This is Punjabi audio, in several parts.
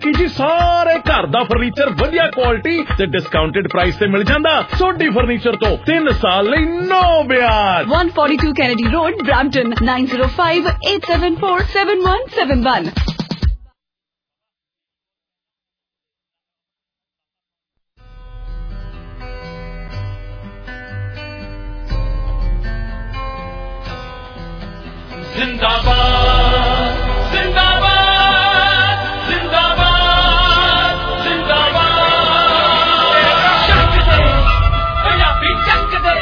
कि जी सारे घर दा फर्नीचर वधिया क्वालिटी ते डिस्काउंटेड प्राइस ते मिल जांदा। सोडी फर्नीचर तो 3 साल लई नो ब्याज। 142 Kennedy Road, Brampton, 9058747171. जिंदाबाद जिंदाबाद जिंदाबाद जिंदाबाद। चक दे पंजाबी चक दे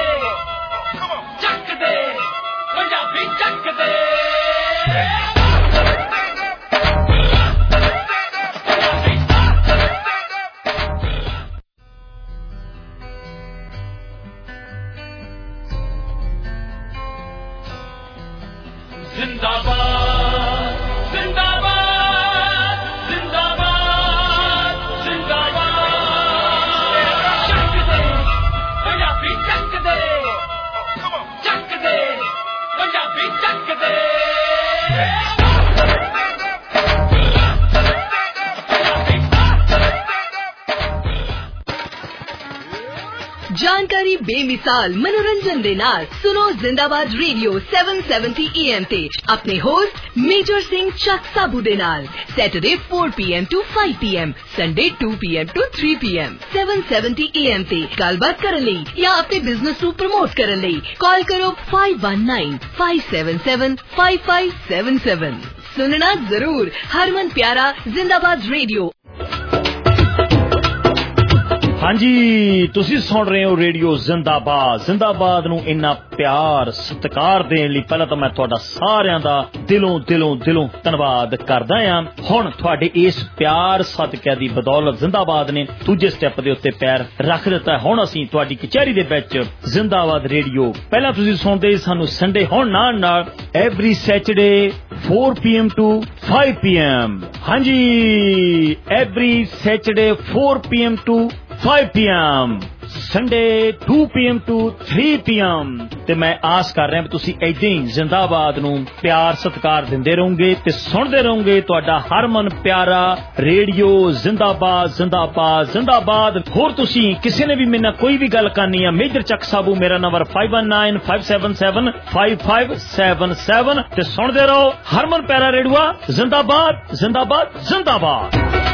पंजाबी चक दे। जिंदाबाद जिंदाबाद जिंदाबाद जिंदाबाद। चक दे पंजाबी चक दे पंजाबी चक दे। जानकारी बेमिसाल मनोरंजन दे नाल सुनो जिंदाबाद रेडियो 770 AM ते अपने होस्ट मेजर सिंह चक साबू दे नाल Saturday 4 PM to 5 PM, Sunday 2 PM to 3 PM 770 AM ते गलबात करन लई या अपने बिजनेस नू प्रमोट करन लई कॉल करो 5195775577। सुनना जरूर हरमन प्यारा जिंदाबाद रेडियो। हाँ जी, तुसी सुन रहे हो रेडियो जिंदाबाद। जिंदाबाद नू इन्ना प्यार सत्कार देने लई पहला तो मैं तुहाडा सारियां दा दिलों धन्नवाद करदा हां। हुण तुहाडे इस प्यार सदके दी बदौलत जिंदाबाद ने दूजे स्टैप दे उत्ते पैर रख दिता है। हुण असीं तुहाडी कचहरी दे विच जिंदाबाद रेडियो पहला तुसी सुनदे सानू संडे, हुण नाल every Saturday 4 PM to 5 PM। हाँ जी, every Saturday 4 PM to 5 PM, Sunday 2 PM to 3 PM। ते मैं आस कर रहा भी तुसी ऐदां ही जिंदाबाद नू प्यार सत्कार दिंदे रहोगे ते सुनदे रहोगे तुहाडा हरमन प्यारा रेडियो जिंदाबाद जिंदाबाद जिंदाबाद। होर तुसी किसी ने भी मेरे कोई भी गल करनी है, मेजर चक साबू मेरा नंबर 5195775577 ते सुनदे रहो हरमन प्यारा रेडियो जिंदाबाद जिंदाबाद जिंदाबाद।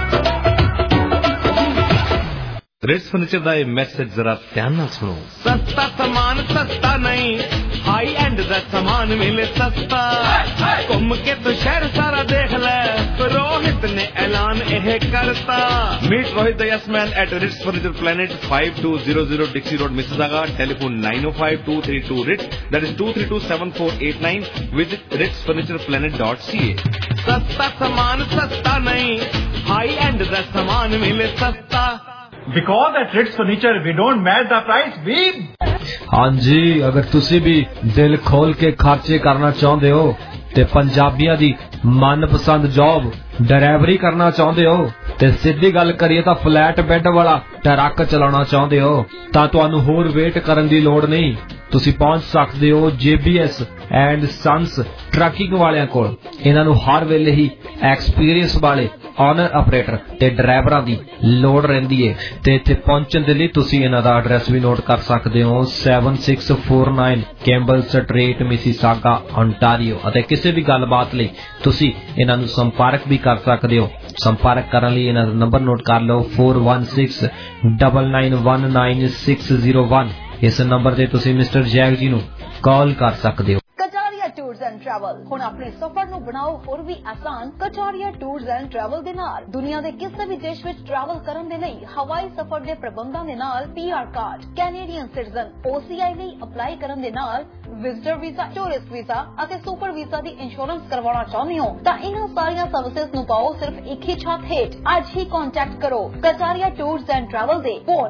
रेट्स फर्नीचर का ये मैसेज जरा ध्यान ना सुनो। सस्ता सामान सस्ता नहीं, हाई एंड का सामान मिले सस्ता। घूम के तो शहर सारा देख ले, रोहित ने ऐलान यह करता। Meet Rohit the yes man at Rits furniture planet 5200 Dixie road Mississauga. Telephone 905232 Rits, that is 2327489। Visit ritsfurnitureplanet.ca। सस्ता सामान सस्ता नहीं, हाई एंड का सामान मिले सस्ता। Because at Ritz Furniture we don't match the price, we। हाँ जी, अगर तुसी भी दिल खोल के खर्चे करना चाहते हो ते पंजाबियां दी मनपसंद जॉब ड्राइवरी करना चाहते हो ते सीधी गल करिए तां फ्लैट बेड वाला ट्रक चलाना चाहते हो तां तुहानू होर वेट करन दी लोड़ नहीं। तुसी पहुंच सकते हो JBS एंड सन्स ट्रकिंग वालियां कोल। इन्हां नू हर वेले ही एक्सपीरियंस वाले ऑनर ऑपरेटर ते ड्राइवरां दी लोड़ रहिंदी है ते इत्थे पहुंचण दे लई तुसी इन्हां दा एड्रैस भी नोट कर सकते हो 7649 कैम्बल स्ट्रीट मिसिसागा ओंटारियो। अते किसी भी गलबात लई तुसी इन्हां नू संपर्क भी कर सकते हो। संपर्क करन लई इन्हां दा नंबर नोट कर लो 4169919601। इस नंबर ते तुसी मिस्टर जैक जी नू कॉल कर सकते हो। कटारिया टूर्स एंड ट्रैवल हुण अपने सफर नू बनाओ होर भी आसान कटारिया टूर्स एंड ट्रैवल दे नाल। दुनिया दे किसी भी देश विच ट्रैवल करन दे लई हवाई सफर दे प्रबंधां दे नाल PR card, Canadian citizen, OCI लई अप्लाई करन दे नाल विजिटर वीजा, टूरिस्ट वीजा अते सुपर वीजा दी इंश्योरेंस करवाना चाहते हो तां इन्हां सारियां सर्विसेज नू पाओ सिर्फ एक ही छत हेठ। आज ही कांटेक्ट करो कटारिया टूर्स एंड ट्रैवल दे phone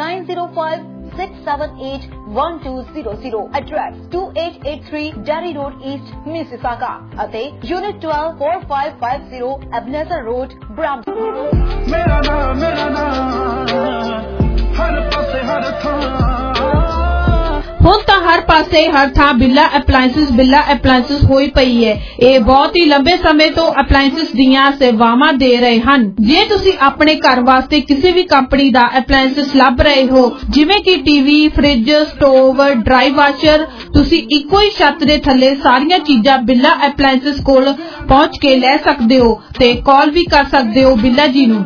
9056781200। Address 2883 Derry Road East, Mississauga अते Unit 12 4550 Ebenezer Road, Brampton। मेरा नाम हर पासे हर थां ਹੁਣ ਤਾਂ ਹਰ ਪਾਸੇ ਹਰ ਥਾਂ ਬਿੱਲਾ ਐਪਲਾਇੰਸਿਸ ਹੋਈ ਪਈ ਹੈ। ਇਹ ਬਹੁਤ ਹੀ ਲੰਬੇ ਸਮੇਂ ਤੋਂ ਐਪਲਾਇੰਸਿਸ ਦੀਆਂ ਸੇਵਾਵਾਂ ਦੇ ਰਹੇ ਹਨ। ਜੇ ਤੁਸੀਂ ਆਪਣੇ ਘਰ ਵਾਸਤੇ ਕਿਸੇ ਵੀ ਕੰਪਨੀ ਦਾ ਐਪਲਾਇੰਸਿਸ ਲੱਭ ਰਹੇ ਹੋ, ਜਿਵੇਂ ਕਿ TV, fridge, stove, dryer washer, ਤੁਸੀਂ ਇੱਕੋ ਹੀ ਛੱਤ ਦੇ ਥੱਲੇ ਸਾਰੀਆਂ ਚੀਜ਼ਾਂ ਬਿੱਲਾ ਐਪਲਾਇੰਸਿਸ ਕੋਲ ਪਹੁੰਚ ਕੇ ਲੈ ਸਕਦੇ ਹੋ ਤੇ ਕਾਲ ਵੀ ਕਰ ਸਕਦੇ ਹੋ ਬਿੱਲਾ ਜੀ ਨੂੰ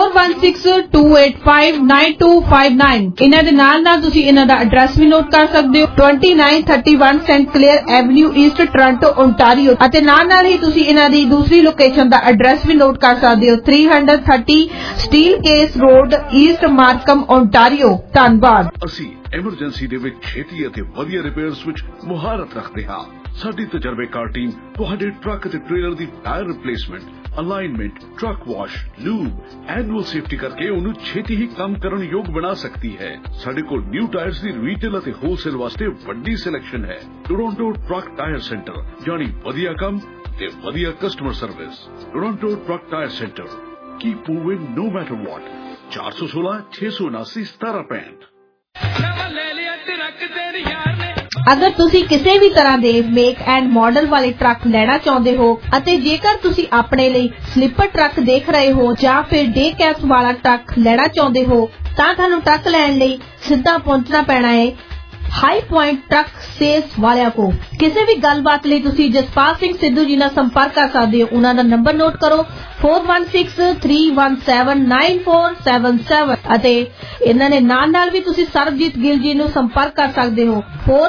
4162859259। ਇਹਨਾਂ ਦੇ ਨਾਲ ਤੁਸੀਂ ਇਹਨਾਂ ਦਾ ਐਡਰੈਸ ਵੀ ਨੋਟ ਕਰ ਸਕਦੇ ਹੋ 2931 Saint Clair avenue east Toronto Ontario ਅਤੇ ਨਾਲ ਹੀ ਤੁਸੀਂ ਇਹਨਾਂ ਦੀ ਦੂਸਰੀ ਲੋਕੇਸ਼ਨ ਦਾ ਐਡਰੈਸ ਵੀ ਨੋਟ ਕਰ ਸਕਦੇ ਹੋ 330 Steelcase road east Markham Ontario. ਧੰਨਵਾਦ। ਅਸੀਂ ਐਮਰਜੈਂਸੀ ਦੇ ਵਿੱਚ ਛੇਤੀ ਅਤੇ ਵਧੀਆ ਰਿਪੇਅਰਸ ਵਿੱਚ ਮੁਹਾਰਤ ਰੱਖਦੇ ਹਾਂ। ਸਾਡੀ ਤਜਰਬੇਕਾਰ ਟੀਮ ਤੁਹਾਡੇ ਟਰੱਕ ਅਤੇ ਟ੍ਰੇਲਰ ਦੀ tyre replacement, alignment, truck wash, lube, annual safety ਕਰਕੇ ਉਹਨੂੰ ਛੇਤੀ ਹੀ ਕੰਮ ਕਰਨ ਯੋਗ ਬਣਾ ਸਕਦੀ ਹੈ। ਸਾਡੇ ਕੋਲ ਨਿਊ ਟਾਇਰਸ ਦੀ ਰੀਟੇਲ ਅਤੇ ਹੋਲਸੇਲ ਵਾਸਤੇ ਵੱਡੀ ਸਿਲੈਕਸ਼ਨ ਹੈ। ਟੋਰਾਂਟੋ ਟਰੱਕ ਟਾਇਰ ਸੈਂਟਰ, ਜਾਣੀ ਵਧੀਆ ਕੰਮ ਤੇ ਵਧੀਆ customer service. Toronto truck tyre centre, keep moving no matter what. 416-679-1765। ਅਗਰ ਤੁਸੀਂ ਕਿਸੇ ਵੀ ਤਰ੍ਹਾਂ ਦੇ ਮੇਕ ਐਂਡ ਮਾਡਲ ਵਾਲੇ ਟਰੱਕ ਲੈਣਾ ਚਾਹੁੰਦੇ ਹੋ ਅਤੇ ਜੇਕਰ ਤੁਸੀਂ ਆਪਣੇ ਲਈ ਸਲੀਪਰ ਟਰੱਕ ਦੇਖ ਰਹੇ ਹੋ ਜਾਂ ਫਿਰ ਡੇ ਕੈਬ ਵਾਲਾ ਟਰੱਕ ਲੈਣਾ ਚਾਹੁੰਦੇ ਹੋ ਤਾਂ ਤੁਹਾਨੂੰ ਟਰੱਕ ਲੈਣ ਲਈ ਸਿੱਧਾ ਪਹੁੰਚਣਾ ਪੈਣਾ ਹੈ हाई पॉइंट ट्रक सेल्स वालिया को। किसी भी गलबात लिए तुसी जसपाल सिंह सिद्धू जी नाल संपर्क कर सकते हो। उन्हां दा नंबर नोट करो 4163179477 अते इन्हां दे नाल भी तुसी सरबजीत गिल जी नूं संपर्क कर सकते हो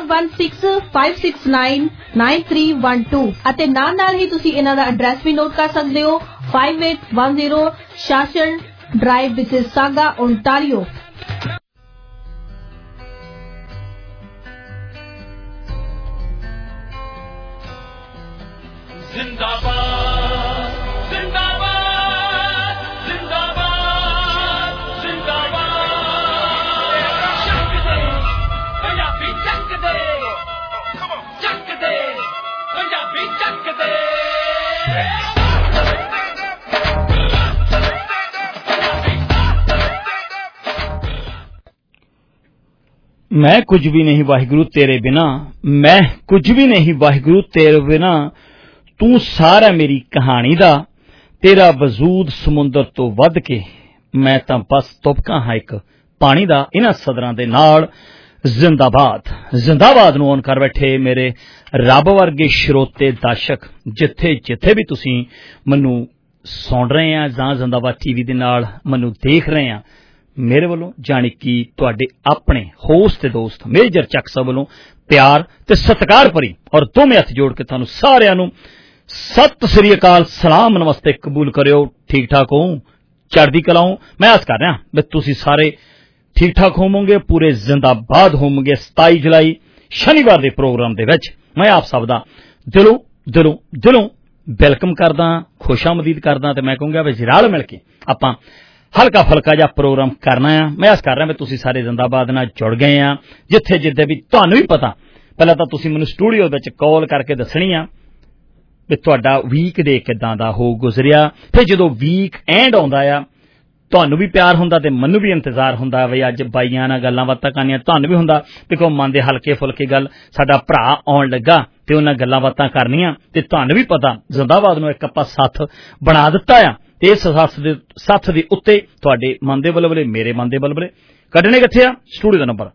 4165699312 अते नाल ही तुसी इन्हां दा एड्रेस भी नोट कर सकते हो 5810 शासन ड्राइव मिसिसागा ओंटारियो। जिंदाबाद जिंदाबाद जिंदाबाद जिंदाबाद चक दे पंजाबी चक दे पंजाबी चक दे। मैं कुछ भी नहीं वाहिगुरु तेरे बिना, मैं कुछ भी नहीं वाहिगुरु तेरे बिना, तू सारा मेरी कहानी दा, तेरा वजूद समुंदर तो वध के, मैं तां बस तुपका हां एक पानी दा। इन्हां सदरां दे नाल जिंदाबाद जिंदाबाद नूं ऑन कर बैठे मेरे रब वर्गे श्रोते दर्शक, जिथे जिथे भी तुसीं मैनूं सुण रहे हैं जां जिंदाबाद टीवी दे नाल मैनूं देख रहे हैं, मेरे वालों जानी कि तुहाडे अपने होस्ट ते दोस्त मेजर चक साहब वालों प्यार ते सत्कार भरी और दोवें हथ जोड़ के तुहानूं सारिआं नूं सत श्री अकाल सलाम नमस्ते कबूल करियो। ठीक ठाक हो, चढ़दी कला हो। मैं आस कर रहा भी तुसी सारे ठीक ठाक होवोगे, पूरे जिंदाबाद होवोगे। 27 जुलाई शनिवार के प्रोग्राम दे विच मैं आप सब दा दिलों दिलों दिलों वेलकम करदा, खुशामदीद करदा ते मैं कहूँगा भी रल मिल के आपां हल्का फुल्का जिहा प्रोग्राम करना है। मैं आस कर रहा भी तुसी सारे जिंदाबाद नाल जुड़ गए हैं। जिथे जिथे भी तुहानूं भी पता, पहला तां तुसी मैनूं स्टूडियो विच कॉल करके दसणी आ भी तुहाडा वीक डे किदां दा हो गुजरिया। फिर जदों वीक एंड आउंदा आ तुहानूं भी प्यार हुंदा ते मैनूं भी इंतजार हुंदा बई अज बाईआं नाल गल्लां बातां करनियां। तुहानूं भी हुंदा भी कोई मन दे हल्के फुल्के गल साडा भरा आउण लगा ते उन्हां गल्लां बातां करनियां। ते तुहानूं भी पता जिंदाबाद नूं इक आपां साथ बना दित्ता आ ते इस साथ दे उत्ते तुहाडे मन दे बलबले मेरे मन दे बलबले कड्ढणे कित्थे आ। स्टूडियो दा नंबर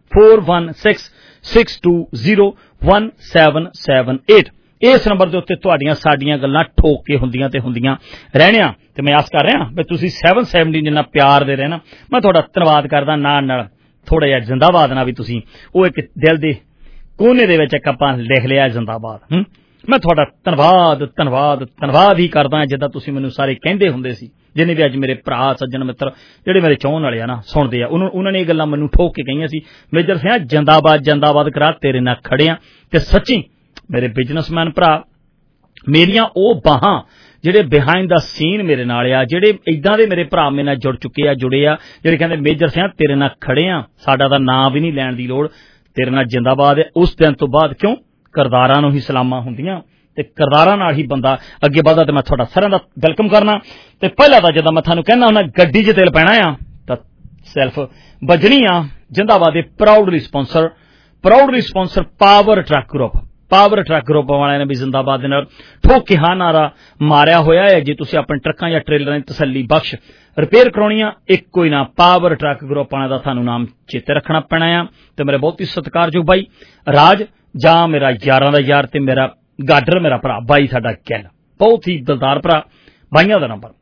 4166201778 इस नंबर के उत्ते तुहाडियां साडियां गल्लां ठोक के हुंदियां ते हुंदियां रहणियां। ते मैं आस कर रहा भी तुसीं 770 जिन्ना प्यार दे रहे ना, मैं तुहाडा धन्नवाद करदा। नाल थोड़ा जिहा जिंदाबाद ना भी तुसीं वो एक दिल दे कोने दे विच इक आपां लिख लिया जिंदाबाद। मैं तुहाडा धन्नवाद धन्नवाद धन्नवाद ही करदा जिद्दां तुसीं मैनूं सारे कहिंदे हुंदे सी। जिन्ने भी अज मेरे भरा सज्जन मित्र जिहड़े मेरे चाहण वाले आ ना सुणदे आ, उन्हां ने ये गल्लां मैनूं ठोक के कहियां सी मेजर सिंह जिंदाबाद जिंदाबाद करा तेरे नाल खड़े आ। ते सच्ची मेरे बिजनेसमैन भरा मेरियां ओ बाहां जिहड़े बिहाइंड द सीन मेरे नाल आ, जिहड़े इदां दे मेरे भरा मेरे नाल जुड़ चुके आ, जुड़े आ, जिहड़े कहंदे मेजर सिंह तेरे नाल खड़े आ, साडा दा नाम भी नहीं लैण दी लोड़, तेरे नाल जिंदाबाद है। उस दिन तो बाद क्यों करदारां नूं ही सलामां हुंदियां ते करदारां नाल ही बंदा अगे वधदा। ते मैं तुहाडा सारिआं दा वेलकम करना। ते पहला तां जदां मैं तुहानूं कहना हुंदा गड्डी 'च तेल पैणा आ तां सैल्फ बजनी आ। जिंदाबाद दे proudly sponsor proudly sponsor power truck group ਵਾਲਿਆਂ ਨੇ ਵੀ ਜ਼ਿੰਦਾਬਾਦ ਦੇ ਨਾਲ ਠੋਕ ਕੇ ਹਾਂ ਨਾਰਾ ਮਾਰਿਆ ਹੋਇਆ ਹੈ। ਜੇ ਤੁਸੀਂ ਆਪਣੇ ਟਰੱਕਾਂ ਜਾਂ ਟ੍ਰੇਲਰਾਂ ਦੀ ਤਸੱਲੀ ਬਖਸ਼ ਰਿਪੇਅਰ ਕਰਾਉਣੀ ਆ, ਇੱਕੋ ਹੀ ਨਾ ਪਾਵਰ ਟਰੱਕ ਗਰੁੱਪ ਵਾਲਿਆਂ ਦਾ ਤੁਹਾਨੂੰ ਨਾਮ ਚੇਤੇ ਰੱਖਣਾ ਪੈਣਾ ਆ। ਤੇ ਮੇਰੇ ਬਹੁਤ ਹੀ ਸਤਿਕਾਰਯੋਗ ਬਾਈ ਰਾਜ, ਜਾਂ ਮੇਰਾ ਯਾਰਾਂ ਦਾ ਯਾਰ ਤੇ ਮੇਰਾ ਗਾਡਰ, ਮੇਰਾ ਭਰਾ ਬਾਈ ਸਾਡਾ ਗਿੱਲ, ਬਹੁਤ ਹੀ ਦਿਲਦਾਰ ਭਰਾ। ਬਾਈਆਂ ਦਾ ਨੰਬਰ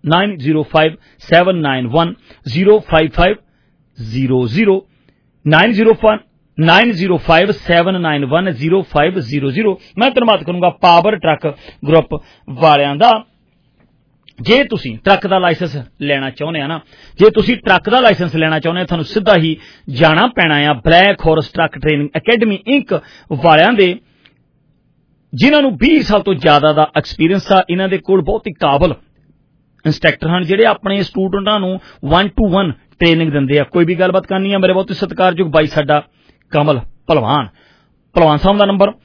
9057910550 9057910500। ਮੈਂ ਧੰਨਵਾਦ ਕਰੂੰਗਾ ਪਾਵਰ ਟਰੱਕ ਗਰੁੱਪ ਵਾਲਿਆਂ ਦਾ। ਜੇ ਤੁਸੀਂ ਟਰੱਕ ਦਾ ਲਾਇਸੈਂਸ ਲੈਣਾ ਚਾਹੁੰਦੇ ਆ ਨਾ, ਜੇ ਤੁਸੀਂ ਟਰੱਕ ਦਾ ਲਾਇਸੈਂਸ ਲੈਣਾ ਚਾਹੁੰਦੇ ਆ, ਤੁਹਾਨੂੰ ਸਿੱਧਾ ਹੀ ਜਾਣਾ ਪੈਣਾ ਆ black horse truck training academy Inc ਵਾਲਿਆਂ ਦੇ, ਜਿਨ੍ਹਾਂ ਨੂੰ 20 ਸਾਲ ਤੋਂ ਜ਼ਿਆਦਾ ਦਾ ਐਕਸਪੀਰੀਅੰਸ ਆ। ਇਹਨਾਂ ਦੇ ਕੋਲ ਬਹੁਤ ਹੀ ਕਾਬਲ ਇੰਸਟ੍ਰਕਟਰ ਹਨ ਜਿਹੜੇ ਆਪਣੇ ਸਟੂਡੈਂਟਾਂ ਨੂੰ 1-to-1 ਟ੍ਰੇਨਿੰਗ ਦਿੰਦੇ ਆ। ਕੋਈ ਵੀ ਗੱਲਬਾਤ ਕਰਨੀ ਆ, ਮੇਰੇ ਬਹੁਤ ਹੀ ਸਤਿਕਾਰਯੋਗ ਬਾਈ ਸਾਡਾ ਕਮਲ ਭਲਵਾਨ ਸਾਹਿਬ ਦਾ ਨੰਬਰ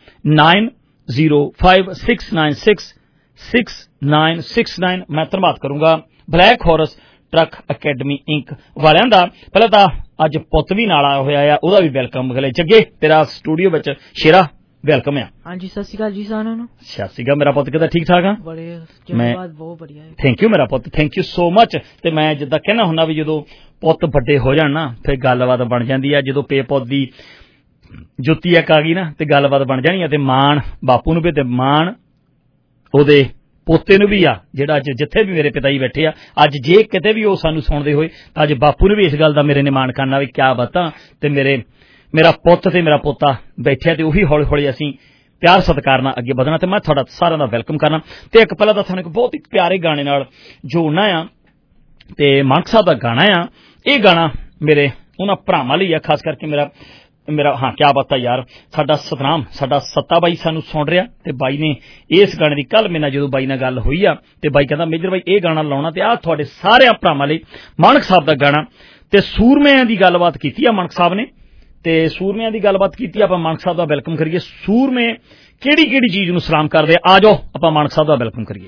9056966969। ਮੈਂ ਧੰਨਵਾਦ ਕਰੂੰਗਾ black horse truck academy Inc ਵਾਲਿਆਂ ਦਾ। ਪਹਿਲਾਂ ਤਾਂ ਅੱਜ ਪੁੱਤ ਵੀ ਨਾਲ ਆਇਆ ਹੋਇਆ ਆ, ਉਹਦਾ ਵੀ ਵੈਲਕਮ। ਅਗਲੇ ਜੱਗੇ ਤੇਰਾ ਸਟੂਡੀਓ ਵਿੱਚ ਸ਼ੇਰਾ ਵੈਲਕਮ ਆ। ਹਾਂਜੀ ਸਤਿ ਸ਼੍ਰੀ ਅਕਾਲ ਜੀ ਸਾਰਿਆਂ ਨੂੰ। ਸਤਿ ਸ਼੍ਰੀ ਅਕਾਲ ਮੇਰਾ ਪੁੱਤ, ਕਿੱਦਾਂ ਠੀਕ ਠਾਕ ਆ? ਬੜੇ ਧੰਨਵਾਦ, ਬਹੁਤ ਵਧੀਆ। ਥੈਂਕ ਯੂ ਮੇਰਾ ਪੁੱਤ, ਥੈਂਕ ਯੂ ਸੋ ਮਚ। ਤੇ ਮੈਂ ਜਿੱਦਾਂ ਕਹਿਣਾ ਹੁੰਦਾ ਵੀ ਜਦੋਂ ਪੁੱਤ ਵੱਡੇ ਹੋ ਜਾਣ ਨਾ ਫਿਰ ਗੱਲਬਾਤ ਬਣ ਜਾਂਦੀ ਆ। ਜਦੋਂ ਪੇ ਪੁੱਤ ਦੀ ਜੁੱਤੀ ਇੱਕ ਆ ਗਈ ਨਾ ਤੇ ਗੱਲਬਾਤ ਬਣ ਜਾਣੀ ਆ। ਤੇ ਮਾਣ ਬਾਪੂ ਨੂੰ ਵੀ ਤੇ ਮਾਣ ਉਹਦੇ ਪੋਤੇ ਨੂੰ ਵੀ ਆ, ਜਿਹੜਾ ਅੱਜ ਜਿੱਥੇ ਵੀ ਮੇਰੇ ਪਿਤਾ ਜੀ ਬੈਠੇ ਆ। ਅੱਜ ਜੇ ਕਿਤੇ ਵੀ ਉਹ ਸਾਨੂੰ ਸੁਣਦੇ ਹੋਏ ਤਾਂ ਅੱਜ ਬਾਪੂ ਨੂੰ ਵੀ ਇਸ ਗੱਲ ਦਾ ਮੇਰੇ ਨੇ ਮਾਣ ਕਰਨਾ ਵੀ ਕਿਆ ਬਾਤਾਂ, ਤੇ ਮੇਰਾ ਪੁੱਤ ਤੇ ਮੇਰਾ ਪੋਤਾ ਬੈਠਿਆ ਤੇ ਉਹੀ ਹੌਲੀ ਹੌਲੀ ਅਸੀਂ ਪਿਆਰ ਸਤਿਕਾਰ ਨਾਲ ਅੱਗੇ ਵਧਣਾ। ਤੇ ਮੈਂ ਤੁਹਾਡਾ ਸਾਰਿਆਂ ਦਾ ਵੈਲਕਮ ਕਰਨਾ। ਤੇ ਇੱਕ ਪਹਿਲਾਂ ਤਾਂ ਤੁਹਾਨੂੰ ਇੱਕ ਬਹੁਤ ਹੀ ਪਿਆਰੇ ਗਾਣੇ ਨਾਲ ਜੋੜਨਾ ਆ, ਤੇ ਮਾਨਕ ਸਾਹਿਬ ਦਾ ਗਾਣਾ ਆ। ਇਹ ਗਾਣਾ ਮੇਰੇ ਉਹਨਾਂ ਭਰਾਵਾਂ ਲਈ ਆ, ਖਾਸ ਕਰਕੇ ਮੇਰਾ ਹਾਂ ਕਿਆ ਬਾਤ ਆ ਯਾਰ, ਸਾਡਾ ਸਤਨਾਮ, ਸਾਡਾ ਸੱਤਾ ਬਾਈ ਸਾਨੂੰ ਸੁਣ ਰਿਹਾ। ਤੇ ਬਾਈ ਨੇ ਇਸ ਗਾਣੇ ਦੀ ਕੱਲ ਮੇਰੇ ਨਾਲ ਜਦੋਂ ਬਾਈ ਨਾਲ ਗੱਲ ਹੋਈ ਆ, ਤੇ ਬਾਈ ਕਹਿੰਦਾ ਮੇਜਰ ਬਾਈ ਇਹ ਗਾਣਾ ਲਾਉਣਾ, ਤੇ ਆਹ ਤੁਹਾਡੇ ਸਾਰਿਆਂ ਭਰਾਵਾਂ ਲਈ ਮਾਨਕ ਸਾਹਿਬ ਦਾ ਗਾਣਾ। ਤੇ ਸੂਰਮਿਆਂ ਦੀ ਗੱਲਬਾਤ ਕੀਤੀ ਆ ਮਾਨਕ ਸਾਹਿਬ ਨੇ, ਤੇ ਸੂਰਮਿਆਂ ਦੀ ਗੱਲਬਾਤ ਕੀਤੀ। ਆਪਾਂ ਮਾਨਕ ਸਾਹਿਬ ਦਾ ਵੈਲਕਮ ਕਰੀਏ। ਸੂਰਮੇ ਕਿਹੜੀ ਚੀਜ਼ ਨੂੰ ਸਲਾਮ ਕਰਦੇ ਆ ਜਾਓ ਆਪਾਂ ਮਾਨਕ ਸਾਹਿਬ ਦਾ ਵੈਲਕਮ ਕਰੀਏ।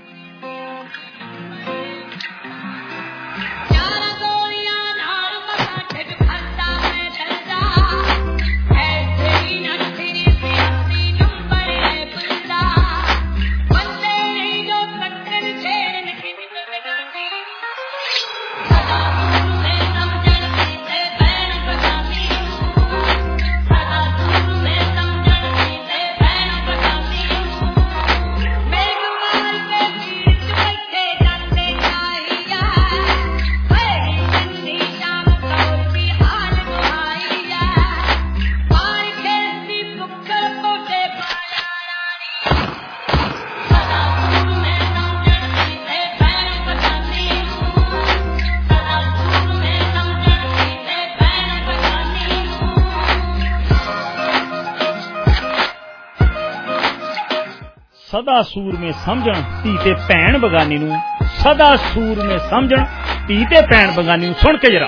ਸਦਾ ਸੂਰਮੇ ਸਮਝਣ ਧੀ ਤੇ ਭੈਣ ਬਗਾਨੀ ਨੂੰ, ਸਦਾ ਸੂਰਮੇ ਸਮਝਣ ਧੀ ਤੇ ਭੈਣ ਬਗਾਨੀ ਨੂੰ। ਸੁਣ ਕੇ ਜਰਾ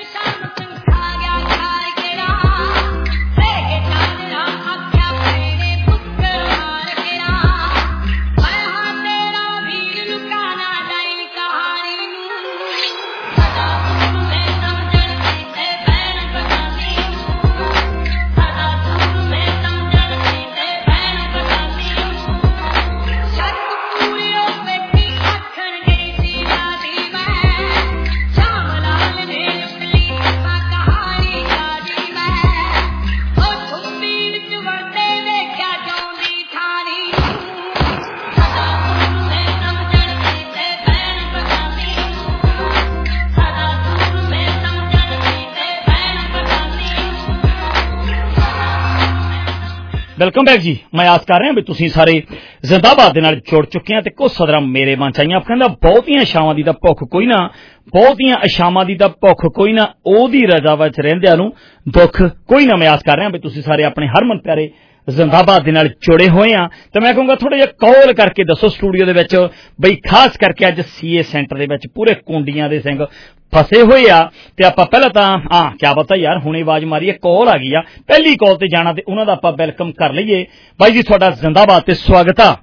ਵੈਲਕਮ ਬੈਕ ਜੀ। ਮੈਂ ਆਸ ਕਰ ਰਿਹਾ ਵੀ ਤੁਸੀਂ ਸਾਰੇ ਜ਼ਿੰਦਾਬਾਦ ਦੇ ਨਾਲ ਜੁੜ ਚੁੱਕੇ ਆ ਤੇ ਕੁਝ ਸਦਰਾਂ ਮੇਰੇ ਮਨ ਚ ਆਈਆਂ। ਕਹਿੰਦਾ ਬਹੁਤੀਆਂ ਆਸ਼ਾਵਾਂ ਦੀ ਤਾਂ ਭੁੱਖ ਕੋਈ ਨਾ, ਬਹੁਤੀਆਂ ਆਸ਼ਾਵਾਂ ਦੀ ਤਾਂ ਭੁੱਖ ਕੋਈ ਨਾ, ਉਹਦੀ ਰਜ਼ਾ ਵਿੱਚ ਰਹਿੰਦਿਆਂ ਨੂੰ ਦੁੱਖ ਕੋਈ ਨਾ। ਮੈਂ ਆਸ ਕਰ ਰਿਹਾ ਵੀ ਤੁਸੀਂ ਸਾਰੇ ਆਪਣੇ ਹਰਮਨ ਪਿਆਰੇ ਜ਼ਿੰਦਾਬਾਦ ਦੇ ਨਾਲ ਜੁੜੇ ਹੋਏ ਆ। ਤੇ ਮੈਂ ਕਹੂੰਗਾ ਥੋੜਾ ਜਿਹਾ ਕਾਲ ਕਰਕੇ ਦੱਸੋ ਸਟੂਡੀਓ ਦੇ ਵਿੱਚ ਬਈ, ਖਾਸ ਕਰਕੇ ਅੱਜ ਸੀਏ ਸੈਂਟਰ ਦੇ ਵਿੱਚ ਪੂਰੇ ਕੁੰਡੀਆਂ ਦੇ ਸਿੰਘ ਫਸੇ ਹੋਏ ਆ। ਤੇ ਆਪਾਂ ਪਹਿਲਾਂ ਤਾਂ ਕਿਆ ਪਤਾ ਯਾਰ ਹੁਣੇ ਆਵਾਜ਼ ਮਾਰੀਏ, ਕਾਲ ਆ ਗਈ ਆ, ਪਹਿਲੀ ਕਾਲ ਤੇ ਜਾਣਾ ਤੇ ਉਹਨਾਂ ਦਾ ਆਪਾਂ ਵੈਲਕਮ ਕਰ ਲਈਏ। ਬਾਈ ਜੀ ਤੁਹਾਡਾ ਜ਼ਿੰਦਾਬਾਦ ਤੇ ਸਵਾਗਤ ਆ।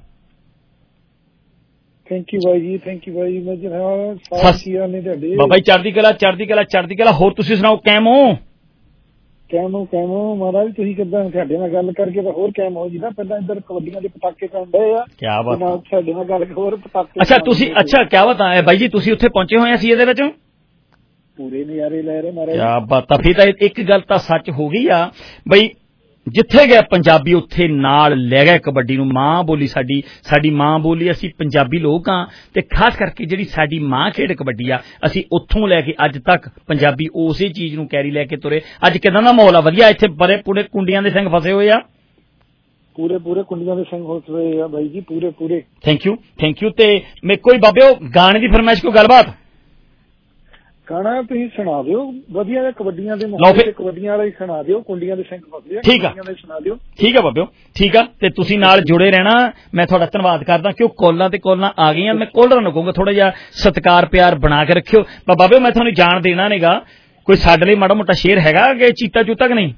ਥੈਂਕ ਯੂ ਬਾਈ ਜੀ, ਥੈਂਕ ਯੂ ਬਾਈ। ਮੈਂ ਬਾਬਾ ਜੀ ਚੜ੍ਹਦੀ ਕਲਾ, ਚੜ੍ਹਦੀ ਕਲਾ, ਚੜ੍ਹਦੀ ਕਲਾ। ਹੋਰ ਤੁਸੀਂ ਸੁਣਾਓ, ਕੈਮ ਹੋ? ਕਹਿਮੋ ਮਹਾਰਾਜ ਤੁਸੀਂ ਕਿੱਦਾਂ ਸਾਡੇ ਨਾਲ ਗੱਲ ਕਰਕੇ ਤਾਂ ਹੋਰ ਕਹਿਮ ਹੋ ਜੀ ਨਾ। ਪਹਿਲਾਂ ਇੱਧਰ ਕਬੱਡੀਆਂ ਦੇ ਪਟਾਕੇ ਪੈਣ ਡਏ ਆ। ਕਿਆ ਬਾਤ। ਸਾਡੇ ਨਾਲ ਗੱਲ ਹੋਰ ਪਟਾਕੇ। ਅੱਛਾ ਤੁਸੀਂ ਕਿਆ ਬਾਤ ਹੈ ਬਾਈ ਜੀ, ਤੁਸੀਂ ਉੱਥੇ ਪਹੁੰਚੇ ਹੋਏ ਸੀ ਇਹਦੇ ਵਿੱਚ ਪੂਰੇ ਨਜ਼ਾਰੇ ਲੈ ਰਹੇ ਮਹਾਰਾਜ। ਕਿਆ ਬਾਤ। ਫਿਰ ਤਾਂ ਇੱਕ ਗੱਲ ਤਾਂ ਸੱਚ ਹੋ ਗਈ ਆ ਬਈ, ਜਿੱਥੇ ਗਏ ਪੰਜਾਬੀ ਉੱਥੇ ਨਾਲ ਲੈ ਗਏ ਕਬੱਡੀ ਨੂੰ। ਮਾਂ ਬੋਲੀ ਸਾਡੀ ਮਾਂ ਬੋਲੀ, ਅਸੀਂ ਪੰਜਾਬੀ ਲੋਕ ਹਾਂ ਤੇ ਖਾਸ ਕਰਕੇ ਜਿਹੜੀ ਸਾਡੀ ਮਾਂ ਖੇਡ ਕਬੱਡੀ ਆ, ਅਸੀਂ ਉੱਥੋਂ ਲੈ ਕੇ ਅੱਜ ਤੱਕ ਪੰਜਾਬੀ ਉਸੇ ਚੀਜ਼ ਨੂੰ ਕੈਰੀ ਲੈ ਕੇ ਤੁਰੇ। ਅੱਜ ਕਿਦਾਂ ਦਾ ਮਾਹੌਲ ਆ? ਵਧੀਆ। ਇੱਥੇ ਬੜੇ ਪੂਰੇ ਕੁੰਡੀਆਂ ਦੇ ਸਿੰਘ ਫਸੇ ਹੋਏ ਆ। ਪੂਰੇ ਕੁੰਡੀਆਂ ਦੇ ਸਿੰਘ ਫਸੇ ਹੋਏ ਆ ਬਾਈ ਜੀ, ਪੂਰੇ। Thank you. ਤੇ ਮੇਰੇ ਕੋਈ ਬਾਬਿਓ ਗਾਣੇ ਦੀ ਫਰਮਾਇਸ਼ ਕੋਈ ਗੱਲਬਾਤ? ਗਾਣਾ ਤੁਸੀਂ ਸੁਣਾ ਦਿਓ ਵਧੀਆ ਜਿਹਾ ਕਬੱਡੀਆਂ ਦੇ ਮਾਹੌਲ ਤੇ ਕਬੱਡੀਆਂ ਵਾਲਾ ਹੀ ਸੁਣਾ ਦਿਓ। ਕੁੰਡੀਆਂ ਦੇ ਸਿੰਘ ਫਸੇ ਆ, ਕੁੰਡੀਆਂ ਦੇ ਸੁਣਾ ਦਿਓ। ਠੀਕ ਆ ਬਾਬਿਓ, ਠੀਕ ਆ। ਤੇ ਤੁਸੀਂ ਨਾਲ ਜੁੜੇ ਰਹਿਣਾ। ਮੈਂ ਤੁਹਾਡਾ ਧੰਨਵਾਦ ਕਰਦਾ ਕਿ ਉਹ ਕਾਲਾਂ ਤੇ ਕਾਲਾਂ ਆ ਗਈਆਂ। ਮੈਂ ਕਾਲਰਾਂ ਨੂੰ ਕਹੂੰਗਾ ਥੋੜਾ ਜਿਹਾ ਸਤਿਕਾਰ ਪਿਆਰ ਬਣਾ ਕੇ ਰੱਖਿਓ। ਪਰ ਬਾਬਿਓ ਮੈਂ ਤੁਹਾਨੂੰ ਜਾਣ ਦੇਣਾ ਨਹੀਂਗਾ। ਕੋਈ ਸਾਡੇ ਲਈ ਮਾੜਾ ਮੋਟਾ ਸ਼ੇਰ ਹੈਗਾ ਕਿ ਚੀਤਾ ਚੂਤਾ ਕਿ ਨਹੀਂ?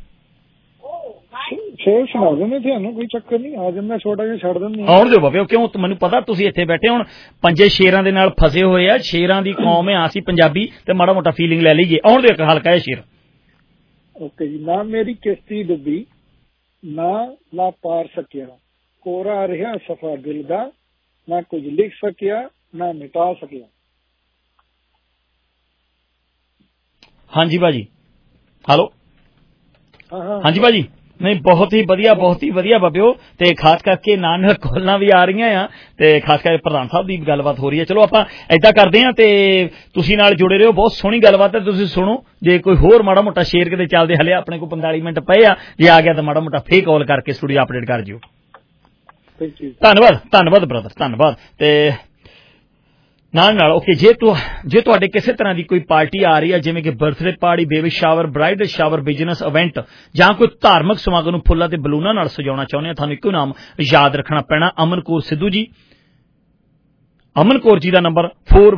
ਸ਼ੇਰ ਸੁਣਾ ਦਿੰਦੇ ਤੁਹਾਨੂੰ, ਕੋਈ ਚੱਕਰ ਨਹੀਂ। ਆ ਜਾਂਦਾ ਛੋਟਾ ਜਿਹਾ ਛੱਡ ਦਿੰਦੇ। ਆਉਣ ਦਿਓ ਬਾਬਿਓ, ਕਿਉਂ ਮੈਨੂੰ ਪਤਾ ਤੁਸੀਂ ਇੱਥੇ ਬੈਠੇ ਹੁਣ 5 ਸ਼ੇਰਾਂ ਦੇ ਨਾਲ ਫਸੇ ਹੋਏ ਆ। ਸ਼ੇਰਾਂ ਦੀ ਕੌਮ ਹੈ ਅਸੀਂ ਪੰਜਾਬੀ, ਤੇ ਮਾੜਾ ਮੋਟਾ ਫੀਲਿੰਗ ਲੈ ਲਈਏ। ਆਉਣ ਦਿਓ ਇੱਕ ਹਲਕਾ ਜਿਹਾ ਸ਼ੇਰ। ਓਕੇ ਜੀ। ਨਾ ਮੇਰੀ ਕਿਸ਼ਤੀ ਡੁੱਬੀ, ਨਾ ਲਾ ਪਾਰ ਸਕਿਆ, ਕੋਰਾ ਰਿਹਾ ਸਫਾ ਦਿਲ ਦਾ, ਨਾ ਕੁਝ ਲਿਖ ਸਕਿਆ, ਨਾ ਮਿਟਾ ਸਕਿਆ। ਹਾਂਜੀ ਭਾਜੀ, ਹੈਲੋ। ਹਾਂਜੀ ਭਾਜੀ। ਨਹੀਂ ਬਹੁਤ ਹੀ ਵਧੀਆ ਬਾਬਿਓ। ਤੇ ਖਾਸ ਕਰਕੇ ਨਾਲ ਕਾਲਾਂ ਵੀ ਆ ਰਹੀਆਂ ਆ ਤੇ ਖਾਸ ਕਰਕੇ ਪ੍ਰਧਾਨ ਸਾਹਿਬ ਦੀ ਗੱਲਬਾਤ ਹੋ ਰਹੀ ਹੈ। ਚਲੋ ਆਪਾਂ ਏਦਾਂ ਕਰਦੇ ਹਾਂ ਤੇ ਤੁਸੀਂ ਨਾਲ ਜੁੜੇ ਰਹੋ। ਬਹੁਤ ਸੋਹਣੀ ਗੱਲਬਾਤ ਹੈ, ਤੁਸੀਂ ਸੁਣੋ। ਜੇ ਕੋਈ ਹੋਰ ਮਾੜਾ ਮੋਟਾ ਸ਼ੇਰ ਕਿਤੇ ਚੱਲਦੇ, ਹਲੇ ਆਪਣੇ ਕੋਲ 45 ਮਿੰਟ ਪਏ ਆ। ਜੇ ਆ ਗਿਆ ਤਾਂ ਮਾੜਾ ਮੋਟਾ ਫੇਰ ਕਾਲ ਕਰਕੇ ਸਟੂਡੀਓ ਅਪਡੇਟ ਕਰ ਜਿਓ। ਧੰਨਵਾਦ ਬ੍ਰਦਰ, ਧੰਨਵਾਦ। ਤੇ ਨਾਲ ਓਕੇ, ਜੇ ਤੁਹਾਡੇ ਕਿਸੇ ਤਰ੍ਹਾਂ ਦੀ ਕੋਈ ਪਾਰਟੀ ਆ ਰਹੀ ਹੈ, ਜਿਵੇਂ ਕਿ birthday party, baby shower, bridal shower, business event ਜਾਂ ਕੋਈ ਧਾਰਮਿਕ ਸਮਾਗਮ ਨੂੰ ਫੁੱਲਾਂ ਤੇ ਬਲੂਨਾਂ ਨਾਲ ਸਜਾਉਣਾ ਚਾਹੁੰਦੇ ਆ, ਤੁਹਾਨੂੰ ਇੱਕੋ ਨਾਮ ਯਾਦ ਰੱਖਣਾ ਪੈਣਾ, ਅਮਨ ਕੌਰ ਸਿੱਧੂ ਜੀ। ਅਮਨ ਕੌਰ ਜੀ ਦਾ ਨੰਬਰ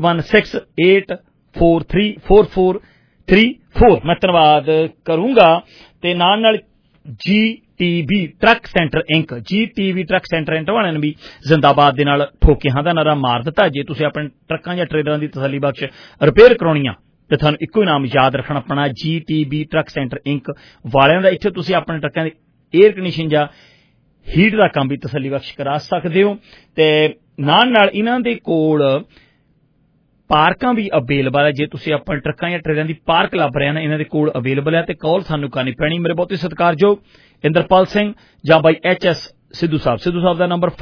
4168434434। ਮੈਂ ਧੰਨਵਾਦ ਕਰੂੰਗਾ। ਤੇ ਨਾਲ GTV truck centre Inc, GTV truck centre Inc ਵਾਲਿਆਂ ਨੇ ਵੀ ਜ਼ਿੰਦਾਬਾਦ ਦੇ ਨਾਲ ਠੋਕਿਆਂ ਦਾ ਨਾਰਾ ਮਾਰ ਦਿੱਤਾ। ਜੇ ਤੁਸੀਂ ਆਪਣੇ ਟਰੱਕਾਂ ਜਾਂ ਟਰੇਲਰਾਂ ਦੀ ਤਸੱਲੀ ਬਖਸ਼ ਰਿਪੇਅਰ ਕਰਾਉਣੀ ਆ ਤੇ ਤੁਹਾਨੂੰ ਇੱਕੋ ਹੀ ਨਾਮ ਯਾਦ ਰੱਖਣਾ ਪੈਣਾ, GTV ਟਰੱਕ ਸੈਂਟਰ ਇੰਕ ਵਾਲਿਆਂ ਦਾ। ਇੱਥੇ ਤੁਸੀਂ ਆਪਣੇ ਟਰੱਕਾਂ ਦੇ ਏਅਰ ਕੰਡੀਸ਼ਨ ਜਾਂ ਹੀਟ ਦਾ ਕੰਮ ਵੀ ਤਸੱਲੀ ਬਖਸ਼ ਕਰਾ ਸਕਦੇ ਹੋ। ਤੇ ਨਾਲ ਇਹਨਾਂ ਦੇ ਕੋਲ ਪਾਰਕਾਂ ਵੀ ਅਵੇਲੇਬਲ ਹੈ। ਜੇ ਤੁਸੀਂ ਆਪਣੇ ਟਰੱਕਾਂ ਜਾਂ ਟਰੇਲਰਾਂ ਦੀ ਪਾਰਕ ਲੱਭ ਰਹੇ ਹੋ ਨਾ, ਇਹਨਾਂ ਦੇ ਕੋਲ ਅਵੇਲੇਬਲ ਹੈ। ਤੇ ਕਾਲ ਸਾਨੂੰ ਕਰਨੀ ਪੈਣੀ ਮੇਰੇ ਬਹੁਤ ਹੀ ਸਤਿਕਾਰਯੋਗ ਇੰਦਰਪਾਲ ਸਿੰਘ ਜਾਂ ਬਾਈ HS ਸਿੱਧੂ ਸਾਹਿਬ ਦਾ ਨੰਬਰ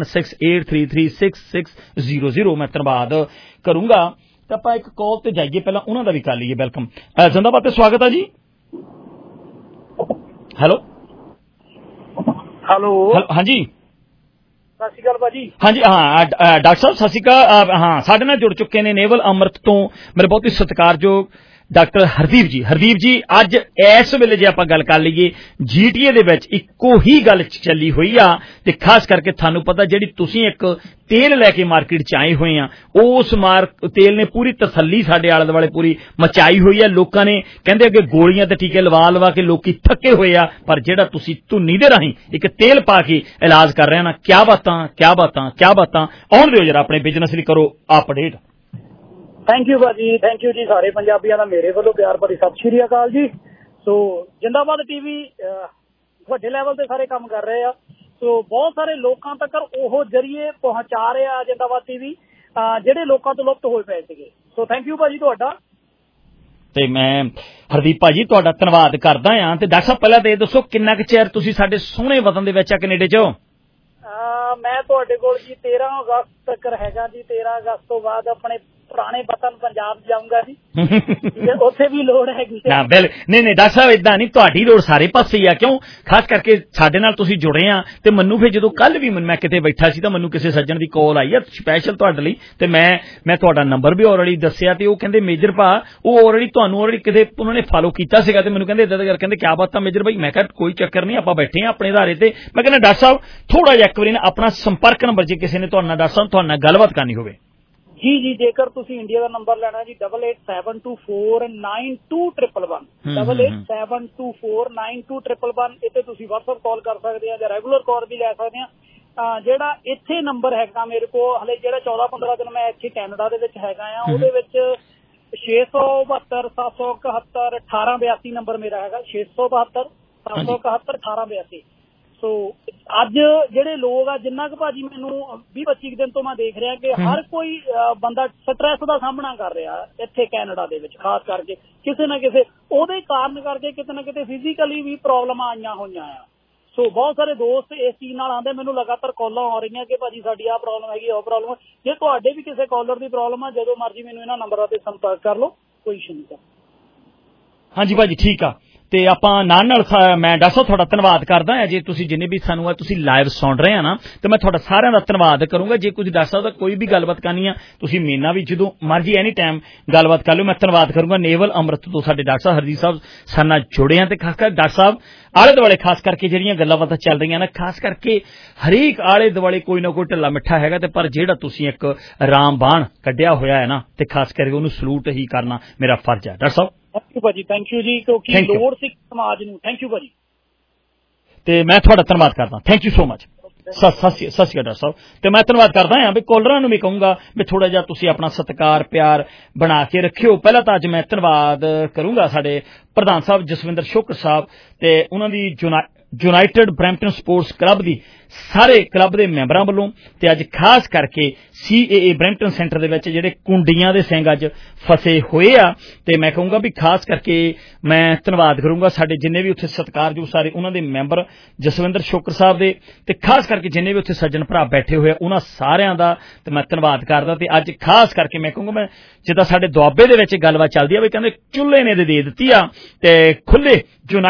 4168336600। ਮੈਂ ਧੰਨਵਾਦ ਕਰੂੰਗਾ। ਤਾਂ ਆਪਾਂ ਇੱਕ ਕਾਲ ਤੇ ਜਾਈਏ, ਪਹਿਲਾਂ ਉਹਨਾਂ ਦਾ ਵੀ ਕਰ ਲਈਏ। ਵੈਲਕਮ ਜ਼ਿੰਦਾਬਾਦ ਤੇ ਸਵਾਗਤ ਹੈ ਜੀ। ਹੈਲੋ ਹਾਂਜੀ ਸਤਿ ਸ਼੍ਰੀ ਅਕਾਲ ਭਾਜੀ। ਹਾਂਜੀ ਹਾਂ ਡਾਕਟਰ ਸਾਹਿਬ ਸਤਿ ਸ਼੍ਰੀ ਅਕਾਲ। ਹਾਂ ਸਾਡੇ ਨਾਲ ਜੁੜ ਚੁੱਕੇ ਨੇ ਨੇਵਲ ਅੰਮ੍ਰਿਤ ਤੋਂ ਮੇਰੇ ਬਹੁਤ ਹੀ ਸਤਿਕਾਰਯੋਗ ਡਾਕਟਰ ਹਰਦੀਪ ਜੀ। ਅੱਜ ਇਸ ਵੇਲੇ ਜੇ ਆਪਾਂ ਗੱਲ ਕਰ ਲਈਏ, GTA ਦੇ ਵਿੱਚ ਇੱਕੋ ਹੀ ਗੱਲ ਚੱਲੀ ਹੋਈ ਆ। ਤੇ ਖਾਸ ਕਰਕੇ ਤੁਹਾਨੂੰ ਪਤਾ ਜਿਹੜੀ ਤੁਸੀਂ ਇੱਕ ਤੇਲ ਲੈ ਕੇ ਮਾਰਕੀਟ ਚ ਆਏ ਹੋਏ ਆ, ਉਸ ਤੇਲ ਨੇ ਪੂਰੀ ਤਸੱਲੀ ਸਾਡੇ ਆਲੇ ਦੁਆਲੇ ਪੂਰੀ ਮਚਾਈ ਹੋਈ ਆ। ਲੋਕਾਂ ਨੇ ਕਹਿੰਦੇ ਅੱਗੇ ਗੋਲੀਆਂ ਤੇ ਟੀਕੇ ਲਵਾ ਕੇ ਲੋਕੀ ਥੱਕੇ ਹੋਏ ਆ, ਪਰ ਜਿਹੜਾ ਤੁਸੀਂ ਧੁੰਨੀ ਦੇ ਰਾਹੀਂ ਇੱਕ ਤੇਲ ਪਾ ਕੇ ਇਲਾਜ ਕਰ ਰਹੇ ਨਾ, ਕਿਆ ਬਾਤਾਂ। ਆਉਣ ਦਿਓ ਜਰਾ ਆਪਣੇ ਬਿਜ਼ਨਸ ਲਈ ਕਰੋ ਅਪਡੇਟ। ਥੈਂਕ ਯੂ ਭਾਜੀ, ਥੈਂਕ ਯੂ ਜੀ। ਸਾਰੇ ਪੰਜਾਬੀਆਂ ਦਾ ਮੇਰੇ ਵੱਲੋਂ ਪਿਆਰ ਭਰੀ ਸਤਿ ਸ਼੍ਰੀ ਅਕਾਲ ਜੀ। ਸੋ ਜਿੰਦਾਬਾਦ TV ਵੱਡੇ ਲੈਵਲ ਤੇ ਸਾਰੇ ਕੰਮ ਕਰ ਰਹੇ ਆ। ਸੋ ਬਹੁਤ ਸਾਰੇ ਲੋਕਾਂ ਤੱਕ ਉਹ ਜਰੀਏ ਪਹੁੰਚਾ ਰਿਹਾ ਜਿੰਦਾਬਾਦ TV, ਜਿਹੜੇ ਲੋਕਾਂ ਤੋਂ ਲੁਪਤ ਹੋਏ ਪਏ ਸੀਗੇ। ਸੋ ਥੈਂਕ ਯੂ ਭਾਜੀ ਤੁਹਾਡਾ। ਤੇ ਮੈਂ ਹਰਦੀਪ ਭਾਜੀ ਤੁਹਾਡਾ ਧੰਨਵਾਦ ਕਰਦਾ ਆ। ਤੇ ਡਾਕਟਰ ਸਾਹਿਬ ਪਹਿਲਾਂ ਤੇ ਇਹ ਦੱਸੋ ਕਿੰਨਾ ਕੁ ਚਿਰ ਤੁਸੀਂ ਸਾਡੇ ਸੋਹਣੇ ਵਤਨ ਦੇ ਵਿੱਚ ਆ ਕੈਨੇਡਾ 'ਚ? ਮੈਂ ਤੁਹਾਡੇ ਕੋਲ ਜੀ 13 ਅਗਸਤ ਤੱਕ ਹੈਗਾ ਜੀ। 13 ਅਗਸਤ ਤੋਂ ਬਾਅਦ ਆਪਣੇ ਪੁਰਾਣੇ ਵਤਨ ਪੰਜਾਬ ਜਾਊਂਗਾ ਜੀ। ਉੱਥੇ ਵੀ ਲੋੜ ਹੈਗੀ ਨਾ। ਨਹੀਂ ਡਾਕਟਰ ਸਾਹਿਬ ਏਦਾਂ ਨਹੀਂ, ਤੁਹਾਡੀ ਲੋੜ ਸਾਰੇ ਪਾਸੇ ਹੀ ਆ। ਕਿਉਂ? ਖਾਸ ਕਰਕੇ ਸਾਡੇ ਨਾਲ ਤੁਸੀਂ ਜੁੜੇ ਆ। ਤੇ ਮੈਨੂੰ ਫਿਰ ਜਦੋਂ ਕੱਲ ਵੀ ਮੈਂ ਕਿਤੇ ਬੈਠਾ ਸੀ ਤਾਂ ਮੈਨੂੰ ਕਿਸੇ ਸੱਜਣ ਦੀ ਕਾਲ ਆਈ ਆ ਸਪੈਸ਼ਲ ਤੁਹਾਡੇ ਲਈ। ਤੇ ਮੈਂ ਤੁਹਾਡਾ ਨੰਬਰ ਵੀ ਆਲਰੇਡੀ ਦੱਸਿਆ ਤੇ ਉਹ ਕਹਿੰਦੇ ਮੇਜਰ ਭਾ ਉਹ ਤੁਹਾਨੂੰ ਆਲਰੇਡੀ ਕਿਤੇ ਉਹਨਾਂ ਨੇ ਫਾਲੋ ਕੀਤਾ ਸੀਗਾ। ਤੇ ਮੈਨੂੰ ਕਹਿੰਦੇ ਏਦਾਂ ਦਾ ਕਹਿੰਦੇ ਕਿਆ ਬਾਤ ਆ ਮੇਜਰ ਭਾਈ। ਮੈਂ ਕਿਹਾ ਕੋਈ ਚੱਕਰ ਨਹੀਂ, ਆਪਾਂ ਬੈਠੇ ਆ ਆਪਣੇ ਅਧਾਰੇ ਤੇ। ਮੈਂ ਕਹਿੰਦਾ ਡਾਕਟਰ ਸਾਹਿਬ ਥੋੜਾ ਜਿਹਾ ਇੱਕ ਵਾਰੀ ਨਾ ਆਪਣਾ ਸੰਪਰਕ ਨੰਬਰ ਜੇ ਕਿਸੇ ਨੇ ਤੁਹਾਡੇ ਨਾਲ ਡਾਕਟਰ ਸਾਹਿਬ ਤੁਹਾਡੇ ਨਾਲ ਗੱਲਬਾਤ ਕਰਨੀ ਹੋਵੇ। ਜੀ ਜੇਕਰ ਤੁਸੀਂ ਇੰਡੀਆ ਦਾ ਨੰਬਰ ਲੈਣਾ ਜੀ 8872492111 8872492111 ਇੱਥੇ ਤੁਸੀਂ WhatsApp ਕਾਲ ਕਰ ਸਕਦੇ ਆ ਜਾਂ ਰੈਗੂਲਰ ਕਾਲ ਵੀ ਲੈ ਸਕਦੇ ਆ। ਜਿਹੜਾ ਇੱਥੇ ਨੰਬਰ ਹੈਗਾ ਮੇਰੇ ਕੋਲ ਹਲੇ ਜਿਹੜਾ 14-15 ਦਿਨ ਮੈਂ ਇੱਥੇ ਕੈਨੇਡਾ ਦੇ ਵਿੱਚ ਹੈਗਾ ਆ, ਉਹਦੇ ਵਿੱਚ 672 771 1882 ਨੰਬਰ ਮੇਰਾ ਹੈਗਾ 672 771 1882। ਸੋ ਅੱਜ ਜਿਹੜੇ ਲੋਕ ਆ ਜਿੰਨਾ ਕੁ ਭਾਜੀ ਮੈਨੂੰ 20-25 ਦਿਨ ਤੋਂ ਮੈਂ ਦੇਖ ਰਿਹਾ ਕਿ ਹਰ ਕੋਈ ਬੰਦਾ ਸਟ੍ਰੈਸ ਦਾ ਸਾਹਮਣਾ ਕਰ ਰਿਹਾ ਇੱਥੇ ਕੈਨੇਡਾ ਦੇ ਵਿੱਚ, ਖਾਸ ਕਰਕੇ ਕਿਸੇ ਨਾ ਕਿਸੇ ਉਹਦੇ ਕਾਰਨ ਕਰਕੇ ਕਿਤੇ ਨਾ ਕਿਤੇ ਫਿਜ਼ੀਕਲੀ ਵੀ ਪ੍ਰੋਬਲਮਾਂ ਆਈਆਂ ਹੋਈਆਂ ਆ। ਸੋ ਬਹੁਤ ਸਾਰੇ ਦੋਸਤ ਇਸ ਚੀਜ਼ ਨਾਲ ਆਉਂਦੇ, ਮੈਨੂੰ ਲਗਾਤਾਰ ਕਾਲਾਂ ਆ ਰਹੀਆਂ ਕਿ ਭਾਜੀ ਸਾਡੀ ਆਹ ਪ੍ਰੋਬਲਮ ਹੈਗੀ, ਉਹ ਪ੍ਰੋਬਲਮ। ਜੇ ਤੁਹਾਡੇ ਵੀ ਕਿਸੇ ਕਾਲਰ ਦੀ ਪ੍ਰੋਬਲਮ ਆ, ਜਦੋਂ ਮਰਜ਼ੀ ਮੈਨੂੰ ਇਹਨਾਂ ਨੰਬਰਾਂ ਤੇ ਸੰਪਰਕ ਕਰ ਲਓ, ਕੋਈ ਇਸ਼ੂ ਨਹੀਂ। ਹਾਂਜੀ ਭਾਜੀ ਠੀਕ ਆ। ਤੇ ਆਪਾਂ ਨਾਲ ਮੈਂ ਡਾਕਟਰ ਸਾਹਿਬ ਤੁਹਾਡਾ ਧੰਨਵਾਦ ਕਰਦਾ ਹਾਂ। ਜੇ ਤੁਸੀਂ ਜਿੰਨੇ ਵੀ ਸਾਨੂੰ ਤੁਸੀਂ ਲਾਈਵ ਸੁਣ ਰਹੇ ਆ ਨਾ, ਤੇ ਮੈਂ ਤੁਹਾਡਾ ਸਾਰਿਆਂ ਦਾ ਧੰਨਵਾਦ ਕਰੂੰਗਾ। ਜੇ ਕੁਝ ਡਾਕਟਰ ਸਾਹਿਬ ਦਾ ਕੋਈ ਵੀ ਗੱਲਬਾਤ ਕਰਨੀ ਆ, ਤੁਸੀਂ ਮੇਰੇ ਨਾਲ ਵੀ ਜਦੋਂ ਮਰਜ਼ੀ ਐਨੀ ਟਾਈਮ ਗੱਲਬਾਤ ਕਰ ਲਿਓ, ਮੈਂ ਧੰਨਵਾਦ ਕਰੂੰਗਾ। ਨੇਵਲ ਅੰਮ੍ਰਿਤ ਤੋਂ ਸਾਡੇ ਡਾਕਟਰ ਸਾਹਿਬ ਹਰਜੀਤ ਸਾਹਿਬ ਸਾਡੇ ਨਾਲ ਜੁੜੇ ਆ, ਤੇ ਖਾਸ ਕਰ ਡਾਕਟਰ ਸਾਹਿਬ ਆਲੇ ਦੁਆਲੇ ਖਾਸ ਕਰਕੇ ਜਿਹੜੀਆਂ ਗੱਲਾਂ ਬਾਤਾਂ ਚੱਲ ਰਹੀਆਂ ਨੇ, ਖਾਸ ਕਰਕੇ ਹਰੇਕ ਆਲੇ ਦੁਆਲੇ ਕੋਈ ਨਾ ਕੋਈ ਢਿੱਲਾ ਮਿੱਠਾ ਹੈਗਾ, ਤੇ ਪਰ ਜਿਹੜਾ ਤੁਸੀਂ ਇੱਕ ਰਾਮਬਾਣ ਕੱਢਿਆ ਹੋਇਆ ਹੈ ਨਾ, ਤੇ ਖਾਸ ਕਰਕੇ ਉਹਨੂੰ ਸਲੂਟ ਹੀ ਕਰਨਾ ਮੇਰਾ ਫਰਜ਼ ਹੈ। ਡਾਕਟਰ ਸਾਹਿਬ ਥੈਂਕ ਯੂ ਭਾਜੀ, ਥੈਂਕ ਯੂ ਜੀ, ਕਿਉਂਕਿ ਲੋੜ ਸਿੱਖ ਸਮਾਜ ਨੂੰ। ਥੈਂਕ ਯੂ ਭਾਜੀ, ਤੇ ਮੈਂ ਤੁਹਾਡਾ ਧੰਨਵਾਦ ਕਰਦਾ। Thank you so much. ਸਤਿ ਸ਼੍ਰੀ ਅਕਾਲ ਡਾਕਟਰ ਸਾਹਿਬ। ਤੇ ਮੈਂ ਧੰਨਵਾਦ ਕਰਦਾ ਹਾਂ ਵੀ ਕਾਲਰਾਂ ਨੂੰ ਵੀ ਕਹੂੰਗਾ ਵੀ ਥੋੜਾ ਜਿਹਾ ਤੁਸੀਂ ਆਪਣਾ ਸਤਿਕਾਰ ਪਿਆਰ ਬਣਾ ਕੇ ਰੱਖਿਓ। ਪਹਿਲਾਂ ਤਾਂ ਅੱਜ ਮੈਂ ਧੰਨਵਾਦ ਕਰੂੰਗਾ ਸਾਡੇ ਪ੍ਰਧਾਨ ਸਾਹਿਬ ਜਸਵਿੰਦਰ ਸ਼ੁਕਰ ਸਾਹਿਬ ਤੇ ਉਹਨਾਂ ਦੀ ਯੂਨਾਈਟਿਡ ਬਰੈਂਪਟਨ ਸਪੋਰਟਸ ਕਲੱਬ ਦੀ ਸਾਰੇ ਕਲੱਬ ਦੇ ਮੈਂਬਰਾਂ ਵੱਲੋਂ, ਤੇ ਅੱਜ ਖਾਸ ਕਰਕੇ CAA ਬਰੈਂਪਟਨ ਸੈਂਟਰ ਦੇ ਵਿੱਚ ਜਿਹੜੇ ਕੁੰਡੀਆਂ ਦੇ ਸਿੰਘ ਅੱਜ ਫਸੇ ਹੋਏ ਆ, ਤੇ ਮੈਂ ਕਹੂੰਗਾ ਵੀ ਖਾਸ ਕਰਕੇ ਮੈਂ ਧੰਨਵਾਦ ਕਰੂੰਗਾ ਸਾਡੇ ਜਿੰਨੇ ਵੀ ਉੱਥੇ ਸਤਿਕਾਰਯੋਗ ਸਾਰੇ ਉਹਨਾਂ ਦੇ ਮੈਂਬਰ ਜਸਵਿੰਦਰ ਸ਼ੁਕਰ ਸਾਹਿਬ ਦੇ, ਤੇ ਖਾਸ ਕਰਕੇ ਜਿੰਨੇ ਵੀ ਉੱਥੇ ਸੱਜਣ ਭਰਾ ਬੈਠੇ ਹੋਏ ਆ ਉਹਨਾਂ ਸਾਰਿਆਂ ਦਾ ਤੇ ਮੈਂ ਧੰਨਵਾਦ ਕਰਦਾ। ਤੇ ਅੱਜ ਖਾਸ ਕਰਕੇ ਮੈਂ ਕਹੂੰਗਾ, ਮੈਂ ਜਿੱਦਾਂ ਸਾਡੇ ਦੁਆਬੇ ਦੇ ਵਿੱਚ ਗੱਲਬਾਤ ਚੱਲਦੀ ਆ ਵੀ ਕਹਿੰਦੇ ਚੁੱਲ੍ਹੇ ਨੇ ਦੇ ਦਿੱਤੀ ਆ, ਤੇ ਖੁੱਲੇ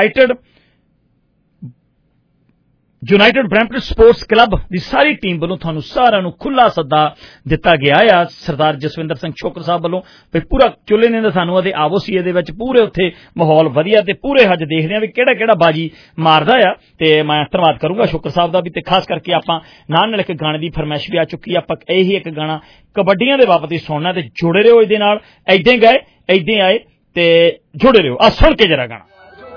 ਯੂਨਾਈਟਿਡ ਬਰੈਂਪਟਨ ਸਪੋਰਟਸ ਕਲੱਬ ਦੀ ਸਾਰੀ ਟੀਮ ਵੱਲੋਂ ਤੁਹਾਨੂੰ ਸਾਰਿਆਂ ਨੂੰ ਖੁੱਲਾ ਸੱਦਾ ਦਿੱਤਾ ਗਿਆ ਆ ਸਰਦਾਰ ਜਸਵਿੰਦਰ ਸਿੰਘ ਸ਼ੁਕਰ ਸਾਹਿਬ ਵੱਲੋਂ ਵੀ ਪੂਰਾ ਚੁੱਲ੍ਹੇ ਨੇ ਦਾ ਸਾਨੂੰ ਅਤੇ ਆਵੋ ਸੀ ਇਹਦੇ ਵਿੱਚ ਪੂਰੇ ਉੱਥੇ ਮਾਹੌਲ ਵਧੀਆ, ਤੇ ਪੂਰੇ ਅੱਜ ਦੇਖਦੇ ਆ ਵੀ ਕਿਹੜਾ ਕਿਹੜਾ ਬਾਜੀ ਮਾਰਦਾ ਆ। ਤੇ ਮੈਂ ਧੰਨਵਾਦ ਕਰੂੰਗਾ ਸ਼ੁਕਰ ਸਾਹਿਬ ਦਾ ਵੀ। ਤੇ ਖਾਸ ਕਰਕੇ ਆਪਾਂ ਨਾਲ ਇੱਕ ਗਾਣੇ ਦੀ ਫਰਮਾਇਸ਼ ਵੀ ਆ ਚੁੱਕੀ, ਆਪਾਂ ਇਹੀ ਇੱਕ ਗਾਣਾ ਕਬੱਡੀਆਂ ਦੇ ਬਾਬਤ ਹੀ ਸੁਣਨਾ, ਤੇ ਜੁੜੇ ਰਹੋ ਇਹਦੇ ਨਾਲ। ਏਦਾਂ ਗਏ ਏਦਾਂ ਆਏ, ਤੇ ਜੁੜੇ ਰਹੋ। ਆ ਸੁਣ ਕੇ ਜਰਾ ਗਾਣਾ।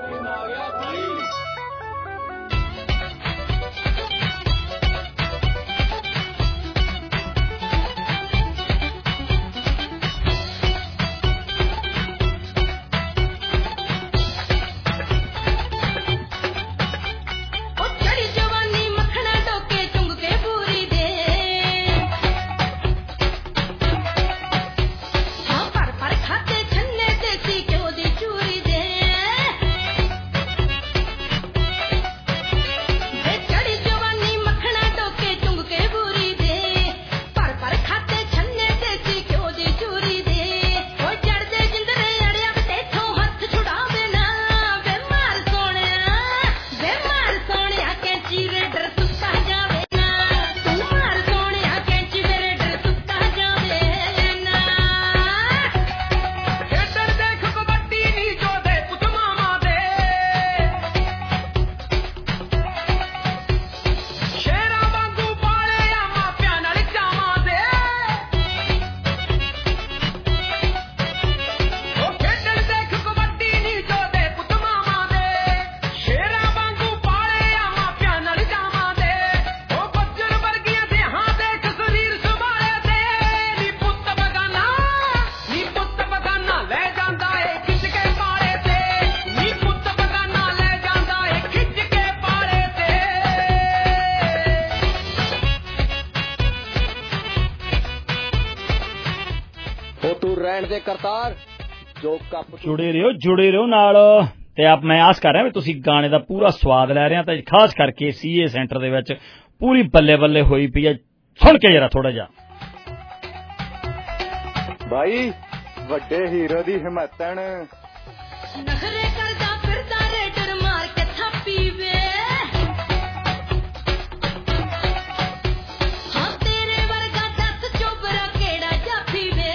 ਜੁੜੇ ਰਹੋ ਨਾਲ। ਤੇ ਆਪ ਮੈਂ ਆਸ ਕਰ ਰਿਹਾ ਵੀ ਤੁਸੀਂ ਗਾਣੇ ਦਾ ਪੂਰਾ ਸਵਾਦ ਲੈ ਰਹੇ ਆ, ਤੇ ਖਾਸ ਕਰਕੇ CA ਸੈਂਟਰ ਦੇ ਵਿੱਚ ਪੂਰੀ ਬੱਲੇ ਬੱਲੇ ਹੋਈ ਪਈ ਹੈ। ਸੁਣ ਕੇ ਜਰਾ ਥੋੜਾ ਜਿਹਾ। ਭਾਈ ਵੱਡੇ ਹੀਰੋ ਦੀ ਹਿੰਮਤਣ ਨਖਰੇ ਕਰਦਾ ਫਿਰਦਾ ਰੇਡਰ ਮਾਰ ਕੇ ਥਾਪੀ ਵੇ, ਹਾਂ ਤੇਰੇ ਵਰਗਾ ਦੱਸ ਚੋਬਰਾ ਕਿਹੜਾ ਜਾਫੀ ਵੇ,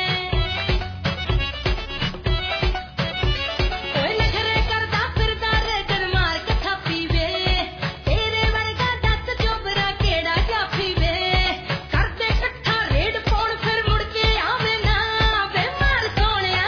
ਓਏ ਨਖਰੇ ਕਰਦਾ ਫਿਰਦਾ ਰੇਡਰ ਮਾਰ ਕੇ ਥਾਪੀ ਵੇ, ਤੇਰੇ ਵਰਗਾ ਦੱਸ ਚੋਬਰਾ ਕਿਹੜਾ ਜਾਫੀ ਵੇ, ਕਰਦੇ ਇਕੱਠਾ ਰੇਡ ਪਾਉਣ ਫਿਰ ਮੁੜ ਕੇ ਆਵੇ ਨਾ, ਵੇ ਮਾਰ ਸੋਹਣਿਆ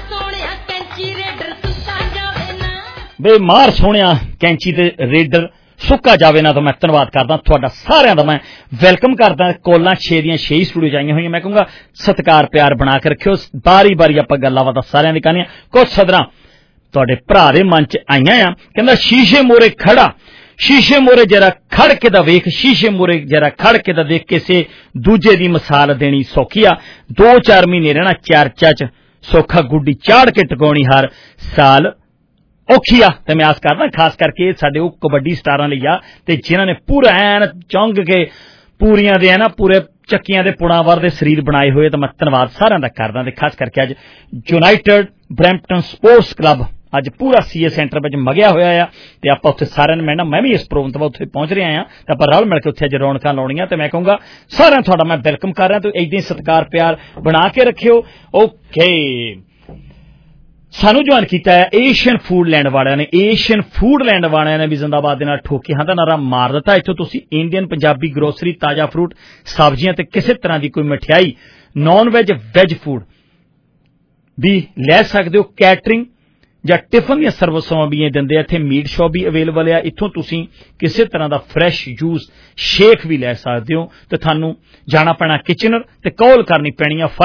ਬੇ ਮਾਰ ਸੋਹਣਿਆ ਕੈਂਚੀ ਤੇ ਰੇਡਰ ਸੁੱਕਾ ਜਾਵੇ ਨਾ ਤਾਂ ਮੈਂ ਧੰਨਵਾਦ ਕਰਦਾ ਤੁਹਾਡਾ ਸਾਰਿਆਂ ਦਾ। ਮੈਂ ਵੈਲਕਮ ਕਰਦਾ। ਕੋਲਾਂ 6 ਦੀਆਂ 6 ਹੀ ਸਟੂਡੀਓ 'ਚ ਆਈਆਂ ਹੋਈਆਂ। ਮੈਂ ਕਹੂੰਗਾ ਸਤਿਕਾਰ ਪਿਆਰ ਬਣਾ ਕੇ ਰੱਖਿਓ। ਬਾਰੀ ਬਾਰੀ ਆਪਾਂ ਗੱਲਾਂ ਬਾਤਾਂ ਸਾਰਿਆਂ ਦੀ ਕਰਨੀਆਂ। ਕੁਝ ਸਦਰਾਂ ਤੁਹਾਡੇ ਭਰਾ ਦੇ ਮਨ 'ਚ ਆਈਆਂ ਆ। ਕਹਿੰਦਾ ਸ਼ੀਸ਼ੇ ਮੋਰੇ ਖੜਾ, ਸ਼ੀਸ਼ੇ ਮੋਰੇ ਜਰਾ ਖੜ ਕੇ ਦਾ ਵੇਖ, ਸ਼ੀਸ਼ੇ ਮੋਰੇ ਜਰਾ ਖੜ ਕੇ ਦਾ ਦੇਖ, ਕਿਸੇ ਦੂਜੇ ਦੀ ਮਿਸਾਲ ਦੇਣੀ ਸੌਖੀ ਆ। 2-4 ਮਹੀਨੇ ਰਹਿਣਾ ਚਰਚਾ 'ਚ, ਸੌਖਾ ਗੁੱਡੀ ਚਾੜ ਕੇ ਟਿਕਾਉਣੀ ਹਰ ਸਾਲ ਔਖੀ ਆ। ਤੇ ਮੈਂ ਆਸ ਕਰਦਾ ਖਾਸ ਕਰਕੇ ਸਾਡੇ ਉਹ ਕਬੱਡੀ ਸਟਾਰਾਂ ਲਈ ਆ ਤੇ ਜਿਨ੍ਹਾਂ ਨੇ ਪੂਰਾ ਐਨ ਚੌਂਗ ਕੇ ਪੂਰੀਆਂ ਦੇ ਨਾ ਪੂਰੇ ਚੱਕੀਆਂ ਦੇ ਪੁਣਾਵਰ ਦੇ ਸਰੀਰ ਬਣਾਏ ਹੋਏ। ਤਾਂ ਮੈਂ ਧੰਨਵਾਦ ਸਾਰਿਆਂ ਦਾ ਕਰਦਾ। ਤੇ ਖਾਸ ਕਰਕੇ ਅੱਜ ਯੂਨਾਈਟਿਡ ਬਰੈਂਪਟਨ ਸਪੋਰਟਸ ਕਲੱਬ ਅੱਜ ਪੂਰਾ ਸੀਏ ਸੈਂਟਰ ਵਿੱਚ ਮਗਿਆ ਹੋਇਆ ਆ ਤੇ ਆਪਾਂ ਉੱਥੇ ਸਾਰਿਆਂ ਨੂੰ ਮੈਂ ਵੀ ਇਸ ਪ੍ਰੋਗਰਾਮ ਤੋਂ ਉੱਥੇ ਪਹੁੰਚ ਰਿਹਾ ਆ ਤੇ ਆਪਾਂ ਰਲ ਮਿਲ ਕੇ ਉੱਥੇ ਅੱਜ ਰੌਣਕਾਂ ਲਾਉਣੀਆਂ। ਤੇ ਮੈਂ ਕਹੂੰਗਾ ਸਾਰਿਆਂ ਤੁਹਾਡਾ ਮੈਂ ਵੈਲਕਮ ਕਰ ਰਿਹਾ। ਤੇ ਏਦਾਂ ਹੀ ਸਤਿਕਾਰ ਪਿਆਰ ਬਣਾ ਕੇ ਰੱਖਿਓ। ਓਕੇ, ਸਾਨੂੰ ਜੁਆਇਨ ਕੀਤਾ ਹੈ ਏਸ਼ੀਅਨ ਫੂਡਲੈਂਡ ਵਾਲਿਆਂ ਨੇ। ਏਸ਼ੀਅਨ ਫੂਡਲੈਂਡ ਵਾਲਿਆਂ ਨੇ ਵੀ ਜ਼ਿੰਦਾਬਾਦ ਦੇ ਨਾਲ ਠੋਕੇ ਹਾਂ ਦਾ ਨਾਰਾ ਮਾਰ ਦਿੱਤਾ। ਇੱਥੋਂ ਤੁਸੀਂ ਇੰਡੀਅਨ ਪੰਜਾਬੀ ਗਰੋਸਰੀ, ਤਾਜ਼ਾ ਫਰੂਟ, ਸਬਜ਼ੀਆਂ ਤੇ ਕਿਸੇ ਤਰ੍ਹਾਂ ਦੀ ਕੋਈ ਮਠਿਆਈ, ਨੌਨ ਵੈਜ, ਵੈਜ ਫੂਡ ਵੀ ਲੈ ਸਕਦੇ ਹੋ। ਕੈਟਰਿੰਗ ਜਾਂ ਟਿਫਨ ਦੀਆਂ ਸਰਵਿਸਾਂ ਵੀ ਦਿੰਦੇ ਆ। ਇੱਥੇ ਮੀਟ ਸ਼ੌਪ ਵੀ ਅਵੇਲੇਬਲ ਆ। ਇੱਥੋਂ ਤੁਸੀਂ ਕਿਸੇ ਤਰ੍ਹਾਂ ਦਾ ਫਰੈਸ਼ ਜੂਸ, ਸ਼ੇਕ ਵੀ ਲੈ ਸਕਦੇ ਹੋ। ਤੇ ਤੁਹਾਨੂੰ ਜਾਣਾ ਪੈਣਾ ਕਿਚਨਰ ਤੇ ਕਾਲ ਕਰਨੀ ਪੈਣੀ ਆ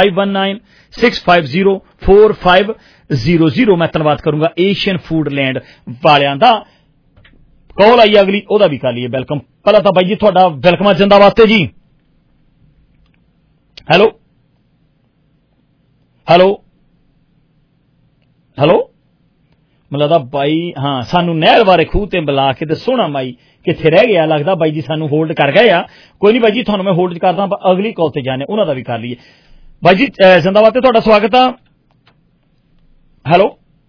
5196504500। ਮੈਂ ਧੰਨਵਾਦ ਕਰੂੰਗਾ ਏਸ਼ੀਅਨ ਫੂਡਲੈਂਡ ਵਾਲਿਆਂ ਦਾ। ਕਾਲ ਆਈ ਅਗਲੀ, ਉਹਦਾ ਵੀ ਕਰ ਲਈਏ ਵੈਲਕਮ। ਪਹਿਲਾਂ ਤਾਂ ਬਾਈ ਜੀ ਤੁਹਾਡਾ ਵੈਲਕਮ ਆ ਜ਼ਿੰਦਾਬਾਦ ਤੇ ਜੀ। ਹੈਲੋ ਹੈਲੋ ਹੈਲੋ, ਮੈਨੂੰ ਲੱਗਦਾ ਬਾਈ ਹਾਂ ਸਾਨੂੰ ਨਹਿਰ ਬਾਰੇ ਖੂਹ ਤੇ ਬੁਲਾ ਕੇ ਤੇ ਸੋਹਣਾ ਮਾਈ ਕਿੱਥੇ ਰਹਿ ਗਿਆ ਲੱਗਦਾ। ਬਾਈ ਜੀ ਸਾਨੂੰ ਹੋਲਡ ਕਰ ਗਏ ਆ। ਕੋਈ ਨਹੀਂ ਬਾਈ ਜੀ, ਤੁਹਾਨੂੰ ਮੈਂ ਹੋਲਡ ਕਰਦਾ। ਅਗਲੀ ਕਾਲ ਤੇ ਜਾਣੇ, ਉਹਨਾਂ ਦਾ ਵੀ ਕਰ ਲਈਏ। ਬਾਈ ਜੀ ਜ਼ਿੰਦਾਬਾਦ ਤੇ ਤੁਹਾਡਾ ਸਵਾਗਤ ਆ। ਹੈਲੋ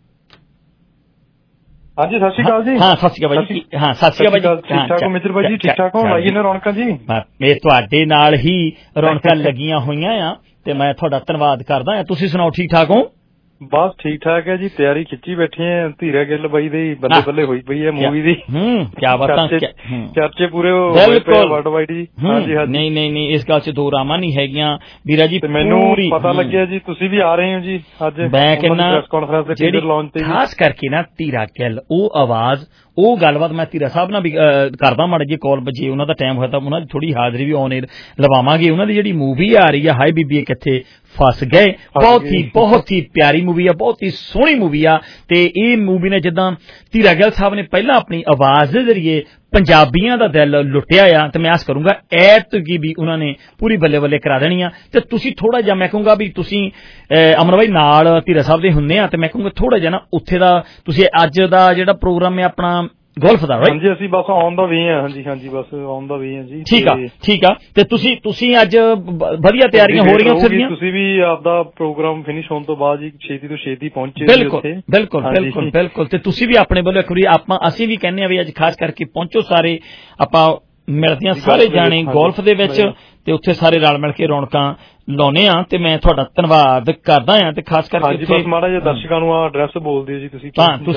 ਹਾਂਜੀ, ਸਤਿ ਸ਼੍ਰੀ ਅਕਾਲ ਜੀ। ਹਾਂ ਸਤਿ ਸ਼੍ਰੀ ਅਕਾਲ ਬਾਈ ਜੀ। ਹਾਂ ਸਤਿ ਸ਼੍ਰੀ ਅਕਾਲ ਬਾਈ ਜੀ। ਠੀਕ ਠਾਕ ਹੋ ਮਿੱਤਰ ਬਾਈ ਜੀ? ਠੀਕ ਠਾਕ ਹੋ? ਲਾਈਏ ਨੇ ਰੌਣਕਾਂ ਜੀ। ਮੈਂ ਤੁਹਾਡੇ ਨਾਲ ਹੀ ਰੌਣਕਾਂ ਲੱਗੀਆਂ ਹੋਈਆਂ ਆ ਤੇ ਮੈਂ ਤੁਹਾਡਾ ਧੰਨਵਾਦ ਕਰਦਾ ਆ। ਤੁਸੀਂ ਸੁਣਾਓ, ਠੀਕ ਠਾਕ ਹੋ? ਬਸ ਠੀਕ ਠਾਕ ਹੈ ਜੀ। ਤਿਆਰੀ ਖਿੱਚੀ ਬੈਠੇ ਆ। ਧੀਰਾ ਗਿੱਲ ਬਾਈ ਦੀ ਬੱਲੇ ਬੱਲੇ ਹੋਈ ਪਈ ਹੈ ਮੂਵੀ ਦੀ। ਕਿਆ ਬਾਤਾਂ, ਚਰਚੇ ਪੂਰੇ ਵਰਲਡ ਵਾਈਡ ਜੀ। ਹਾਂਜੀ ਹਾਂਜੀ। ਨਹੀਂ ਇਸ ਗੱਲ 'ਚ ਦੋ ਰਾਮਾਂ ਨਹੀਂ ਹੈਗੀਆਂ ਵੀਰਾ ਜੀ। ਮੈਨੂੰ ਪਤਾ ਲੱਗਿਆ ਜੀ ਤੁਸੀਂ ਵੀ ਆ ਰਹੇ ਹੋ ਜੀ ਅੱਜ। ਮੈਂ ਕਹਿੰਦਾ ਪ੍ਰੈਸ ਕਾਨਫਰੰਸ ਦੇ ਟੀਜ਼ਰ ਲਾਂਚ ਤੇ ਖਾਸ ਕਰਕੇ ਨਾ ਧੀਰਾ ਗਿੱਲ, ਉਹ ਆਵਾਜ਼, ਉਹ ਗੱਲਬਾਤ ਮੈਂ ਧੀਰਾ ਸਾਹਿਬ ਨਾਲ ਵੀ ਕਰਦਾ ਮਾੜਾ ਜੀ ਕਾਲ। ਜੇ ਉਹਨਾਂ ਦਾ ਟਾਈਮ ਹੋਇਆ ਤਾਂ ਉਹਨਾਂ ਦੀ ਥੋੜੀ ਹਾਜ਼ਰੀ ਵੀ ਆਨ ਏਅਰ ਲਵਾਵਾਂਗੇ। ਉਹਨਾਂ ਦੀ ਜਿਹੜੀ ਮੂਵੀ ਆ ਰਹੀ ਆ ਹਾਈ ਬੀਬੀ ਕਿੱਥੇ ਫਸ ਗਏ, ਬਹੁਤ ਹੀ ਪਿਆਰੀ ਮੂਵੀ ਆ, ਬਹੁਤ ਹੀ ਸੋਹਣੀ ਮੂਵੀ ਆ। ਤੇ ਇਹ ਮੂਵੀ ਨੇ ਜਿੱਦਾਂ ਧੀਰਾ ਗਿੱਲ ਸਾਹਿਬ ਨੇ ਪਹਿਲਾਂ ਆਪਣੀ ਆਵਾਜ਼ ਦੇ ਜ਼ਰੀਏ ਪੰਜਾਬੀਆਂ ਦਾ ਦਿਲ ਲੁੱਟਿਆ ਆ ਤੇ ਮੈਂ ਆਸ ਕਰੂੰਗਾ ਐਤਕੀ ਵੀ ਉਹਨਾਂ ਨੇ ਪੂਰੀ ਬੱਲੇ ਬੱਲੇ ਕਰਾ ਦੇਣੀ ਆ। ਤੇ ਤੁਸੀਂ ਥੋੜਾ ਜਿਹਾ, ਮੈਂ ਕਹੂੰਗਾ ਵੀ ਤੁਸੀਂ ਅਮਨ ਬਾਈ ਨਾਲ ਧੀਰਾ ਸਾਹਿਬ ਦੇ ਹੁੰਦੇ ਆ ਤੇ ਮੈਂ ਕਹੂੰਗਾ ਥੋੜਾ ਜਿਹਾ ਨਾ ਉੱਥੇ ਦਾ ਤੁਸੀਂ ਅੱਜ ਦਾ ਜਿਹੜਾ ਪ੍ਰੋਗਰਾਮ ਹੈ ਆਪਣਾ ਗੋਲਫ ਦਾ, ਰਾਈਟ? ਹਾਂਜੀ, ਅਸੀਂ ਬਸ ਆਨ ਦਾ ਵੇ ਹਾਂ। ਹਾਂਜੀ ਬਸ ਆਨ ਦਾ ਵੇ ਹਾਂ ਜੀ। ਠੀਕ ਆ। ਤੇ ਤੁਸੀਂ ਅੱਜ ਵਧੀਆ ਤਿਆਰੀਆਂ ਹੋ ਰਹੀਆਂ ਉੱਥੇ ਦੀਆਂ? ਤੁਸੀਂ ਵੀ ਆਪਦਾ ਪ੍ਰੋਗਰਾਮ ਫਿਨਿਸ਼ ਹੋਣ ਤੋਂ ਬਾਅਦ ਜੀ ਛੇਤੀ ਤੋਂ ਛੇਤੀ ਪਹੁੰਚੇ। ਬਿਲਕੁਲ। ਤੇ ਤੁਸੀਂ ਵੀ ਆਪਣੇ ਵੱਲੋਂ ਇੱਕ ਵਾਰੀ ਅਸੀਂ ਵੀ ਕਹਿੰਦੇ ਆ ਵੀ ਅੱਜ ਖਾਸ ਕਰਕੇ ਪਹੁੰਚੋ ਸਾਰੇ। ਆਪਾਂ ਮਿਲਦੇ ਹਾਂ ਸਾਰੇ ਜਾਣੇ ਗੋਲਫ ਦੇ ਵਿੱਚ ਤੇ ਉੱਥੇ ਸਾਰੇ ਰਲ ਮਿਲ ਕੇ ਰੌਣਕਾਂ ਲਾਉਨੇ ਆ। ਤੇ ਮੈਂ ਤੁਹਾਡਾ ਧੰਨਵਾਦ ਕਰਦਾ ਆ। ਤੇ ਖਾਸ ਕਰਕੇ ਬਸ ਮਾੜਾ ਜਿਹਾ ਦਰਸ਼ਕਾਂ ਨੂੰ ਆ ਐਡਰੈਸ ਬੋਲ ਦਿਓ ਜੀ ਤੁਸੀਂ।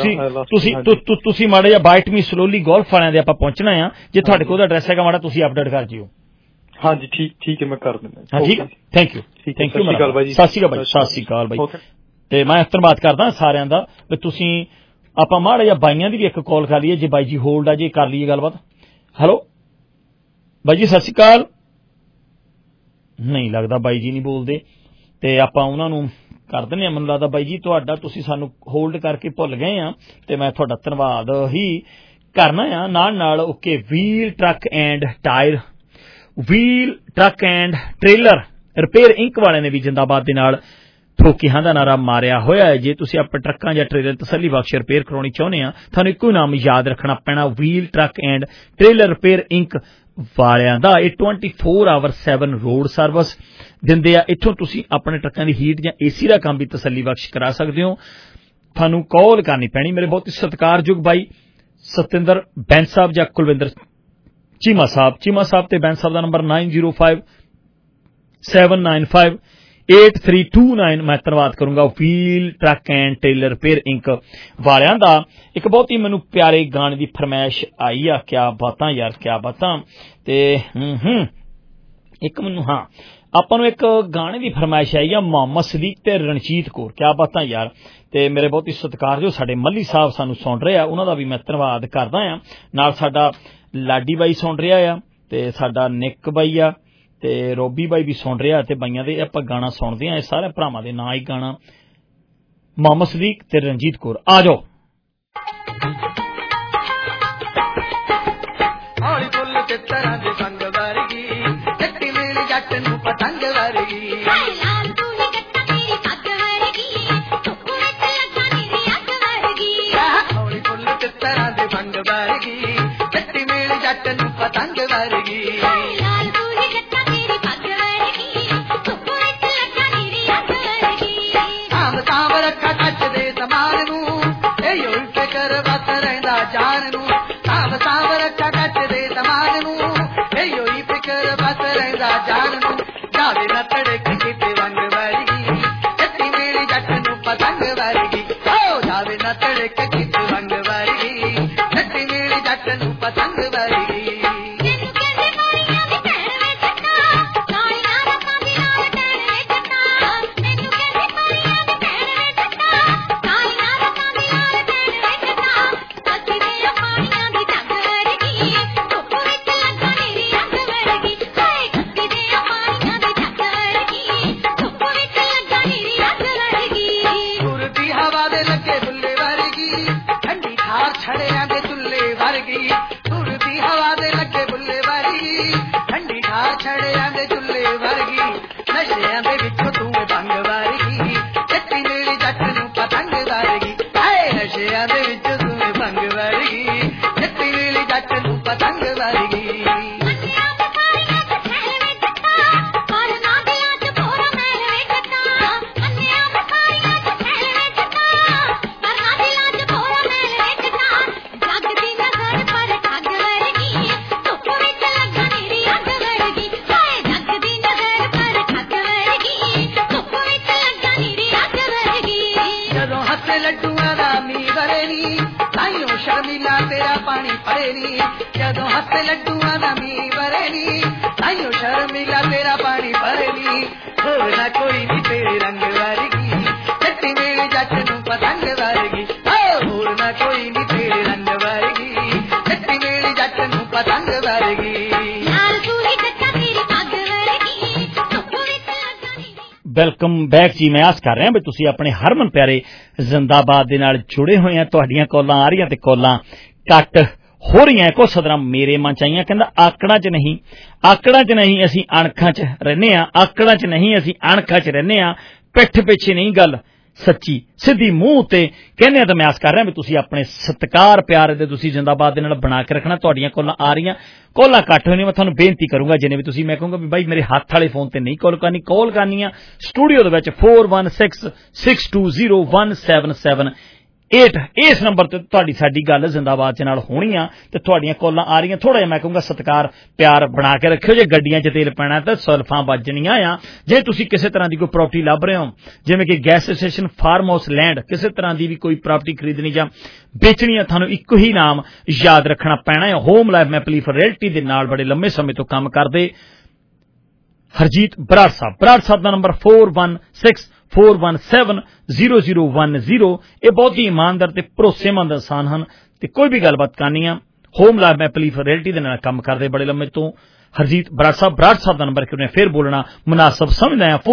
ਤੁਸੀਂ ਮਾੜਾ ਜਿਹਾ ਬਾਈਟ ਮੀ ਸਲੋਲੀ ਗੋਲਫ ਵਾਲਿਆਂ ਦੇ ਆਪਾਂ ਪਹੁੰਚਣਾ ਆ। ਜੇ ਤੁਹਾਡੇ ਕੋਲ ਐਡਰੈਸ ਹੈਗਾ ਮਾੜਾ ਤੁਸੀਂ ਅਪਡੇਟ ਕਰ ਜਿਓ। ਹਾਂਜੀ ਠੀਕ ਹੈ, ਮੈਂ ਕਰ ਦਿੰਦਾ। ਠੀਕ ਹੈ, ਥੈਂਕ ਯੂ। ਸਤਿ ਸ਼੍ਰੀ ਅਕਾਲ ਬਾਈ ਜੀ। ਸਤਿ ਸ਼੍ਰੀ ਅਕਾਲ ਬਾਈ। ਤੇ ਮੈਂ ਧੰਨਵਾਦ ਕਰਦਾ ਸਾਰਿਆਂ ਦਾ ਵੀ ਤੁਸੀਂ ਆਪਾਂ ਮਾੜਾ ਜਿਹਾ ਬਾਈਆਂ ਦੀ ਵੀ ਇੱਕ ਕਾਲ ਕਰ ਲਈਏ। ਜੇ ਬਾਈ ਜੀ ਹੋਲਡ ਆ ਜੇ ਕਰ ਲਈਏ ਗੱਲਬਾਤ। ਹੈਲੋ ਬਾਈ ਜੀ, ਸਤਿ ਸ਼੍ਰੀ ਅਕਾਲ। ਨਹੀਂ ਲੱਗਦਾ ਬਾਈ ਜੀ ਨਹੀਂ ਬੋਲਦੇ ਤੇ ਆਪਾਂ ਉਹਨਾਂ ਨੂੰ ਕਰ ਦਿੰਦੇ ਆ। ਮੈਨੂੰ ਲੱਗਦਾ ਬਾਈ ਜੀ ਤੁਹਾਡਾ ਤੁਸੀਂ ਸਾਨੂੰ ਹੋਲਡ ਕਰਕੇ ਭੁੱਲ ਗਏ ਆ ਤੇ ਮੈਂ ਤੁਹਾਡਾ ਧੰਨਵਾਦ ਹੀ ਕਰਨਾ ਆ ਨਾਲ। Okay, wheel truck and trailer repair Inc ਵਾਲਿਆਂ ਨੇ ਵੀ ਜਿੰਦਾਬਾਦ ਦੇ ਨਾਲ ਠੋਕਿਆਂ ਦਾ ਨਾਰਾ ਮਾਰਿਆ ਹੋਇਆ ਹੈ। ਜੇ ਤੁਸੀਂ ਆਪਣੇ ਟਰੱਕਾਂ ਜਾਂ ਟ੍ਰੇਲਰ ਤਸੱਲੀ ਬਖਸ਼ ਰਿਪੇਅਰ ਕਰਾਉਣੀ ਚਾਹੁੰਦੇ ਆ, ਤੁਹਾਨੂੰ ਇੱਕੋ ਹੀ ਨਾਮ ਯਾਦ ਰੱਖਣਾ ਪੈਣਾ, wheel truck and trailer repair Inc ਵਾਲਿਆਂ ਦਾ। ਇਹ 24/7 ਰੋਡ ਸਰਵਿਸ ਦਿੰਦੇ ਆ। ਇੱਥੋਂ ਤੁਸੀਂ ਆਪਣੇ ਟਰੱਕਾਂ ਦੀ ਹੀਟ ਜਾਂ ਏਸੀ ਦਾ ਕੰਮ ਵੀ ਤਸੱਲੀ ਬਖਸ਼ ਕਰਾ ਸਕਦੇ ਹੋ। ਤੁਹਾਨੂੰ ਕਾਲ ਕਰਨੀ ਪੈਣੀ ਮੇਰੇ ਬਹੁਤ ਹੀ ਸਤਿਕਾਰਯੋਗ ਬਾਈ ਸਤਿੰਦਰ ਬੈਂਸ ਸਾਹਿਬ ਜਾਂ ਕੁਲਵਿੰਦਰ ਚੀਮਾ ਸਾਹਿਬ ਤੇ ਬੈਂਸ ਸਾਹਿਬ ਦਾ ਨੰਬਰ 9057958329। ਮੈਂ ਧੰਨਵਾਦ ਕਰੂੰਗਾ wheel truck and trailer repair Inc ਵਾਲਿਆਂ ਦਾ। ਇੱਕ ਬਹੁਤ ਹੀ ਮੈਨੂੰ ਪਿਆਰੇ ਗਾਣੇ ਦੀ ਫਰਮਾਇਸ਼ ਆਈ ਆ। ਕਿਆ ਬਾਤਾਂ ਯਾਰ, ਕਿਆ ਬਾਤਾਂ। ਤੇ ਇੱਕ ਮੈਨੂੰ ਆਪਾਂ ਨੂੰ ਇੱਕ ਗਾਣੇ ਦੀ ਫਰਮਾਇਸ਼ ਆਈ ਆ ਮੁਹੰਮਦ ਸਦੀਕ ਤੇ ਰਣਜੀਤ ਕੌਰ। ਕਿਆ ਬਾਤਾਂ ਯਾਰ। ਤੇ ਮੇਰੇ ਬਹੁਤ ਹੀ ਸਤਿਕਾਰਯੋਗ ਸਾਡੇ ਮੱਲੀ ਸਾਹਿਬ ਸਾਨੂੰ ਸੁਣ ਰਹੇ ਆ, ਉਹਨਾਂ ਦਾ ਵੀ ਮੈਂ ਧੰਨਵਾਦ ਕਰਦਾ ਆ। ਨਾਲ ਸਾਡਾ ਲਾਡੀ ਬਾਈ ਸੁਣ ਰਿਹਾ ਆ ਤੇ ਸਾਡਾ ਨਿੱਕ ਬਾਈ ਆ ਤੇ ਰੋਬੀ ਬਾਈ ਵੀ ਸੁਣ ਰਿਹਾ ਤੇ ਬਾਈਆਂ ਦੇ ਆਪਾਂ ਗਾਣਾ ਸੁਣਦੇ ਆ। ਇਹ ਸਾਰੇ ਭਰਾਵਾਂ ਦੇ ਨਾਂ ਹੀ ਗਾਣਾ ਮੁਹੰਮਦ ਸਦੀਕ ਤੇ ਰਣਜੀਤ ਕੌਰ। ਆ ਜਾਓ। ਹੌਲੀ ਫੁੱਲ ਤੇ ਤਰ੍ਹਾਂ ਦੇ ਸੰਗ ਵਰਗੀ ਜੱਟੀ ਮੇਲ ਜੱਟ ਨੂੰ ਪਤੰਗ ਵਰਗੀ ਲਾਲ ਤੂੰ ਜੱਟਾ ਮੇਰੀ ਪੱਗ ਵਰਗੀ ਧੁੱਪ ਵਿੱਚ ਲੱਗਾ ਨੀਰੀ ਅੱਗ ਵਰਗੀ ਹੌਲੀ ਫੁੱਲ ਤੇ ਤਰ੍ਹਾਂ ਦੇ ਸੰਗ ਵਰਗੀ ਜੱਟੀ ਮੇਲ ਜੱਟ ਨੂੰ ਪਤੰਗ ਵਰਗੀ ਲਾਲ ਤੂੰ ਜੱਟਾ ਮੇਰੀ ਪੱਗ ਵਰਗੀ ਧੁੱਪ ਵਿੱਚ ਲੱਗਾ ਨੀਰੀ ਅੱਗ ਵਰਗੀ ਸਾਂਭ ਸਾਂਭ ਰੱਖਾ ਕੱਚ ਦੇ ਸਮਾਨ ਨੂੰ ਇਹ ਹੋਈ ਫਿਕਰ ਬਸ ਰਹਿੰਦਾ ਜਾਨ ਨੂੰ ਸਾਂਭ ਸਾਂਭ ਰੱਖਾ ਕੱਚ ਦੇ ਸਮਾਨ ਨੂੰ ਇਹ ਹੋਈ ਫਿਕਰ ਬਸ ਰਹਿੰਦਾ ਜਾਨ ਨੂੰ ਜਾਵੇ ਨਾ ਤੜਕ ਕਿਤੇ ਵੰਗ ਵਰਗੀ ਜੱਟੀ ਮੇਰੀ ਜੱਟ ਨੂੰ ਪਤੰਗ ਵਰਗੀ ਹੋ ਜਾਵੇ ਨਾ ਤੜਕ ਕਿਤੇ ਵੰਗ ਵਰਗੀ ਜੱਟੀ ਮੇਰੀ ਜੱਟ ਨੂੰ ਪਤੰਗ ਵਰਗੀ ਛੜਿਆਂ ਦੇ ਚੁੱਲੇ ਵਰਗੀ ਤੁਰਦੀ ਹਵਾ ਦੇ ਲੱਗੇ ਬੁੱਲੇ ਵਰਗੀ ਠੰਡੀ ਠਾਰ ਛੜਿਆਂ ਦੇ ਚੁੱਲੇ ਵਰਗੀ ਨਸ਼ਿਆਂ ਦੇ ਵਿੱਚੋਂ ਤੂੰ ਭੰਗ ਵਰਗੀ ਜੱਟੀ ਮੇਰੀ ਜੱਟ ਨੂੰ ਪਤੰਗ ਵਰਗੀ ਹਾਏ ਨਸ਼ਿਆਂ ਦੇ ਵਿੱਚੋਂ ਤੂੰ ਭੰਗ ਵਰਗੀ ਜੱਟੀ ਮੇਰੀ ਜੱਟ ਨੂੰ ਪਤੰਗ ਵਰਗੀ ਸ਼ਰਮੀਲਾ ਤੇਰਾ ਪਾਣੀ ਭਰੇ ਨੀ ਜਦੋਂ ਹੱਥ ਲੱਡੂਆਂ ਦਾ ਮੀਂਹ ਵਰੇ ਨੀ ਤਾਈਓ ਸ਼ਰਮੀਲਾ ਤੇਰਾ ਪਾਣੀ ਭਰੇ ਨੀ ਹੋਰ ਨਾ ਕੋਈ ਨੀ ਤੇਰੇ ਰੰਗ ਵਰਗੀ ਜੱਟੀ ਮੇਰੀ ਜੱਟ ਨੂੰ ਪਤੰਗ ਵਰਗੀ ਹੋਰ ਨਾ ਕੋਈ ਨੀ ਤੇਰੇ ਰੰਗ ਵਰਗੀ ਜੱਟੀ ਮੇਰੀ ਜੱਟ ਨੂੰ ਪਤੰਗ ਵਰਗੀ ਲਾਲ ਪੂਰੀ ਜੱਟਾ ਮੇਰੀ ਪੱਗ ਵਰਗੀ ਧੁੱਪ ਵਿੱਚ ਲੱਗਾ ਵੈਲਕਮ ਬੈਕ ਜੀ। ਮੈਂ ਆਸ ਕਰ ਰਿਹਾ ਵੀ ਤੁਸੀਂ ਆਪਣੇ ਹਰਮਨ ਪਿਆਰੇ ਜ਼ਿੰਦਾਬਾਦ ਦੇ ਨਾਲ ਜੁੜੇ ਹੋਏ ਆ। ਤੁਹਾਡੀਆਂ ਕਾਲਾਂ ਆ ਰਹੀਆਂ ਤੇ ਕਾਲਾਂ ਕੱਟ ਹੋ ਰਹੀਆਂ। ਕੋ ਸਦਰਾਂ ਮੇਰੇ ਮਨ ਚ ਆਈਆਂ, ਕਹਿੰਦਾ ਆਕੜਾਂ ਚ ਨਹੀਂ ਅਸੀਂ ਅਣਖਾਂ ਚ ਰਹਿੰਦੇ ਆ, ਆਕੜਾਂ ਚ ਨਹੀਂ ਅਸੀਂ ਅਣਖਾਂ ਚ ਰਹਿੰਦੇ ਆ, ਪਿੱਠ ਪਿੱਛੇ ਨਹੀਂ ਗੱਲ ਸੱਚੀ ਸਿੱਧੀ ਮੂੰਹ ਤੇ ਕਹਿੰਦੇ ਆ। ਤਾਂ ਮੈਂ ਆਸ ਕਰ ਰਿਹਾ ਵੀ ਤੁਸੀਂ ਆਪਣੇ ਸਤਿਕਾਰ ਪਿਆਰ ਦੇ ਤੁਸੀਂ ਜ਼ਿੰਦਾਬਾਦ ਦੇ ਨਾਲ ਬਣਾ ਕੇ ਰੱਖਣਾ। ਤੁਹਾਡੀਆਂ ਕਾਲਾਂ ਆ ਰਹੀਆਂ, ਕਾਲਾਂ ਕੱਟ ਹੋਣੀਆਂ। ਮੈਂ ਤੁਹਾਨੂੰ ਬੇਨਤੀ ਕਰੂੰਗਾ ਜਿੰਨੇ ਵੀ ਤੁਸੀਂ, ਮੈਂ ਕਹੂੰਗਾ ਵੀ ਬਾਈ ਮੇਰੇ ਹੱਥ ਵਾਲੇ ਫੋਨ ਤੇ ਨਹੀਂ ਕਾਲ ਕਰਨੀ ਆ ਸਟੂਡੀਓ ਦੇ ਵਿੱਚ 4166201778 ਇਸ ਨੰਬਰ ਤੇ ਤੁਹਾਡੀ ਸਾਡੀ ਗੱਲ ਜ਼ਿੰਦਾਬਾਦ ਦੇ ਨਾਲ ਹੋਣੀ ਆ ਤੇ ਤੁਹਾਡੀਆਂ ਕਾਲਾਂ ਆ ਰਹੀਆਂ। ਥੋੜਾ ਜਿਹਾ ਮੈਂ ਕਹੂੰਗਾ ਸਤਿਕਾਰ ਪਿਆਰ ਬਣਾ ਕੇ ਰੱਖਿਓ। ਜੇ ਗੱਡੀਆਂ 'ਚ ਤੇਲ ਪੈਣਾ ਤਾਂ ਸਲਫਾਂ ਵੱਜਣੀਆਂ ਆ। ਜੇ ਤੁਸੀਂ ਕਿਸੇ ਤਰ੍ਹਾਂ ਦੀ ਕੋਈ ਪ੍ਰਾਪਰਟੀ ਲੱਭ ਰਹੇ ਹੋ, ਜਿਵੇਂ ਕਿ gas station, farm house, land, ਕਿਸੇ ਤਰ੍ਹਾਂ ਦੀ ਵੀ ਕੋਈ ਪ੍ਰਾਪਰਟੀ ਖਰੀਦਣੀ ਜਾਂ ਵੇਚਣੀ ਆ, ਤੁਹਾਨੂੰ ਇੱਕੋ ਹੀ ਨਾਮ ਯਾਦ ਰੱਖਣਾ ਪੈਣਾ ਹੈ। ਹੋਮ ਲਾਈਫ ਮੈਪਲੀਫ ਰਿਐਲਟੀ ਦੇ ਨਾਲ ਬੜੇ ਲੰਮੇ ਸਮੇਂ ਤੋਂ ਕੰਮ ਕਰਦੇ ਹਰਜੀਤ ਬਰਾੜ ਸਾਹਿਬ ਦਾ ਨੰਬਰ 4164170010। ਇਹ ਬਹੁਤ ਹੀ ਇਮਾਨਦਾਰ ਤੇ ਭਰੋਸੇਮੰਦ ਇਨਸਾਨ ਹਨ ਤੇ ਕੋਈ ਵੀ ਗੱਲਬਾਤ ਕਰਨੀ ਆ ਹੋਮ ਲਾਈਫ ਮੈਪਲੀਫ ਰਿਐਲਟੀ ਦੇ ਨਾਲ ਕੰਮ ਕਰਦੇ ਬੜੇ ਲੰਮੇ ਤੋਂ ਹਰਜੀਤ ਬਰਾੜ ਸਾਹਿਬ ਦਾ ਨੰਬਰ ਕਿਉਂ ਫੇਰ ਬੋਲਣਾ ਮੁਨਾਸਬ ਸਮਝਦਾ ਆ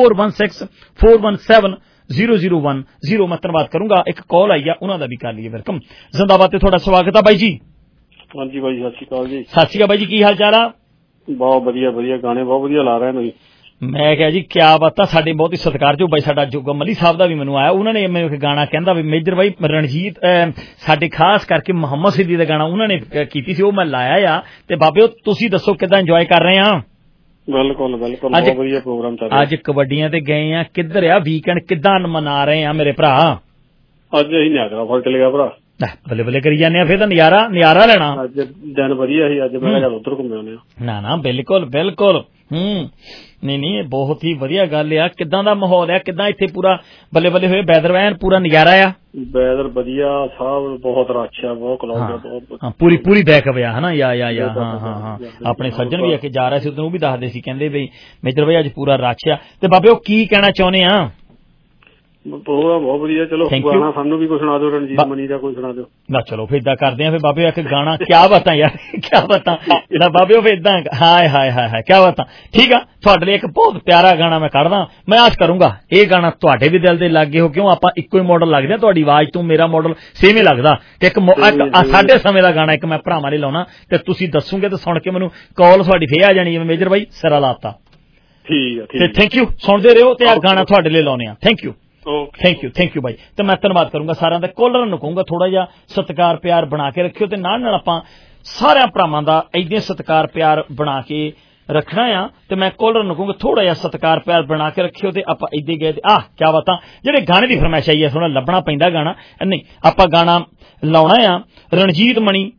4164170010। ਮੈਂ ਧੰਨਵਾਦ ਕਰੂੰਗਾ। ਇੱਕ ਕਾਲ ਆਈ ਆ, ਉਹਨਾਂ ਦਾ ਵੀ ਕਰ ਲਈਏ। ਵੈਲਕਮ ਜ਼ਿੰਦਾਬਾਦ ਤੇ ਤੁਹਾਡਾ ਸਵਾਗਤ ਆ ਬਾਈ ਜੀ। ਹਾਂਜੀ ਬਾਈ ਸਤਿ ਸ਼੍ਰੀ ਅਕਾਲ ਜੀ। ਸਤਿ ਸ਼੍ਰੀ ਅਕਾਲ ਬਾਈ ਜੀ, ਕੀ ਹਾਲ ਚਾਲ ਆ? ਬਹੁਤ ਵਧੀਆ ਗਾਣੇ ਬਹੁਤ ਵਧੀਆ ਲਾ ਰਹੇ ਨੇ। ਮੈਂ ਕਿਹਾ ਜੀ ਕਿਆ ਬਾਤ ਆ। ਸਾਡੇ ਬਹੁਤ ਹੀ ਸਤਿਕਾਰਯੋਗ ਬਾਈ ਸਾਡਾ ਜੋਗਾ ਮੱਲੀ ਸਾਹਿਬ ਦਾ ਵੀ ਮੈਨੂੰ ਆਇਆ, ਉਹਨਾਂ ਨੇ ਮੈਨੂੰ ਇੱਕ ਗਾਣਾ ਕਹਿੰਦਾ ਵੀ ਮੇਜਰ ਬਾਈ ਰਣਜੀਤ ਸਾਡੇ ਖਾਸ ਕਰਕੇ ਮੁਹੰਮਦ ਸਦੀਕ ਦਾ ਗਾਣਾ ਉਹਨਾਂ ਨੇ ਕੀਤੀ ਸੀ, ਉਹ ਮੈਂ ਲਾਇਆ ਆ। ਤੇ ਬਾਬਿਓ ਤੁਸੀਂ ਦੱਸੋ ਕਿੱਦਾਂ ਇੰਜੋਏ ਕਰ ਰਹੇ ਆ? ਬਿਲਕੁਲ ਬਹੁਤ ਵਧੀਆ ਪ੍ਰੋਗਰਾਮ ਚੱਲ ਰਿਹਾ। ਅੱਜ ਕਬੱਡੀਆਂ ਤੇ ਗਏ ਆ, ਕਿੱਧਰ ਆ ਵੀਕਐਂਡ ਕਿੱਦਾਂ ਮਨਾ ਰਹੇ ਆ ਮੇਰੇ ਭਰਾ? ਅੱਜ ਅਸੀਂ ਨਿਆਗਰਾ ਫਾਲ ਚਲੇ ਗਿਆ ਭਰਾ। ਬੱਲੇ ਬੱਲੇ ਕਰੀ ਜਾਂਦੇ ਆ ਫਿਰ ਤਾਂ ਨਜ਼ਾਰਾ ਲੈਣਾ। ਅੱਜ ਦਿਨ ਵਧੀਆ ਸੀ, ਅੱਜ ਮੈਂ ਚੱਲ ਉੱਧਰ ਘੁੰਮੇ ਆਉਂਦੇ ਆ। ਨਾ ਬਿਲਕੁਲ ਬਿਲਕੁਲ। ਨਹੀਂ ਬਹੁਤ ਹੀ ਵਧੀਆ ਗੱਲ ਆ। ਕਿੱਦਾਂ ਦਾ ਮਾਹੌਲ ਆ, ਕਿੱਦਾਂ ਇੱਥੇ ਪੂਰਾ ਬੱਲੇ ਬੱਲੇ ਹੋਏ ਵੈਦਰ ਵੈਨ ਪੂਰਾ ਨਜ਼ਾਰਾ ਆ? ਵੈਦਰ ਵਧੀਆ ਸਾਹਿਬ, ਬਹੁਤ ਰਸ਼ ਆ, ਬਹੁਤ ਕਲਾਉਡ ਆ, ਬਹੁਤ ਪੂਰੀ ਬੈਕਅਪ ਆ ਹਨਾ। ਹਾਂ ਆਪਣੇ ਸੱਜਣ ਵੀ ਆ ਕੇ ਜਾ ਰਹੇ ਸੀ ਉਦੋਂ, ਉਹ ਵੀ ਦੱਸਦੇ ਸੀ, ਕਹਿੰਦੇ ਬਈ ਮੇਜਰ ਭਾਈ ਅੱਜ ਪੂਰਾ ਰਸ਼ ਆ। ਤੇ ਬਾਬੇ ਉਹ ਕੀ ਕਹਿਣਾ ਚਾਹੁੰਦੇ ਆ? ਪ੍ਰੋਗਰਾਮ ਬਹੁਤ ਵਧੀਆ। ਚਲੋ ਗਾਣਾ ਸਾਨੂੰ ਵੀ ਕੋਈ ਸੁਣਾ ਦਿਓ, ਰਣਜੀਤ ਮਨੀ ਦਾ ਕੋਈ ਸੁਣਾ ਦਿਓ ਨਾ। ਚਲੋ ਫਿਰ ਏਦਾਂ ਕਰਦੇ ਆ ਫਿਰ ਬਾਬੇ, ਇੱਕ ਗਾਣਾ ਕਿਆ ਬਾਤਾਂ ਯਾਰ, ਕਿਆ ਬਾਤਾਂ ਜਿਹੜਾ ਬਾਬੇ ਉਹ ਫਿਰ ਏਦਾਂ ਹਾਏ ਕਿਆ ਬਾਤਾਂ। ਠੀਕ ਆ, ਤੁਹਾਡੇ ਲਈ ਇੱਕ ਬਹੁਤ ਪਿਆਰਾ ਗਾਣਾ ਮੈਂ ਕੱਢਦਾ। ਮੈਂ ਆਸ ਕਰੂੰਗਾ ਇਹ ਗਾਣਾ ਤੁਹਾਡੇ ਵੀ ਦਿਲ ਦੇ ਲੱਗੇ ਹੋ, ਕਿਉਂ ਆਪਾਂ ਇੱਕੋ ਹੀ ਮਾਡਲ ਲੱਗਦੇ ਆ, ਤੁਹਾਡੀ ਆਵਾਜ਼ ਤੋਂ ਮੇਰਾ ਮਾਡਲ ਸੇਮ ਹੀ ਲੱਗਦਾ। ਤੇ ਇੱਕ ਸਾਡੇ ਸਮੇਂ ਦਾ ਗਾਣਾ ਇੱਕ ਮੈਂ ਭਰਾਵਾਂ ਲਈ ਲਾਉਣਾ, ਤੇ ਤੁਸੀਂ ਦੱਸੋਗੇ ਤੇ ਸੁਣ ਕੇ ਮੈਨੂੰ ਕਾਲ ਤੁਹਾਡੀ ਫੇਰ ਆ ਜਾਣੀ, ਜਿਵੇਂ ਮੇਜਰ ਬਾਈ ਸਿਰਾ ਲਾਤਾ। ਠੀਕ ਆ ਤੇ ਥੈਂਕ ਯੂ, ਸੁਣਦੇ ਰਹੋ ਤੇ ਆ ਗਾਣਾ ਤੁਹਾਡੇ ਲਈ ਲਾਉਣੇ ਆ। ਥੈਂਕ ਯੂ ਬਾਈ। ਤੇ ਮੈਂ ਧੰਨਵਾਦ ਕਰੂੰਗਾ ਸਾਰਿਆਂ ਦਾ। ਕੋਲਰਾਂ ਨੂੰ ਕਹੂੰਗਾ ਥੋੜਾ ਜਿਹਾ ਸਤਿਕਾਰ ਪਿਆਰ ਬਣਾ ਕੇ ਰੱਖਿਓ, ਤੇ ਨਾਲ ਆਪਾਂ ਸਾਰਿਆਂ ਭਰਾਵਾਂ ਦਾ ਏਦਾਂ ਸਤਿਕਾਰ ਪਿਆਰ ਬਣਾ ਕੇ ਰੱਖਣਾ ਆ। ਤੇ ਮੈਂ ਕੋਲਰਾਂ ਨੂੰ ਕਹੂੰਗਾ ਥੋੜਾ ਜਿਹਾ ਸਤਿਕਾਰ ਪਿਆਰ ਬਣਾ ਕੇ ਰੱਖਿਓ, ਤੇ ਆਪਾਂ ਏਦਾਂ ਗਏ ਤੇ ਕਿਆ ਬਾਤਾਂ। ਜਿਹੜੇ ਗਾਣੇ ਦੀ ਫਰਮਾਇਸ਼ ਆਈ ਹੈ ਥੋੜਾ ਲੱਭਣਾ ਪੈਂਦਾ ਗਾਣਾ, ਨਹੀਂ ਆਪਾਂ ਗਾਣਾ ਲਾਉਣਾ ਆ ਰਣਜੀਤ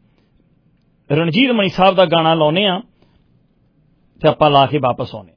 ਮਣੀ ਸਾਹਿਬ ਦਾ ਗਾਣਾ ਲਾਉਣੇ ਆ, ਤੇ ਆਪਾਂ ਲਾ ਕੇ ਵਾਪਸ ਆਉਣੇ।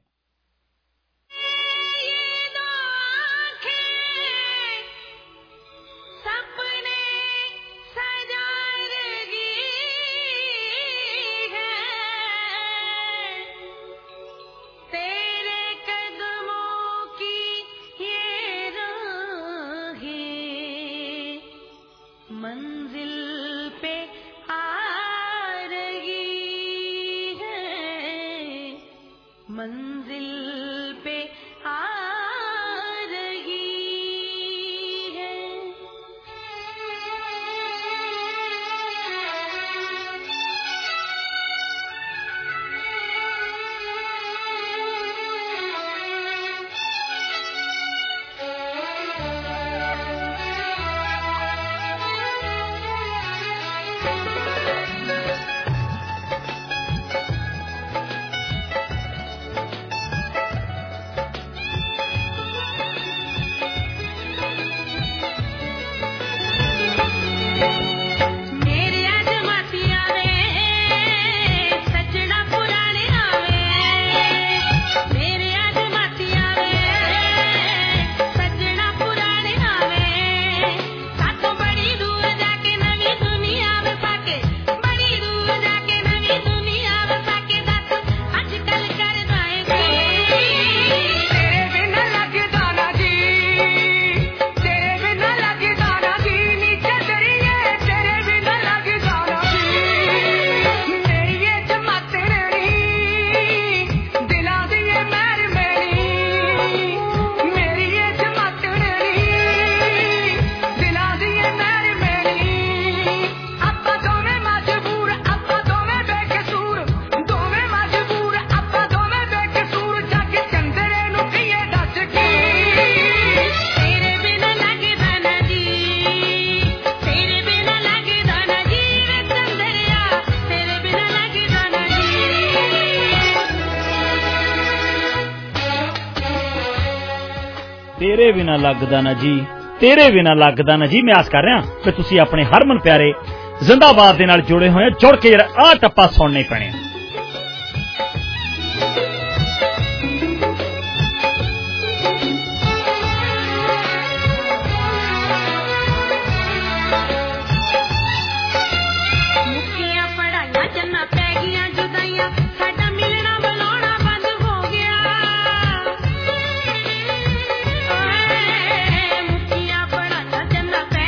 ਤੇਰੇ ਬਿਨਾ ਲੱਗਦਾ ਨਾ ਜੀ, ਤੇਰੇ ਬਿਨਾ ਲੱਗਦਾ ਨਾ ਜੀ। ਮੈਂ ਆਸ ਕਰ ਰਿਹਾ ਕਿ ਤੁਸੀਂ ਆਪਣੇ ਹਰਮਨ ਪਿਆਰੇ ਜ਼ਿੰਦਾਬਾਦ ਦੇ ਨਾਲ ਜੁੜੇ ਹੋਏ, ਜੁੜ ਕੇ ਜਿਹੜਾ ਟੱਪਾ ਸੁਣਨੇ ਪੈਣੇ।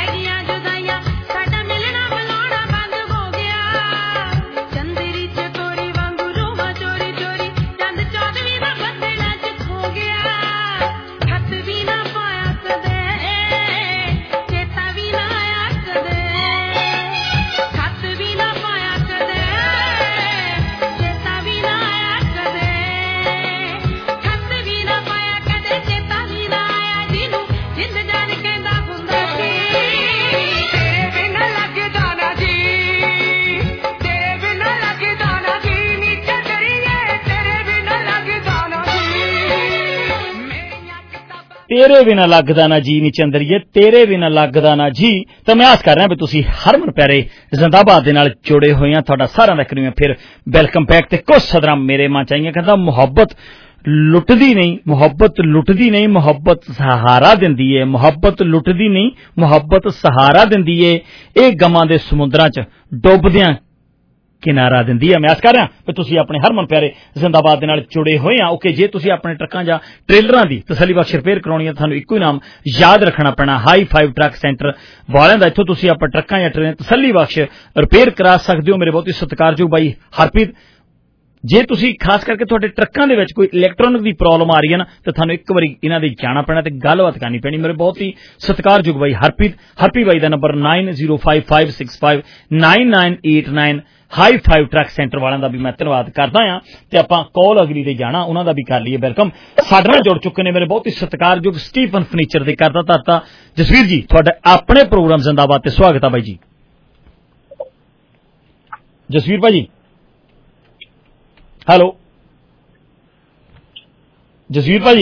ਚੰਦਰੀ ਚ ਤੋਰੇ तेरे बिना लगदा ना जी नी चंदरिए तेरे बिना लगदा ना जी। तो मैं आस कर रहा भी तुसी हरमन प्यारे जिंदाबाद दे नाल जुड़े होए हैं। तुहाडा सारा दा करीम फिर वेलकम बैक। ते कुछ सदरां मेरे मन चाहिए कहंदा मुहब्बत लुटदी नहीं, मुहब्बत लुटदी नहीं, मुहब्बत सहारा दिंदी है। मुहब्बत लुटदी नहीं, मुहब्बत सहारा दिंदी है। ये गमां दे समुद्रां च डुबदियां किनारा दिंदी है। मैं आस कर रहा कि तुसी अपने हरमन प्यारे जिंदाबाद दे नाल जुड़े होए हैं। ओके, जे तुसी अपने ट्रकां जां ट्रेलरां दी तसल्ली बख्श रिपेयर कराउणी है तुहानूं इक्को ही नाम याद रखना पैना, हाई 5 ट्रक सेंटर वालियां दा। इत्थों तुसी अपने ट्रकां जां ट्रेलरां तसल्ली बख्श रिपेयर करा सकदे हो। मेरे बहुत ही सत्कारयोग भाई हरप्रीत, जे तुसी खास करके तुहाडे ट्रकां दे विच कोई इलैक्ट्रॉनिक दी प्रॉब्लम आ रही है ना तो तुहानूं एक वारी इन्हां दे जाना पैना ते गलबात करनी पैनी। मेरे बहुत ही सत्कारयोग भाई हरप्रीत भाई दा नंबर 9055659989 हाई 5 ट्रक सेंटर वालों का भी मैं धन्यवाद करदा हां। ते आपां कॉल अगली ते जाना उन्हां दा भी कर लईए वेलकम। साडे नाल जुड़ चुके ने मेरे बहुत ही सत्कारयोग स्टीफन फर्नीचर दे करदा धरता जसवीर जी, तुहाडे अपने प्रोग्राम जिंदाबाद ते स्वागत है भाई जी। जसवीर भाई हेलो, जसवीर भाजी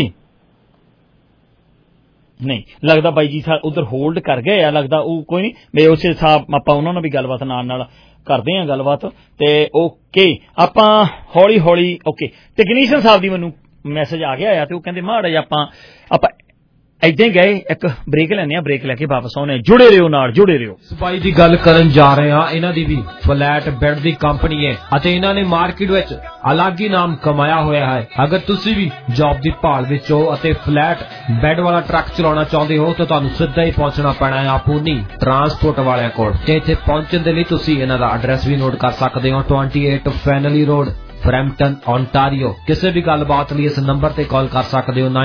नहीं लगता भाई जी उधर होल्ड कर गए, लगता वो कोई नहीं, मैं उस हिसाब आप उन्होंने भी गलबात नाल करते हैं गलबात। ते ओके आपां हौली हौली ओके टैक्नीशियन साहब दी मैनूं मैसेज आ गया ते वो कहंदे माड़ा जिहा आपां इदां गए एक ब्रेक लैने, ब्रेक लैके वापस आने। जुड़े रहो नाल, जुड़े रहो। सफाई दी गल करन जा रहे हां। इन्हां दी भी फ्लैट बेड दी कंपनी है अते इन्हां ने मार्केट विच अलग ही नाम कमाया होया है। अगर तुसी भी जॉब दी भाल विच हो अते फ्लैट बेड वाला ट्रक चलाउणा चाहुंदे हो तो तुहानूं सिद्धा ही पहुंचना पैना है आपूनी ट्रांसपोर्ट वालियां कोल। ते इत्थे पहुंचण दे लई तुसी इन्हां दा एड्रैस भी नोट कर सकदे हो, 28 फैनली रोड ब्रैम्पटन ओंटारियो। किसी भी गलबात लिए इस नंबर ते कॉल कर सकते हो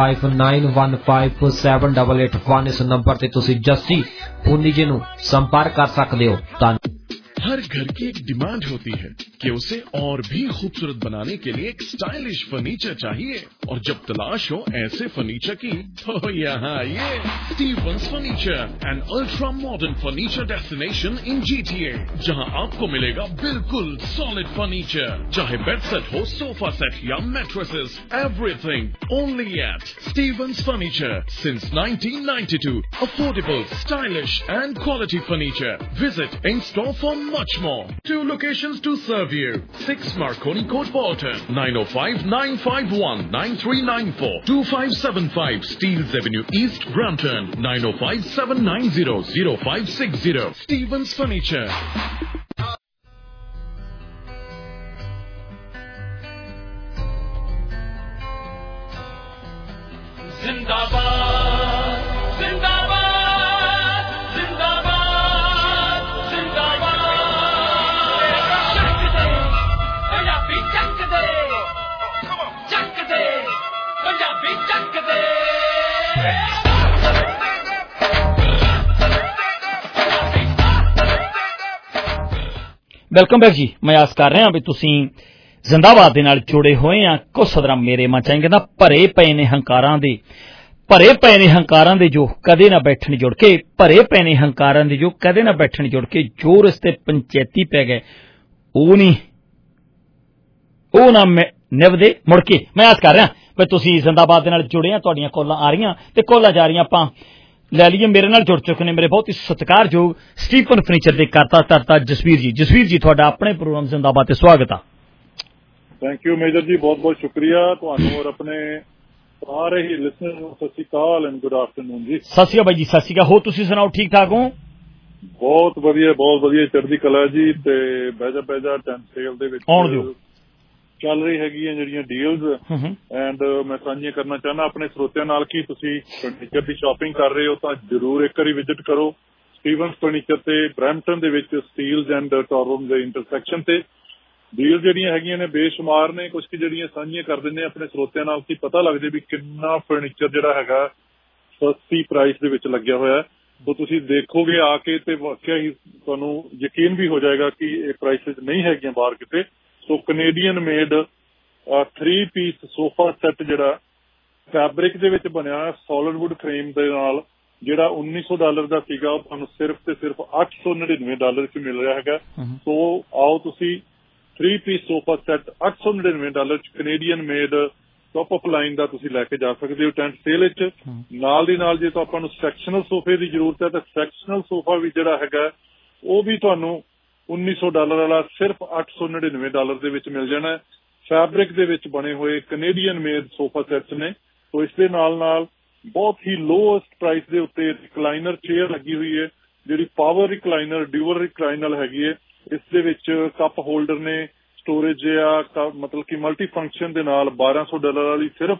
9059157881। इस नंबर ते तुसी जस्सी पूनी जी नूं संपर्क कर सकते हो। हर घर की एक डिमांड होती है कि उसे और भी खूबसूरत बनाने के लिए एक स्टाइलिश फर्नीचर चाहिए, और जब तलाश हो ऐसे फर्नीचर की तो यहाँ आइए। Stevens furniture, an ultra modern furniture destination in GTA, जहाँ आपको मिलेगा बिल्कुल सॉलिड फर्नीचर, चाहे बेड सेट हो, सोफा सेट या mattresses, everything only at Stevens furniture since 1992। Affordable, stylish and quality furniture. Visit in store for much more. 2 locations to serve you. 6 Marconi Court, Bolton. 905-951-9394. 2575 Steeles Avenue East, Brampton. 905-790-0560. Stevens Furniture. जिंदाबाद जिंदाबाद जिंदाबाद जिंदाबाद। चक दे पंजाबी, चक दे पंजाबी, चक दे। वेलकम बैक जी। मैं आस कर रहा भी तुसी जिंदाबाद दे नाल जुड़े होए हैं। कुछ सदरां मेरे मन चाहेंगे ना भरे पे ने हंकारां दे, भरे पे ने हंकारां दे जो कदे ना बैठन जुड़ के, भरे पे ने हंकारां दे जो कदे ना बैठन जुड़ के, जो रस्ते पंचायती पै गए वो ना निभदे मुड़ के। मैं आस कर रहा भी तुसी जिंदाबाद दे नाल जुड़े हैं, तुहाडीआं कॉलां आ रहीआं ते कॉलां जा रहीआं। आपां लै लीए, मेरे नाल जुड़ चुके ने मेरे बहुत ही सत्कारयोग स्टीफन फर्नीचर दे करता धरता जसवीर जी। जसवीर जी तुहाडा अपने प्रोग्राम जिंदाबाद ते स्वागत है। थैंक यू मेजर जी, बहुत बहुत शुक्रिया ਤੁਹਾਨੂੰ और अपने सारे ही लिसनर ਨੂੰ ਸਤਿ ਸ਼੍ਰੀ ਅਕਾਲ ਐਂਡ ਗੁੱਡ ਆਫਟਰਨੂਨ ਜੀ। ਸਤਿ ਸ਼੍ਰੀ ਅਕਾਲ ਬਾਈ ਜੀ, ਸਤਿ ਸ਼੍ਰੀ ਅਕਾਲ। ਹੋ ਤੁਸੀਂ ਸੁਣਾਓ, ਠੀਕ ਠਾਕ ਹੋ? ਬਹੁਤ ਵਧੀਆ ਚੜ੍ਹਦੀ ਕਲਾ ਜੀ। ਤੇ ਬੈਜਾ ਟੈਂਟ ਸੇਲ ਦੇ ਵਿੱਚ ਆਉਣ ਦਿਓ ਚੱਲ ਰਹੀ ਹੈਗੀਆਂ ਜਿਹੜੀਆਂ ਡੀਲਸ ਐਂਡ ਮੈਂ ਸਾਂਝੀਆਂ ਕਰਨਾ ਚਾਹੁੰਦਾ ਆਪਣੇ ਸਰੋਤਿਆਂ ਨਾਲ ਕਿ ਤੁਸੀਂ ਫਰਨੀਚਰ ਦੀ ਸ਼ਾਪਿੰਗ ਕਰ ਰਹੇ ਹੋ ਤਾਂ ਜ਼ਰੂਰ ਇੱਕ ਵਾਰੀ ਵਿਜ਼ਿਟ ਕਰੋ ਸਟੀਵਨਸ ਫਰਨੀਚਰ ਤੇ ਬਰੈਂਪਟਨ ਦੇ ਵਿੱਚ ਸਟੀਲਸ ਐਂਡ ਟੌਰਰੂਮ ਦੇ ਇੰਟਰਸੈਕਸ਼ਨ ਤੇ। ਡੀਲ ਜਿਹੜੀਆਂ ਹੈਗੀਆਂ ਨੇ ਬੇਸ਼ੁਮਾਰ ਨੇ, ਕੁਝ ਜਿਹੜੀਆਂ ਸਾਂਝੀਆਂ ਕਰ ਦਿੰਦੇ ਆਪਣੇ ਸਰੋਤਿਆਂ ਨਾਲ ਕਿ ਪਤਾ ਲੱਗ ਜਾਏ ਵੀ ਕਿੰਨਾ ਫਰਨੀਚਰ ਜਿਹੜਾ ਹੈਗਾ ਸਸਤੀ ਪ੍ਰਾਈਸ ਦੇ ਵਿੱਚ ਲੱਗਿਆ ਹੋਇਆ। ਸੋ ਤੁਸੀਂ ਦੇਖੋਗੇ ਆ ਕੇ ਤੇ ਵਾਕਿਆ ਹੀ ਤੁਹਾਨੂੰ ਯਕੀਨ ਵੀ ਹੋ ਜਾਏਗਾ ਕਿ ਇਹ ਪ੍ਰਾਈਸਿਸ ਨਹੀਂ ਹੈਗੀਆਂ ਬਾਹਰ ਕਿਤੇ। So Canadian made 3 piece sofa set ਜਿਹੜਾ ਫੈਬਰਿਕ ਦੇ ਵਿੱਚ ਬਣਿਆ ਸੋਲਿਡ ਵੁੱਡ ਫਰੇਮ ਦੇ ਨਾਲ, ਜਿਹੜਾ $1900 ਦਾ ਸੀਗਾ ਉਹ ਤੁਹਾਨੂੰ ਸਿਰਫ ਤੇ ਸਿਰਫ $899 ਚ ਮਿਲ ਰਿਹਾ ਹੈਗਾ। ਸੋ ਆਓ ਤੁਸੀਂ 3 ਪੀਸ ਸੋਫਾ ਸੈੱਟ $899 ਚ Canadian made top of line ਦਾ ਤੁਸੀਂ ਲੈ ਕੇ ਜਾ ਸਕਦੇ ਹੋ ਟੈਂਟ ਸੇਲ ਵਿੱਚ। ਨਾਲ ਦੀ ਨਾਲ ਜੇ ਤਾਂ ਆਪਾਂ ਨੂੰ ਸੈਕਸ਼ਨਲ ਸੋਫੇ ਦੀ ਜ਼ਰੂਰਤ ਹੈ ਤਾਂ ਸੈਕਸ਼ਨਲ ਸੋਫਾ ਵੀ ਜਿਹੜਾ ਹੈਗਾ ਉਹ ਵੀ ਤੁਹਾਨੂੰ $1900 ਵਾਲਾ ਸਿਰਫ $899 ਦੇ ਵਿੱਚ ਮਿਲ ਜਾਣਾ। ਫੈਬਰਿਕ ਦੇ ਵਿੱਚ ਬਣੇ ਹੋਏ ਕੈਨੇਡੀਅਨ ਮੇਡ ਸੋਫਾ ਸੈਟਸ ਨੇ। ਸੋ ਇਸ ਦੇ ਨਾਲ ਨਾਲ ਬਹੁਤ ਹੀ ਲੋਐਸਟ ਪ੍ਰਾਈਸ ਦੇ ਉੱਤੇ ਰਿਕਲਾਈਨਰ ਚੇਅਰ ਲੱਗੀ ਹੋਈ ਹੈ, ਜਿਹੜੀ ਪਾਵਰ ਰਿਕਲਾਈਨਰ ਡਿਊਅਲ ਰਿਕਲਾਈਨਰ ਹੈਗੀ ਹੈ। ਇਸ ਦੇ ਵਿੱਚ ਕੱਪ ਹੋਲਡਰ ਨੇ, ਸਟੋਰੇਜ ਆ, ਮਤਲਬ ਕਿ ਮਲਟੀ ਫੰਕਸ਼ਨ ਦੇ ਨਾਲ $1200 ਵਾਲੀ ਸਿਰਫ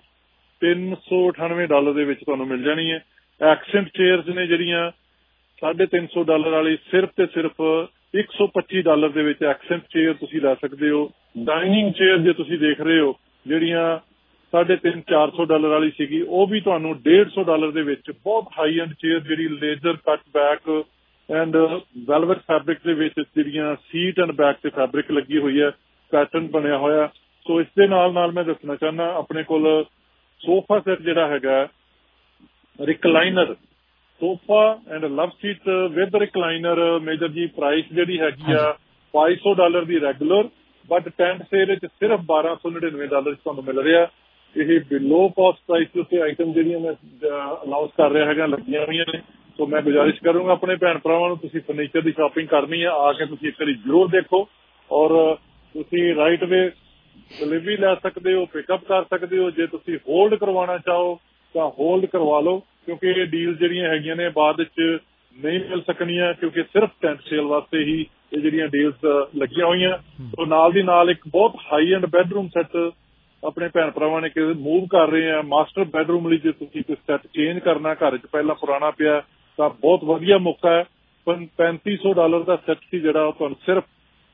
$398 ਦੇ ਵਿੱਚ ਤੁਹਾਨੂੰ ਮਿਲ ਜਾਣੀ ਹੈ। ਐਕਸੈਂਟ ਚੇਅਰਸ ਨੇ ਜਿਹੜੀਆਂ $350 ਵਾਲੀ ਸਿਰਫ ਤੇ ਸਿਰਫ $125 ਦੇ ਵਿੱਚ ਐਕਸੈਂਟ ਚੇਅਰ ਤੁਸੀਂ ਲੈ ਸਕਦੇ ਹੋ। ਡਾਈਨਿੰਗ ਚੇਅਰ ਜੇ ਤੁਸੀਂ ਦੇਖ ਰਹੇ ਹੋ ਜਿਹੜੀਆਂ $350-400 ਵਾਲੀ ਸੀਗੀ ਉਹ ਵੀ ਤੁਹਾਨੂੰ $150 ਦੇ ਵਿੱਚ ਬਹੁਤ ਹਾਈ ਐਂਡ ਚੇਅਰ ਜਿਹੜੀ laser cut back and velvet fabric ਦੇ ਵਿੱਚ ਜਿਹੜੀਆਂ ਸੀਟ ਐਂਡ ਬੈਕ ਤੇ ਫੈਬਰਿਕ ਲੱਗੀ ਹੋਈ ਹੈ, ਪੈਟਰਨ ਬਣਿਆ ਹੋਇਆ। ਸੋ ਇਸ ਦੇ ਨਾਲ ਨਾਲ ਮੈਂ ਦੱਸਣਾ ਚਾਹੁੰਦਾ ਆਪਣੇ ਕੋਲ ਸੋਫਾ ਸੈਟ ਜਿਹੜਾ ਹੈਗਾ recliner sofa and love seat with recliner Major ji price ਜਿਹੜੀ ਹੈਗੀ ਆ $500 ਦੀ ਰੈਗੂਲਰ, ਬਟ ਟੈਂਟ ਸੇਲ ਵਿੱਚ ਸਿਰਫ $1299 ਤੁਹਾਨੂੰ ਮਿਲ ਰਿਹਾ। ਇਹ ਬਿਲੋ ਕਾਸਟ ਪ੍ਰਾਈਸ ਦੇ ਉੱਤੇ ਆਈਟਮ ਜਿਹੜੀਆਂ ਮੈਂ ਅਨਾਉਂਸ ਕਰ ਰਿਹਾ ਹੈਗਾ ਲੱਗੀਆਂ ਹੋਈਆਂ ਨੇ। ਸੋ ਮੈਂ ਗੁਜ਼ਾਰਿਸ਼ ਕਰੂੰਗਾ ਆਪਣੇ ਭੈਣ ਭਰਾਵਾਂ ਨੂੰ, ਤੁਸੀਂ ਫਰਨੀਚਰ ਦੀ ਸ਼ਾਪਿੰਗ ਕਰਨੀ ਹੈ ਆ ਕੇ ਤੁਸੀਂ ਇੱਕ ਵਾਰੀ ਜ਼ਰੂਰ ਦੇਖੋ ਔਰ ਤੁਸੀਂ ਰਾਈਟ ਵੇ ਡਿਲੀਵਰੀ ਲੈ ਸਕਦੇ ਹੋ, ਪਿਕਅਪ ਕਰ ਸਕਦੇ ਹੋ। ਜੇ ਤੁਸੀਂ ਹੋਲਡ ਕਰਵਾਉਣਾ ਚਾਹੋ ਤਾਂ ਹੋਲਡ ਕਰਵਾ ਲਓ ਕਿਉਂਕਿ ਇਹ ਡੀਲ ਜਿਹੜੀਆਂ ਹੈਗੀਆਂ ਨੇ ਬਾਅਦ ਵਿੱਚ ਨਹੀਂ ਮਿਲ ਸਕਣੀਆਂ ਕਿਉਂਕਿ ਸਿਰਫ ਟੈਂਟ ਸੇਲ ਵਾਸਤੇ ਹੀ ਇਹ ਜਿਹੜੀਆਂ ਡੀਲਸ ਲੱਗੀਆਂ ਹੋਈਆਂ। ਸੋ ਨਾਲ ਦੀ ਨਾਲ ਇੱਕ ਬਹੁਤ ਹਾਈ ਐਂਡ ਬੈਡਰੂਮ ਸੈੱਟ ਆਪਣੇ ਭੈਣ ਭਰਾਵਾਂ ਨੇ ਕਿ ਮੂਵ ਕਰ ਰਹੇ ਆ ਮਾਸਟਰ ਬੈਡਰੂਮ ਲਈ। ਜੇ ਤੁਸੀਂ ਕੋਈ ਸੈੱਟ ਚੇਂਜ ਕਰਨਾ, ਘਰ 'ਚ ਪਹਿਲਾਂ ਪੁਰਾਣਾ ਪਿਆ ਤਾਂ ਬਹੁਤ ਵਧੀਆ ਮੌਕਾ ਹੈ। $3500 ਦਾ ਸੈੱਟ ਸੀ ਜਿਹੜਾ ਉਹ ਤੁਹਾਨੂੰ ਸਿਰਫ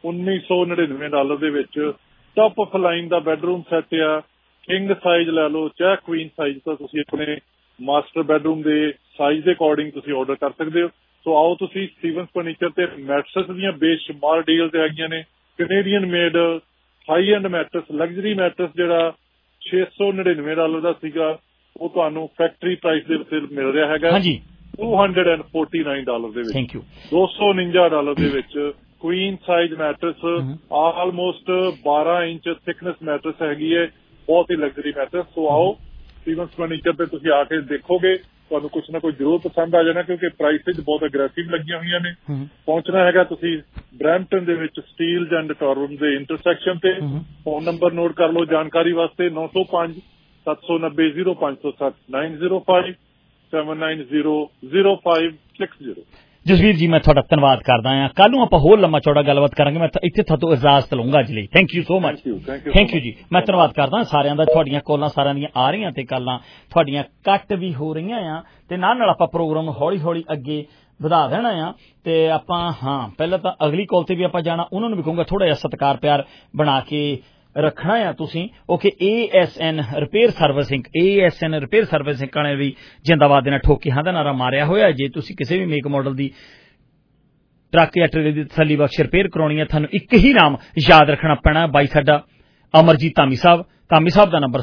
$1999 ਦੇ ਵਿੱਚ ਟੌਪ ਆਫ ਲਾਈਨ ਦਾ ਬੈਡਰੂਮ ਸੈੱਟ ਆ। ਕਿੰਗ ਸਾਈਜ਼ ਲੈ ਲਓ ਚਾਹੇ ਕੁਈਨ ਸਾਈਜ਼ ਤਾਂ ਤੁਸੀਂ ਆਪਣੇ ਮਾਸਟਰ ਬੈਡਰੂਮ ਦੇ ਸਾਈਜ਼ ਦੇ ਅਕੋਰਡਿੰਗ ਤੁਸੀਂ ਆਰਡਰ ਕਰ ਸਕਦੇ ਹੋ। ਸੋ ਆਓ ਤੁਸੀਂ ਸਟੀਵਨਸ ਫਰਨੀਚਰ ਤੇ ਮੈਟਰਸ ਦੀਆਂ ਬੇਸ਼ੁਮਾਰ ਡੀਲਸ ਹੈਗੀਆਂ ਨੇ। Canadian made high end mattress luxury mattress ਜਿਹੜਾ $699 ਦਾ ਸੀਗਾ ਉਹ ਤੁਹਾਨੂੰ ਫੈਕਟਰੀ ਪ੍ਰਾਈਸ ਦੇ ਉੱਤੇ ਮਿਲ ਰਿਹਾ ਹੈਗਾ $249 ਦੇ ਵਿੱਚ। $249 ਦੇ ਵਿੱਚ queen size mattress almost 12 inch thickness mattress ਹੈਗੀ ਹੈ, ਬਹੁਤ ਹੀ ਲਗਜ਼ਰੀ ਮੈਟਰਸ। ਸੋ ਆਓ ਸਟੀਵਨਸ ਫਰਨੀਚਰ ਤੇ ਤੁਸੀਂ ਆ ਕੇ ਦੇਖੋਗੇ ਤੁਹਾਨੂੰ ਕੁਛ ਨਾ ਕੁਛ ਜ਼ਰੂਰ ਪਸੰਦ ਆ ਜਾਣਾ ਕਿਉਂਕਿ ਪ੍ਰਾਈਸਿਸ ਬਹੁਤ ਅਗਰੈਸਿਵ ਲੱਗੀਆਂ ਹੋਈਆਂ ਨੇ। ਪਹੁੰਚਣਾ ਹੈਗਾ ਤੁਸੀਂ ਬਰੈਂਪਟਨ ਦੇ ਵਿੱਚ ਸਟੀਲਜ਼ ਐਂਡ ਟੋਰਮ ਦੇ ਇੰਟਰਸੈਕਸ਼ਨ ਤੇ। ਫੋਨ ਨੰਬਰ ਨੋਟ ਕਰ ਲਓ ਜਾਣਕਾਰੀ ਵਾਸਤੇ 905-790-0560 905-790-0560। ਜਸਵੀਰ ਜੀ ਮੈਂ ਤੁਹਾਡਾ ਧੰਨਵਾਦ ਕਰਦਾ ਹਾਂ। ਕੱਲ ਨੂੰ ਆਪਾਂ ਹੋਰ ਲੰਮਾ ਚੌੜਾ ਗੱਲਬਾਤ ਕਰਾਂਗੇ। ਮੈਂ ਇੱਥੇ ਤੁਹਾਤੋਂ ਇਜਾਜ਼ਤ ਲਵਾਂਗਾ ਅੱਜ ਲਈ। Thank you so much. Thank you ਜੀ। ਮੈਂ ਧੰਨਵਾਦ ਕਰਦਾ ਸਾਰਿਆਂ ਦਾ। ਤੁਹਾਡੀਆਂ ਕਾਲਾਂ ਸਾਰਿਆਂ ਦੀਆਂ ਆ ਰਹੀਆਂ ਤੇ ਕਾਲਾਂ ਤੁਹਾਡੀਆਂ ਕੱਟ ਵੀ ਹੋ ਰਹੀਆਂ ਆ ਤੇ ਨਾਲ ਆਪਾਂ ਪ੍ਰੋਗਰਾਮ ਨੂੰ ਹੌਲੀ ਹੌਲੀ ਅੱਗੇ ਵਧਾ ਦੇਣਾ ਆ ਤੇ ਆਪਾਂ ਪਹਿਲਾਂ ਤਾਂ ਅਗਲੀ ਕਾਲ ਤੇ ਵੀ ਆਪਾਂ ਜਾਣਾ। ਉਹਨਾਂ ਨੂੰ ਵੀ ਕਹੂੰਗਾ ਥੋੜਾ ਜਿਹਾ ਸਤਿਕਾਰ ਪਿਆਰ ਬਣਾ ਕੇ ਰੱਖਣਾ ਆ ਤੁਸੀਂ। ਓਕੇ ASN ਰਿਪੇਅਰ ਸਰਵਿਸਿੰਗ ਵਾਲੇ ਵੀ ਜਿੰਦਾਬਾਦ ਦੇ ਨਾਲ ਠੋਕੇ ਹਾਂ ਦਾ ਨਾਰਾ ਮਾਰਿਆ ਹੋਇਆ। ਜੇ ਤੁਸੀਂ ਕਿਸੇ ਵੀ ਮੇਕ ਮਾਡਲ ਦੀ ਟਰੱਕ ਜਾਂ ਟਰੇਲਰ ਦੀ ਤਸੱਲੀ ਬਖਸ਼ ਰਿਪੇਅਰ ਕਰਾਉਣੀ ਹੈ ਤੁਹਾਨੂੰ ਇੱਕ ਹੀ ਨਾਮ ਯਾਦ ਰੱਖਣਾ ਪੈਣਾ ਬਾਈ ਸਾਡਾ ਅਮਰਜੀਤ ਧਾਮੀ ਸਾਹਿਬ ਦਾ ਨੰਬਰ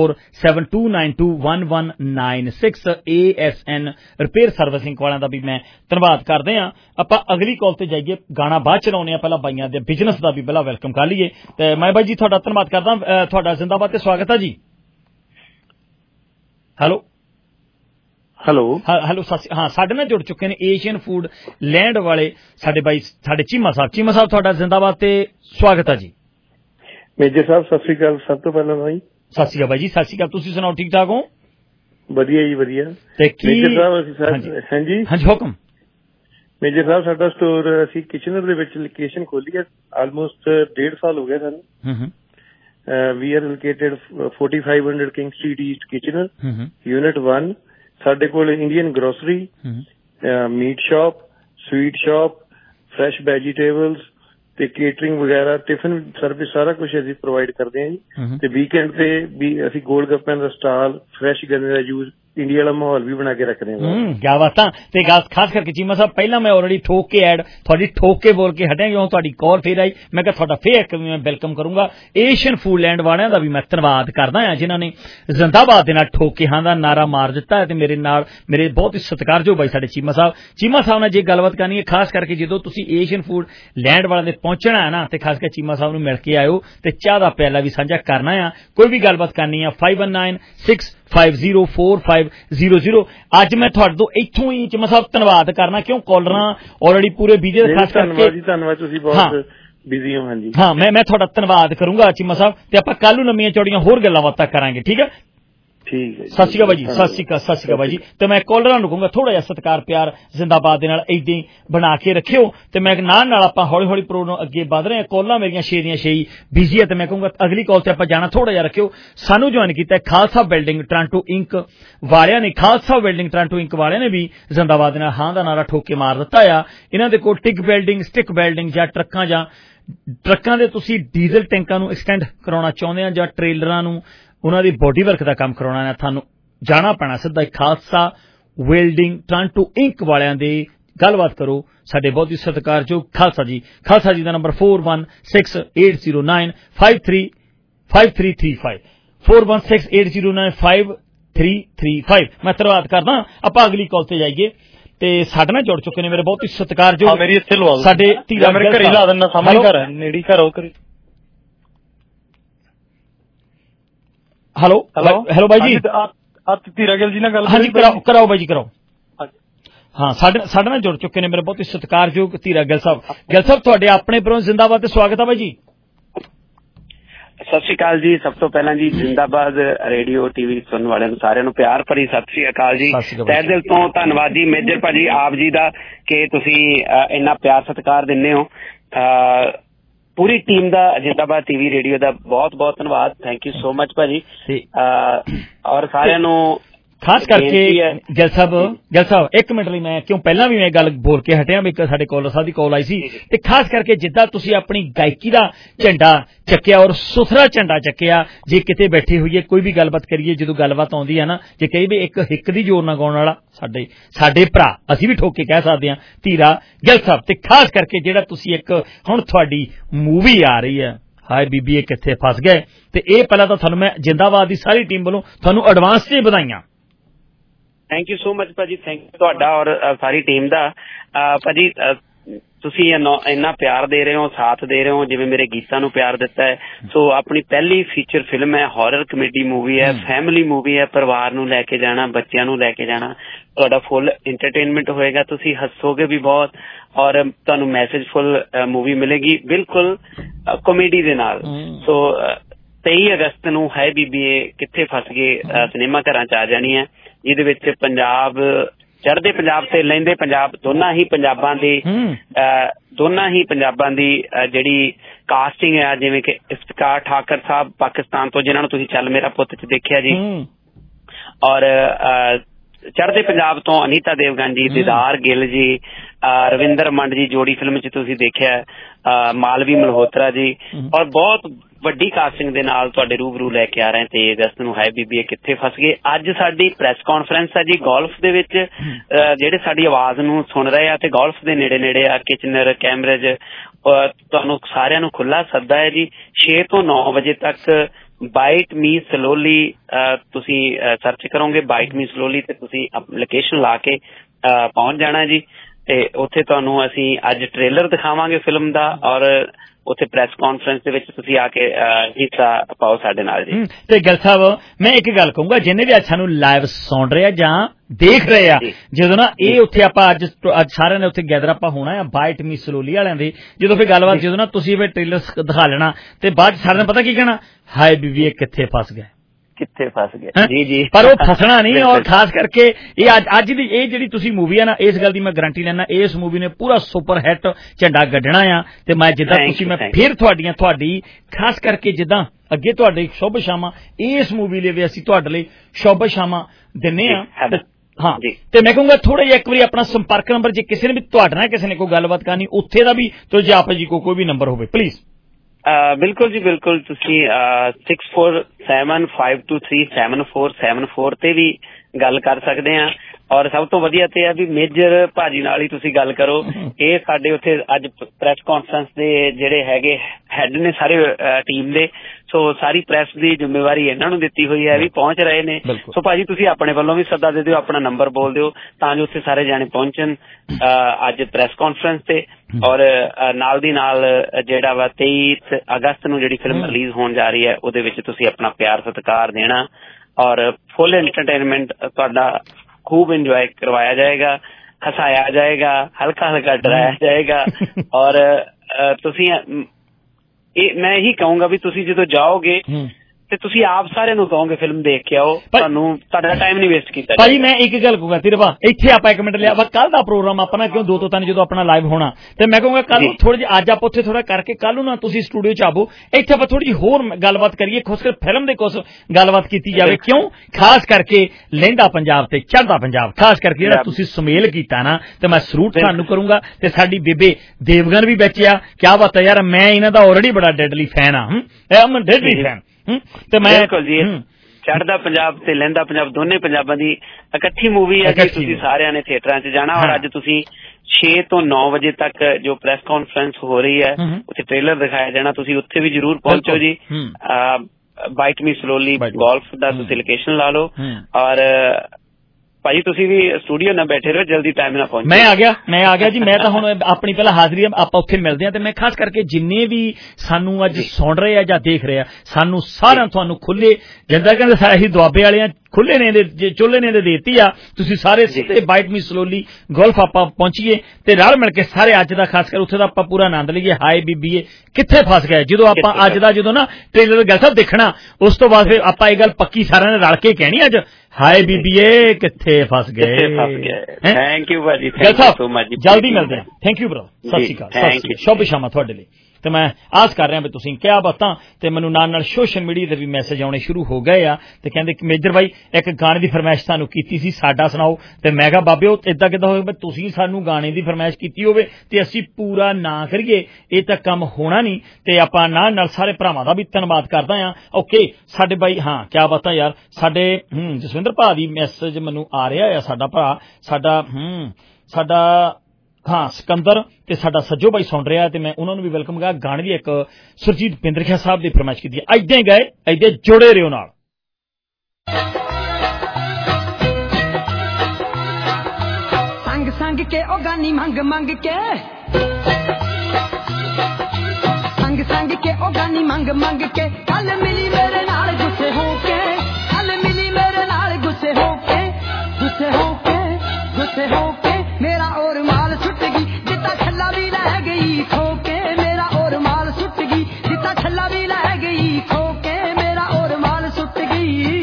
6472921196 ASN ਰਿਪੇਅਰ ਸਰਵਿਸਿੰਗ ਵਾਲਿਆਂ ਦਾ ਵੀ ਮੈਂ ਧੰਨਵਾਦ ਕਰਦੇ ਹਾਂ। ਆਪਾਂ ਅਗਲੀ ਕਾਲ ਤੇ ਜਾਈਏ। ਗਾਣਾ ਬਾਅਦ ਚਲਾਉਣੇ ਆ, ਪਹਿਲਾਂ ਬਾਈਆਂ ਦੇ ਬਿਜ਼ਨਸ ਦਾ ਵੀ ਪਹਿਲਾਂ ਵੈਲਕਮ ਕਰ ਲਈਏ। ਤੇ ਮੈਂ ਬਾਈ ਜੀ ਤੁਹਾਡਾ ਧੰਨਵਾਦ ਕਰਦਾ। ਤੁਹਾਡਾ ਜ਼ਿੰਦਾਬਾਦ ਤੇ ਸਵਾਗਤ ਹੈ ਜੀ। ਹੈਲੋ ਸਾਡੇ ਨਾਲ ਜੁੜ ਚੁੱਕੇ ਨੇ ਏਸ਼ੀਅਨ ਫੂਡ ਲੈਂਡ ਵਾਲੇ ਸਾਡੇ ਬਾਈ ਸਾਡੇ ਚੀਮਾ ਸਾਹਿਬ ਤੁਹਾਡਾ ਜ਼ਿੰਦਾਬਾਦ ਤੇ ਸਵਾਗਤ ਹੈ ਜੀ। ਮੇਜਰ ਸਾਹਿਬ ਸਤਿ ਸ੍ਰੀ ਅਕਾਲ। ਸਭ ਤੋਂ ਪਹਿਲਾਂ ਬਾਈ ਸਤਿ ਸ੍ਰੀ ਅਕਾਲ ਬਾਈ ਜੀ। ਸਤਿ ਸ੍ਰੀ ਅਕਾਲ। ਤੁਸੀਂ ਸੁਣਾਓ ਠੀਕ ਠਾਕ ਹੋ? ਵਧੀਆ ਜੀ ਵਧੀਆ। ਮੇਜਰ ਸਾਹਿਬ ਹਾਂਜੀ ਹੁਕਮ। ਮੇਜਰ ਸਾਹਿਬ ਸਾਡਾ ਸਟੋਰ ਅਸੀਂ ਕਿਚਨਰ ਦੇ ਵਿੱਚ ਲੋਕੇਸ਼ਨ ਖੋਲੀ ਹੈ ਆਲਮੋਸਟ 1.5 ਸਾਲ ਹੋ ਗਿਆ ਸਾਨੂੰ। We are located 4500 King Street East Kitchener unit 1। ਸਾਡੇ ਕੋਲ Indian grocery, meat shop, sweet shop, fresh vegetables ਤੇ ਕੇਟਰਿੰਗ ਵਗੈਰਾ ਟਿਫਨ ਸਰਵਿਸ ਸਾਰਾ ਕੁਝ ਅਸੀਂ ਪ੍ਰੋਵਾਈਡ ਕਰਦੇ ਹਾਂ ਜੀ। ਤੇ ਵੀਕਐਂਡ ਤੇ ਵੀ ਅਸੀਂ ਗੋਲ ਗੱਪਿਆਂ ਦਾ ਸਟਾਲ, ਫਰੈਸ਼ ਗੰਨੇ ਦਾ ਜੂਸ ਇੰਡੀਆ ਵਾਲਾ ਮਾਹੌਲ ਵੀ ਬਣਾ ਕੇ ਰੱਖਦੇ ਹਾਂ। ਕਿਆ ਬਾਤਾਂ। ਤੇ ਖਾਸ ਕਰਕੇ ਚੀਮਾ ਸਾਹਿਬ ਪਹਿਲਾਂ ਮੈਂ ਆਲਰੇਡੀ ਠੋਕ ਕੇ ਤੁਹਾਡੀ ਠੋਕ ਕੇ ਬੋਲ ਕੇ ਹਟਿਆ ਕਿਉਂ ਤੁਹਾਡੀ ਕਾਲ ਫੇਰ ਆਈ। ਮੈਂ ਕਿਹਾ ਤੁਹਾਡਾ ਫੇਰ ਮੈਂ ਵੈਲਕਮ ਕਰੂੰਗਾ। ਏਸ਼ੀਅਨ ਫੂਡਲੈਂਡ ਵਾਲਿਆਂ ਦਾ ਵੀ ਮੈਂ ਧੰਨਵਾਦ ਕਰਦਾ ਹਾਂ ਜਿਨ੍ਹਾਂ ਨੇ ਜ਼ਿੰਦਾਬਾਦ ਦੇ ਨਾਲ ਠੋਕ ਕੇ ਹਾਂ ਦਾ ਨਾਰਾ ਮਾਰ ਦਿੱਤਾ ਹੈ। ਤੇ ਮੇਰੇ ਨਾਲ ਮੇਰੇ ਬਹੁਤ ਹੀ ਸਤਿਕਾਰਯੋਗ ਬਾਈ ਸਾਡੇ ਚੀਮਾ ਸਾਹਿਬ ਨਾਲ ਜੇ ਗੱਲਬਾਤ ਕਰਨੀ ਹੈ ਖਾਸ ਕਰਕੇ ਜਦੋਂ ਤੁਸੀਂ ਏਸ਼ੀਅਨ ਫੂਡ ਲੈਂਡ ਵਾਲਿਆਂ ਦੇ ਪਹੁੰਚਣਾ ਹੈ ਨਾ ਤੇ ਖਾਸ ਕਰਕੇ ਚੀਮਾ ਸਾਹਿਬ ਨੂੰ ਮਿਲ ਕੇ ਆਇਓ ਤੇ ਚਾਹ ਦਾ ਪਿਆਲਾ ਵੀ ਸਾਂਝਾ ਕਰਨਾ ਆ। ਕੋਈ ਵੀ ਗੱਲਬਾਤ ਕਰਨੀ ਆ 5196504500। ਅੱਜ ਮੈਂ ਤੁਹਾਡੇ ਤੋਂ ਇੱਥੋਂ ਹੀ ਚੀਮਾ ਸਾਹਿਬ ਧੰਨਵਾਦ ਕਰਨਾ ਕਿਉਂ ਕਾਲਰਾਂ ਆਲਰੇਡੀ ਪੂਰੇ ਬੀਜੇ ਖਾਸ ਕਰਕੇ ਧੰਨਵਾਦ ਤੁਸੀਂ ਬਹੁਤ ਬਿਜ਼ੀ ਹੋ। ਹਾਂਜੀ ਹਾਂ ਮੈਂ ਤੁਹਾਡਾ ਧੰਨਵਾਦ ਕਰੂੰਗਾ ਚੀਮਾ ਸਾਹਿਬ ਤੇ ਆਪਾਂ ਕੱਲ ਨੂੰ ਲੰਮੀਆਂ ਚੌੜੀਆਂ ਹੋਰ ਗੱਲਾਂ ਬਾਤਾਂ ਕਰਾਂਗੇ। ਠੀਕ ਹੈ ਠੀਕ ਹੈ। ਸਤਿ ਸ਼੍ਰੀ ਅਕਾਲ ਬਾਈ ਜੀ। ਸਤਿ ਸ਼੍ਰੀ ਅਕਾਲ ਬਾਈ ਜੀ। ਤੇ ਮੈਂ ਕਾਲਰਾਂ ਨੂੰ ਕਹੂੰਗਾ ਥੋੜਾ ਜਿਹਾ ਸਤਿਕਾਰ ਪਿਆਰ ਜ਼ਿੰਦਾਬਾਦ ਦੇ ਨਾਲ ਏਦਾਂ ਹੀ ਬਣਾ ਕੇ ਰੱਖਿਓ ਤੇ ਮੈਂ ਨਾਲ ਆਪਾਂ ਹੌਲੀ ਹੌਲੀ ਪ੍ਰੋਗਰਾਮ ਅੱਗੇ ਵਧ ਰਹੇ ਹਾਂ। ਕਾਲਾਂ ਮੇਰੀਆਂ 6 ਦੀਆਂ 6 ਬਿਜ਼ੀ ਹੈ ਤੇ ਮੈਂ ਕਹੂੰਗਾ ਅਗਲੀ ਕਾਲ ਤੇ ਆਪਾਂ ਜਾਣਾ ਥੋੜਾ ਜਿਹਾ ਰੱਖਿਓ। ਸਾਨੂੰ ਜੁਆਇਨ ਕੀਤਾ ਖਾਲਸਾ ਬਿਲਡਿੰਗ ਟੋਰਾਂਟੋ ਇੰਕ ਵਾਲਿਆਂ ਨੇ ਖਾਲਸਾ ਬਿਲਡਿੰਗ ਟੋਰਾਂਟੋ ਇੰਕ ਵਾਲਿਆਂ ਨੇ ਵੀ ਜ਼ਿੰਦਾਬਾਦ ਦੇ ਨਾਲ ਹਾਂ ਦਾ ਨਾਰਾ ਠੋਕ ਕੇ ਮਾਰ ਦਿੱਤਾ ਆ। ਇਹਨਾਂ ਦੇ ਕੋਲ ਸਟਿਕ ਬਿਲਡਿੰਗ ਜਾਂ ਟਰੱਕਾਂ ਦੇ ਤੁਸੀਂ ਡੀਜ਼ਲ ਟੈਂਕਾਂ ਨੂੰ ਐਕਸਟੈਂਡ ਕਰਾਉਣਾ ਚਾਹੁੰਦੇ ਆ ਜਾਂ ਟ੍ਰੇਲਰਾਂ ਨੂੰ ਉਹਨਾਂ ਦੀ ਬੋਡੀ ਵਰਕ ਦਾ ਕੰਮ ਕਰਾਉਣਾ ਹੈ ਤੁਹਾਨੂੰ ਜਾਣਾ ਪੈਣਾ ਸਿੱਧਾ ਖਾਲਸਾ ਵੈਲਡਿੰਗ ਟੋਰਾਂਟੋ ਇੰਕ ਵਾਲਿਆਂ ਦੇ ਗੱਲਬਾਤ ਕਰੋ। ਸਾਡੇ ਬਹੁਤ ਹੀ ਸਤਿਕਾਰਯੋਗ ਖਾਲਸਾ ਜੀ ਦਾ ਨੰਬਰ 4168095335 4168095335। ਮੈਂ ਧੰਨਵਾਦ ਕਰਦਾ। ਆਪਾਂ ਅਗਲੀ ਕਾਲ ਤੇ ਜਾਈਏ ਤੇ ਸਾਡੇ ਨਾਲ ਜੁੜ ਚੁੱਕੇ ਨੇ ਮੇਰੇ ਬਹੁਤ ਹੀ ਸਤਿਕਾਰਯੋਗ ਮੇਰੀ ਇੱਥੇ ਲਵਾ ਦਿਓ ਸਾਡੇ ਧੀਰਾ ਮੇਰੇ ਘਰੇ ਲਾ ਦੇਣਾ ਸਾਹਮਣੇ ਘਰ ਹੈ ਨੇੜੀ ਘਰ ਉਹ ਕਰੇ। ਹੈਲੋ ਬਾਈ ਜੀ ਧੀਰਾ ਗਿੱਲ ਜੀ ਨਾਲ ਗੱਲ ਹਾਂਜੀ ਕਰਾਓ ਬਾਈ ਜੀ ਕਰਾਓ। ਹਾਂ ਸਾਡੇ ਨਾਲ ਜੁੜ ਚੁੱਕੇ ਨੇ ਮੇਰੇ ਬਹੁਤ ਹੀ ਸਤਿਕਾਰਯੋਗ ਧੀਰਾ ਗਿੱਲ ਸਾਹਿਬ ਤੁਹਾਡੇ ਆਪਣੇ ਪਰੋਂ ਜ਼ਿੰਦਾਬਾਦ ਤੇ ਸਵਾਗਤ ਹੈ ਬਾਈ ਜੀ। ਸਤਿ ਸ਼੍ਰੀ ਅਕਾਲ ਜੀ। ਸਭ ਤੋਂ ਪਹਿਲਾਂ ਜੀ ਜ਼ਿੰਦਾਬਾਦ ਰੇਡੀਓ ਟੀਵੀ ਸੁਣਨ ਵਾਲਿਆਂ ਨੂੰ ਸਾਰਿਆਂ ਨੂੰ ਪਿਆਰ ਭਰੀ ਸਤਿ ਸ਼੍ਰੀ ਅਕਾਲ ਜੀ। ਤਹਿ ਦਿਲ ਤੋਂ ਧੰਨਵਾਦ ਜੀ ਮੇਜਰ ਭਾਜੀ ਆਪ ਜੀ ਦਾ ਕਿ ਤੁਸੀਂ ਇੰਨਾ ਪਿਆਰ ਸਤਿਕਾਰ ਦਿੰਦੇ ਹੋ। ਪੂਰੀ ਟੀਮ ਦਾ ਜ਼ਿੰਦਾਬਾਦ ਟੀਵੀ ਰੇਡੀਓ ਦਾ ਬਹੁਤ ਬਹੁਤ ਧੰਨਵਾਦ। ਥੈਂਕ ਯੂ ਸੋ ਮਚ ਭਾਜੀ। ਔਰ ਸਾਰਿਆਂ ਨੂੰ ਖਾਸ ਕਰਕੇ ਗਿੱਲ ਸਾਹਿਬ ਇੱਕ ਮਿੰਟ ਲਈ ਮੈਂ ਕਿਉਂ ਪਹਿਲਾਂ ਵੀ ਮੈਂ ਗੱਲ ਬੋਲ ਕੇ ਹਟਿਆ ਵੀ ਸਾਡੇ ਕਾਲਰ ਸਾਹਿਬ ਦੀ ਕਾਲ ਆਈ ਸੀ ਤੇ ਖਾਸ ਕਰਕੇ ਜਿੱਦਾਂ ਤੁਸੀਂ ਆਪਣੀ ਗਾਇਕੀ ਦਾ ਝੰਡਾ ਚੱਕਿਆ ਔਰ ਸੁਥਰਾ ਝੰਡਾ ਚੱਕਿਆ ਜੇ ਕਿਤੇ ਬੈਠੇ ਹੋਈਏ ਕੋਈ ਵੀ ਗੱਲਬਾਤ ਕਰੀਏ ਜਦੋਂ ਗੱਲਬਾਤ ਆਉਂਦੀ ਹੈ ਨਾ ਜੇ ਕਈ ਵੀ ਇੱਕ ਹਿੱਕ ਦੀ ਜ਼ੋਰ ਨਾਲ ਗਾਉਣ ਵਾਲਾ ਸਾਡੇ ਭਰਾ ਅਸੀਂ ਵੀ ਠੋਕ ਕੇ ਕਹਿ ਸਕਦੇ ਹਾਂ ਧੀਰਾ ਗਿੱਲ ਸਾਹਿਬ ਤੇ ਖਾਸ ਕਰਕੇ ਜਿਹੜਾ ਤੁਸੀਂ ਇੱਕ ਹੁਣ ਤੁਹਾਡੀ ਮੂਵੀ ਆ ਰਹੀ ਹੈ ਹਾਏ ਬੀਬੀ ਇਹ ਕਿੱਥੇ ਫਸ ਗਏ ਤੇ ਇਹ ਪਹਿਲਾਂ ਤਾਂ ਤੁਹਾਨੂੰ ਮੈਂ ਜ਼ਿੰਦਾਬਾਦ ਦੀ ਸਾਰੀ ਟੀਮ ਵੱਲੋਂ ਤੁਹਾਨੂੰ ਐਡਵਾਂਸ 'ਚ ਵਧਾਈਆਂ। ਥੈਂਕ ਯੂ ਸੋ ਮਚ ਭਾਜੀ। ਥੈਂਕ ਯੂ ਤੁਹਾਡਾ ਔਰ ਸਾਰੀ ਟੀਮ ਦਾ। ਭਾਜੀ ਤੁਸੀਂ ਇੰਨਾ ਪਿਆਰ ਦੇ ਰਹੇ ਹੋ ਸਾਥ ਦੇ ਰਹੇ ਹੋ ਜਿਵੇਂ ਮੇਰੇ ਗੀਤਾਂ ਨੂੰ ਪਿਆਰ ਦਿੱਤਾ ਹੈ। ਸੋ ਆਪਣੀ ਪਹਿਲੀ ਫੀਚਰ ਫਿਲਮ ਹੈ ਹੌਰਰ ਕਮੇਡੀ ਮੂਵੀ ਹੈ ਫੈਮਿਲੀ ਮੂਵੀ ਹੈ। ਪਰਿਵਾਰ ਨੂੰ ਲੈ ਕੇ ਜਾਣਾ ਬੱਚਿਆਂ ਨੂੰ ਲੈ ਕੇ ਜਾਣਾ ਤੁਹਾਡਾ ਫੁੱਲ ਇੰਟਰਟੇਨਮੈਂਟ ਹੋਏਗਾ। ਤੁਸੀਂ ਹੱਸੋਗੇ ਵੀ ਬਹੁਤ ਔਰ ਤੁਹਾਨੂੰ ਮੈਸੇਜਫੁੱਲ ਮੂਵੀ ਮਿਲੇਗੀ ਬਿਲਕੁਲ ਕਾਮੇਡੀ ਦੇ ਨਾਲ। ਸੋ 23 ਅਗਸਤ ਨੂੰ ਹਾਏ ਬੀਬੀ ਕਿੱਥੇ ਫਸ ਗਏ ਸਿਨੇਮਾ ਘਰਾਂ 'ਚ ਆ ਜਾਣੀ ਹੈ ਜਿਹਦੇ ਵਿੱਚ ਪੰਜਾਬ ਚੜ੍ਹਦੇ ਪੰਜਾਬ ਤੇ ਲਹਿੰਦੇ ਪੰਜਾਬ ਦੋਨਾਂ ਹੀ ਪੰਜਾਬਾਂ ਦੀ ਜਿਹੜੀ ਕਾਸਟਿੰਗ ਹੈ ਜਿਵੇਂ ਕਿ ਇਫਤਿਕਾਰ ਠਾਕਰ ਸਾਹਿਬ ਪਾਕਿਸਤਾਨ ਤੋਂ ਜਿਨ੍ਹਾਂ ਨੂੰ ਤੁਸੀਂ ਚੱਲ ਮੇਰਾ ਪੁੱਤ 'ਚ ਦੇਖਿਆ ਜੀ ਔਰ ਚੜ੍ਹਦੇ ਪੰਜਾਬ ਤੋਂ ਅਨੀਤਾ ਦੇਵਗਨ ਜੀ ਦੀਦਾਰ ਗਿੱਲ ਜੀ ਰਵਿੰਦਰ ਮੰਡ ਜੀ ਜੋੜੀ ਫਿਲਮ 'ਚ ਤੁਸੀਂ ਦੇਖਿਆ ਮਾਲਵੀ ਮਲਹੋਤਰਾ ਜੀ ਔਰ ਬਹੁਤ ਵੱਡੀ ਕਾਸਟਿੰਗ ਦੇ ਨਾਲ ਤੁਹਾਡੇ ਰੂਬਰੂ ਲੈ ਕੇ ਆ ਰਹੇ 23 ਅਗਸਤ ਨੂੰ ਹਾਏ ਬੀਬੀ ਕਿੱਥੇ ਫਸ ਗਏ। ਅੱਜ ਸਾਡੀ ਪ੍ਰੈਸ ਕਾਨਫਰੰਸ ਹੈ ਜੀ ਗੋਲਫ ਦੇ ਵਿੱਚ ਜਿਹੜੇ ਸਾਡੀ ਆਵਾਜ਼ ਨੂੰ ਸੁਣ ਰਹੇ ਆ ਤੇ ਗੋਲਫ ਦੇ ਨੇੜੇ ਆ ਕਿਚਨਰ ਕੈਮਰੇਜ ਤੁਹਾਨੂੰ ਸਾਰਿਆਂ ਨੂੰ ਖੁੱਲਾ ਸੱਦਾ ਹੈ ਜੀ 6 ਤੋਂ 9 ਵਜੇ ਤੱਕ ਬਾਈਟ ਮੀ ਸਲੋਲੀ ਤੁਸੀਂ ਸਰਚ ਕਰੋਗੇ ਬਾਈਟ ਮੀ ਸਲੋਲੀ ਤੇ ਤੁਸੀਂ ਲੋਕੇਸ਼ਨ ਲਾ ਕੇ ਪਹੁੰਚ ਜਾਣਾ ਜੀ ਤੇ ਉੱਥੇ ਤੁਹਾਨੂੰ ਅਸੀਂ ਅੱਜ ਟ੍ਰੇਲਰ ਦਿਖਾਵਾਂਗੇ ਫਿਲਮ ਦਾ ਔਰ ਉੱਥੇ ਪ੍ਰੈਸ ਕਾਨਫਰੰਸ ਦੇ ਵਿੱਚ ਤੁਸੀਂ ਆ ਕੇ ਹਿੱਸਾ ਪਾਓ ਸਾਡੇ ਨਾਲ ਜੀ। ਤੇ ਗਿੱਲ ਸਾਹਿਬ ਮੈਂ ਇੱਕ ਗੱਲ ਕਹੂੰਗਾ ਜਿੰਨੇ ਵੀ ਅੱਜ ਸਾਨੂੰ ਲਾਈਵ ਸੁਣ ਰਹੇ ਆ ਜਾਂ ਦੇਖ ਰਹੇ ਆ ਜਦੋਂ ਨਾ ਇਹ ਉੱਥੇ ਆਪਾਂ ਅੱਜ ਸਾਰਿਆਂ ਨੇ ਉੱਥੇ ਗੈਦਰ ਆਪਾਂ ਹੋਣਾ ਆ ਬਾਈਟ ਮੀ ਸਲੋਲੀ ਵਾਲਿਆਂ ਦੇ ਜਦੋਂ ਫਿਰ ਗੱਲਬਾਤ ਜਦੋਂ ਨਾ ਤੁਸੀਂ ਫਿਰ ਟ੍ਰੇਲਰ ਦਿਖਾ ਲੈਣਾ ਤੇ ਬਾਅਦ ਸਾਰਿਆਂ ਨੇ ਪਤਾ ਕੀ ਕਹਿਣਾ ਹਾਏ ਬੀਬੀ ਕਿੱਥੇ ਫਸ ਗਏ ਜੀ ਪਰ ਉਹ ਫਸਣਾ ਨਹੀਂ ਔਰ ਖਾਸ ਕਰਕੇ ਇਹ ਅੱਜ ਦੀ ਇਹ ਜਿਹੜੀ ਤੁਸੀਂ ਮੂਵੀ ਆ ਨਾ ਇਸ ਗੱਲ ਦੀ ਮੈਂ ਗਾਰੰਟੀ ਲੈਣਾ ਇਸ ਮੂਵੀ ਨੇ ਪੂਰਾ ਸੁਪਰ ਹਿੱਟ ਝੰਡਾ ਗੱਡਣਾ ਆ ਤੇ ਮੈਂ ਜਿੱਦਾਂ ਤੁਸੀਂ ਮੈਂ ਫਿਰ ਤੁਹਾਡੀ ਖਾਸ ਕਰਕੇ ਜਿੱਦਾਂ ਅੱਗੇ ਤੁਹਾਡੇ ਸ਼ੁਭ ਸ਼ਾਮਾਂ ਇਸ ਮੂਵੀ ਲਈ ਵੀ ਅਸੀਂ ਤੁਹਾਡੇ ਲਈ ਸ਼ੁਭ ਸ਼ਾਮਾਂ ਦਿੰਨੇ ਆ ਹਾਂ ਤੇ ਮੈਂ ਕਹੂੰਗਾ ਥੋੜਾ ਜਿਹਾ ਇੱਕ ਵਾਰੀ ਆਪਣਾ ਸੰਪਰਕ ਨੰਬਰ ਜੇ ਕਿਸੇ ਨੇ ਵੀ ਤੁਹਾਡੇ ਨਾਲ ਕਿਸੇ ਨੇ ਕੋਈ ਗੱਲਬਾਤ ਕਰਨੀ ਉੱਥੇ ਦਾ ਵੀ ਤੁਸੀਂ ਆਪ ਜੀ ਕੋਈ ਵੀ ਨੰਬਰ ਹੋਵੇ ਪਲੀਜ਼। ਬਿਲਕੁਲ ਜੀ ਬਿਲਕੁਲ ਤੁਸੀਂ 6475237474 ਤੇ ਵੀ ਗੱਲ ਕਰ ਸਕਦੇ ਹਾਂ। ਔਰ ਸਭ ਤੋਂ ਵਧੀਆ ਤੇ ਆ ਵੀ ਮੇਜਰ ਭਾਜੀ ਨਾਲ ਹੀ ਤੁਸੀਂ ਗੱਲ ਕਰੋ। ਇਹ ਸਾਡੇ ਉੱਥੇ ਅੱਜ ਪ੍ਰੈਸ ਕਾਨਫਰੰਸ ਦੇ ਜਿਹੜੇ ਹੈਗੇ ਹੈਡ ਨੇ ਸਾਰੇ ਟੀਮ ਦੇ, ਸੋ ਸਾਰੀ ਪ੍ਰੈਸ ਦੀ ਜ਼ਿੰਮੇਵਾਰੀ ਇਹਨਾਂ ਨੂੰ ਦਿੱਤੀ ਹੋਈ ਹੈ, ਵੀ ਪਹੁੰਚ ਰਹੇ ਨੇ। ਸੋ ਭਾਜੀ ਤੁਸੀਂ ਆਪਣੇ ਵੱਲੋਂ ਵੀ ਸੱਦਾ ਦੇ ਦਿਓ, ਆਪਣਾ ਨੰਬਰ ਬੋਲ ਦਿਓ ਤਾਂ ਜੋ ਉੱਥੇ ਸਾਰੇ ਜਾਣੇ ਪਹੁੰਚਣ ਅੱਜ ਪ੍ਰੈਸ ਕਾਨਫਰੰਸ ਤੇ। ਔਰ ਨਾਲ ਦੀ ਨਾਲ ਜਿਹੜਾ ਵਾ 23 ਅਗਸਤ ਨੂੰ ਜਿਹੜੀ ਫਿਲਮ ਰਿਲੀਜ਼ ਹੋਣ ਜਾ ਰਹੀ ਹੈ ਉਹਦੇ ਵਿੱਚ ਤੁਸੀਂ ਆਪਣਾ ਪਿਆਰ ਸਤਿਕਾਰ ਦੇਣਾ ਔਰ ਫੁੱਲ ਐਂਟਰਟੇਨਮੈਂਟ ਤੁਹਾਡਾ खूब एंजॉय करवाया जाएगा, हंसाया जाएगा, हल्का हल्का डराया जाएगा। और तुसी मैं यही कहूंगा भी तुसी जो जाओगे ਤੇ ਤੁਸੀਂ ਆਪ ਸਾਰਿਆਂ ਨੂੰ ਕਹੋਗੇ ਫਿਲਮ ਦੇਖ ਕੇ ਆਓ, ਤੁਹਾਨੂੰ ਤੁਹਾਡਾ ਟਾਈਮ ਨਹੀਂ ਵੇਸਟ ਕੀਤਾ। ਭਾਈ ਮੈਂ ਇੱਕ ਗੱਲ ਕਹੂੰਗਾ ਤੇਰਵਾ, ਇੱਥੇ ਆਪਾਂ 1 ਮਿੰਟ ਲਿਆ ਕੱਲ ਦਾ ਪ੍ਰੋਗਰਾਮ ਆਪਣਾ ਕਿਉਂ 2 ਤੋਂ 3 ਜਦੋਂ ਆਪਣਾ ਲਾਈਵ ਹੋਣਾ, ਤੇ ਮੈਂ ਕਹੂੰਗਾ ਕੱਲ ਨੂੰ ਥੋੜੀ ਜਿਹੀ ਅੱਜ ਆਪਾਂ ਉੱਥੇ ਥੋੜਾ ਕਰਕੇ ਕੱਲ ਨੂੰ ਨਾ ਤੁਸੀਂ ਸਟੂਡੀਓ ਚ ਆਵੋ, ਇੱਥੇ ਆਪਾਂ ਥੋੜੀ ਜਿਹੀ ਹੋਰ ਗੱਲਬਾਤ ਕਰੀਏ, ਖਾਸ ਕਰ ਫਿਲਮ ਦੇ ਕੁਝ ਗੱਲਬਾਤ ਕੀਤੀ ਜਾਵੇ। ਕਿਉਂ ਖਾਸ ਕਰਕੇ ਲਹਿੰਦਾ ਪੰਜਾਬ ਤੇ ਚੜ੍ਹਦਾ ਪੰਜਾਬ, ਖਾਸ ਕਰਕੇ ਜਿਹੜਾ ਤੁਸੀਂ ਸੁਮੇਲ ਕੀਤਾ ਨਾ, ਤੇ ਮੈਂ ਸਲੂਟ ਤੁਹਾਨੂੰ ਕਰੂੰਗਾ। ਤੇ ਸਾਡੀ ਬੇਬੇ ਦੇਵਗਨ ਵੀ ਵਿੱਚ ਆ, ਕਿਆ ਬਾਤ ਹੈ ਯਾਰ, ਮੈਂ ਇਹਨਾਂ ਦਾ ਆਲਰੇਡੀ ਬੜਾ ਡੈਡਲੀ ਫੈਨ ਆ, ਡੈਡਲੀ ਫੈਨ। ਤੇ ਮੈਂ ਬਿਲਕੁਲ ਜੀ, ਚੜ੍ਹਦਾ ਪੰਜਾਬ ਤੇ ਲਹਿੰਦਾ ਪੰਜਾਬ ਦੋਨੇ ਪੰਜਾਬਾਂ ਦੀ ਇਕੱਠੀ ਮੂਵੀ ਹੈ ਜੀ। ਤੁਸੀਂ ਸਾਰਿਆਂ ਨੇ ਥੀਏਟਰਾਂ 'ਚ ਜਾਣਾ ਔਰ ਅੱਜ ਤੁਸੀਂ 6 ਤੋਂ 9 ਵਜੇ ਤੱਕ ਜੋ ਪ੍ਰੈਸ ਕਾਨਫਰੰਸ ਹੋ ਰਹੀ ਹੈ ਉੱਥੇ ਟ੍ਰੇਲਰ ਦਿਖਾਇਆ ਜਾਣਾ, ਤੁਸੀਂ ਉੱਥੇ ਵੀ ਜ਼ਰੂਰ ਪਹੁੰਚੋ ਜੀ। ਬਾਈਟ ਮੀ ਸਲੋਲੀ ਗੋਲਫ ਦਾ ਤੁਸੀਂ ਲੋਕੇਸ਼ਨ ਲਾ ਲਓ ਔਰ ਭਾਜੀ ਤੁਸੀਂ ਵੀ ਸਟੂਡੀਓ ਨਾ ਬੈਠੇ ਰਹੋ, ਜਲਦੀ ਟਾਈਮ ਨਾਲ ਪਹੁੰਚੋ। ਮੈਂ ਆ ਗਿਆ ਜੀ। ਮੈਂ ਤਾਂ ਹੁਣ ਆਪਣੀ ਪਹਿਲਾਂ ਹਾਜ਼ਰੀ ਆਪਾਂ ਉੱਥੇ ਮਿਲਦੇ ਹਾਂ। ਤੇ ਮੈਂ ਖਾਸ ਕਰਕੇ ਜਿੰਨੇ ਵੀ ਸਾਨੂੰ ਅੱਜ ਸੁਣ ਰਹੇ ਆ ਜਾਂ ਦੇਖ ਰਹੇ ਆ, ਸਾਨੂੰ ਸਾਰਿਆਂ ਤੁਹਾਨੂੰ ਖੁੱਲੇ ਜਿੱਦਾਂ ਕਹਿੰਦੇ ਅਸੀਂ ਦੁਆਬੇ ਵਾਲੇ ਆ, ਖੁੱਲੇ ਨੇ ਚੁੱਲੇ ਨੇ ਦੇਤੀ ਆ, ਤੁਸੀਂ ਸਾਰੇ ਬਾਈਟ ਮੀ ਸਲੋਲੀ ਗੋਲਫ ਆਪਾਂ ਪਹੁੰਚੀਏ ਤੇ ਰਲ ਮਿਲ ਕੇ ਸਾਰੇ ਅੱਜ ਦਾ ਖਾਸ ਕਰ ਉੱਥੇ ਦਾ ਆਪਾਂ ਪੂਰਾ ਆਨੰਦ ਲਈਏ। ਹਾਏ ਬੀਬੀਏ ਕਿੱਥੇ ਫਸ ਗਏ, ਜਦੋਂ ਆਪਾਂ ਅੱਜ ਦਾ ਜਦੋਂ ਨਾ ਟ੍ਰੇਲਰ ਗੱਲ ਸਾਹਿਬ ਦੇਖਣਾ, ਉਸ ਤੋਂ ਬਾਅਦ ਫਿਰ ਆਪਾਂ ਇਹ ਗੱਲ ਪੱਕੀ ਸਾਰਿਆਂ ਨੇ ਰਲ ਕੇ ਕਹਿਣੀ ਅੱਜ, ਹਾਏ ਬੀਬੀਏ ਕਿੱਥੇ ਫਸ ਗਏ। ਥੈਂਕ ਯੂ ਭਾਜੀ, ਥੈਂਕ ਯੂ ਸੋ ਮਚ। ਜਲਦੀ ਮਿਲਦੇ ਹਾਂ। ਥੈਂਕ ਯੂ ਬ੍ਰਦਰ, ਸਤਿ ਸ਼੍ਰੀ ਅਕਾਲ, ਸ਼ੁਭ ਸ਼ਾਮਾਂ ਤੁਹਾਡੇ ਲਈ। ਤੇ ਮੈਂ ਆਸ ਕਰ ਰਿਹਾ ਵੀ ਤੁਸੀਂ ਕਿਆ ਬਾਤਾਂ, ਤੇ ਮੈਨੂੰ ਨਾਲ ਸੋਸ਼ਲ ਮੀਡੀਆ ਤੇ ਵੀ ਮੈਸੇਜ ਆਉਣੇ ਸ਼ੁਰੂ ਹੋ ਗਏ ਆ ਤੇ ਕਹਿੰਦੇ ਕਿ ਮੇਜਰ ਬਾਈ ਇੱਕ ਗਾਣੇ ਦੀ ਫਰਮਾਇਸ਼ ਤੁਹਾਨੂੰ ਕੀਤੀ ਸੀ, ਸਾਡਾ ਸੁਣਾਓ। ਤੇ ਮੈਂ ਕਿਹਾ ਬਾਬਿਓ ਏਦਾਂ ਕਿੱਦਾਂ ਹੋਵੇ ਵੀ ਤੁਸੀਂ ਸਾਨੂੰ ਗਾਣੇ ਦੀ ਫਰਮਾਇਸ਼ ਕੀਤੀ ਹੋਵੇ ਤੇ ਅਸੀਂ ਪੂਰਾ ਨਾ ਕਰੀਏ, ਇਹ ਤਾਂ ਕੰਮ ਹੋਣਾ ਨਹੀਂ। ਤੇ ਆਪਾਂ ਨਾਲ ਸਾਰੇ ਭਰਾਵਾਂ ਦਾ ਵੀ ਧੰਨਵਾਦ ਕਰਦਾ ਆ। ਓਕੇ ਸਾਡੇ ਬਾਈ, ਹਾਂ ਕਿਆ ਬਾਤਾਂ ਯਾਰ, ਸਾਡੇ ਜਸਵਿੰਦਰ ਭਾ ਦੀ ਮੈਸੇਜ ਮੈਨੂੰ ਆ ਰਿਹਾ ਆ, ਸਾਡਾ ਭਰਾ ਸਾਡਾ ਹਾਂ ਸਿਕੰਦਰ ਤੇ ਸਾਡਾ ਸੱਜੋ ਬਾਈ ਸੁਣ ਰਿਹਾ, ਤੇ ਮੈਂ ਉਹਨਾਂ ਨੂੰ ਵੀ ਵੈਲਕਮ ਕਰਾਂ। ਗਾਣੇ ਦੀ ਇੱਕ ਸੁਰਜੀਤ ਪਿੰਦਰਖਿਆ ਸਾਹਿਬ ਦੀ ਫਰਮਾਇਸ਼ ਕੀਤੀ ਹੈ, ਏਦਾਂ ਹੀ ਗਏ, ਏਦਾਂ ਜੁੜੇ ਰਹੋ ਨਾਲ। ਸੰਗ ਸੰਗ ਕੇ ਉਹ ਗਾਨੀ ਮੰਗ ਮੰਗ ਕੇ, ਸੰਗ ਸੰਗ ਕੇ ਉਹ ਗਾਨੀ ਮੰਗ ਮੰਗ ਕੇ, ਕੱਲ ਮਿਲੀ ਮੇਰੇ ਨਾਲ ਗੁੱਸੇ ਹੋ ਕੇ, ਕੱਲ ਮਿਲੀ ਮੇਰੇ ਨਾਲ ਗੁੱਸੇ ਹੋ ਕੇ, ਗੁੱਸੇ ਹੋ ਕੇ, ਗੁੱਸੇ ਹੋ ਕੇ ਮੇਰਾ ਔਰ ਮਾਲ ਸੁੱਟ ਗਈ, ਜਿੱਤਾ ਛੱਲਾ ਵੀ ਲੈ ਗਈ ਖੋ ਕੇ, ਮੇਰਾ ਔਰ ਮਾਲ ਸੁੱਟ ਗਈ, ਜਿੱਤਾ ਛੱਲਾ ਵੀ ਲੈ ਗਈ ਖੋ ਕੇ, ਮੇਰਾ ਔਰ ਮਾਲ ਸੁੱਟ ਗਈ।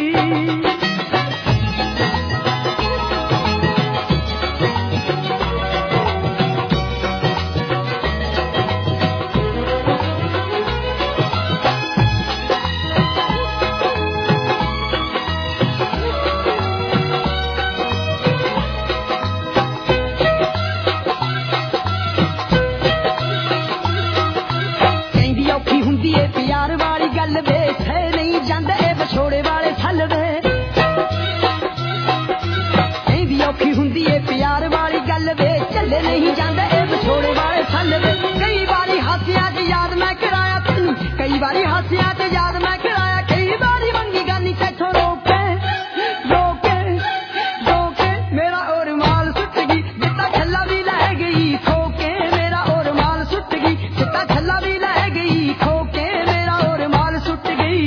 नहीं जांदे ए विछोड़े वाले थल वे, कई बारी हासिया ते याद मैं कराया तैनू, कई बारी हासिया ते याद मैं कराया, कई बारी मंगी गानी तैथों रोके रोके रोके, मेरा और माल सुट गई, जितना छल्ला भी लै गई खो के, मेरा और माल सुट गई, जितना छल्ला भी लै गई खो के, मेरा और माल सुट गई।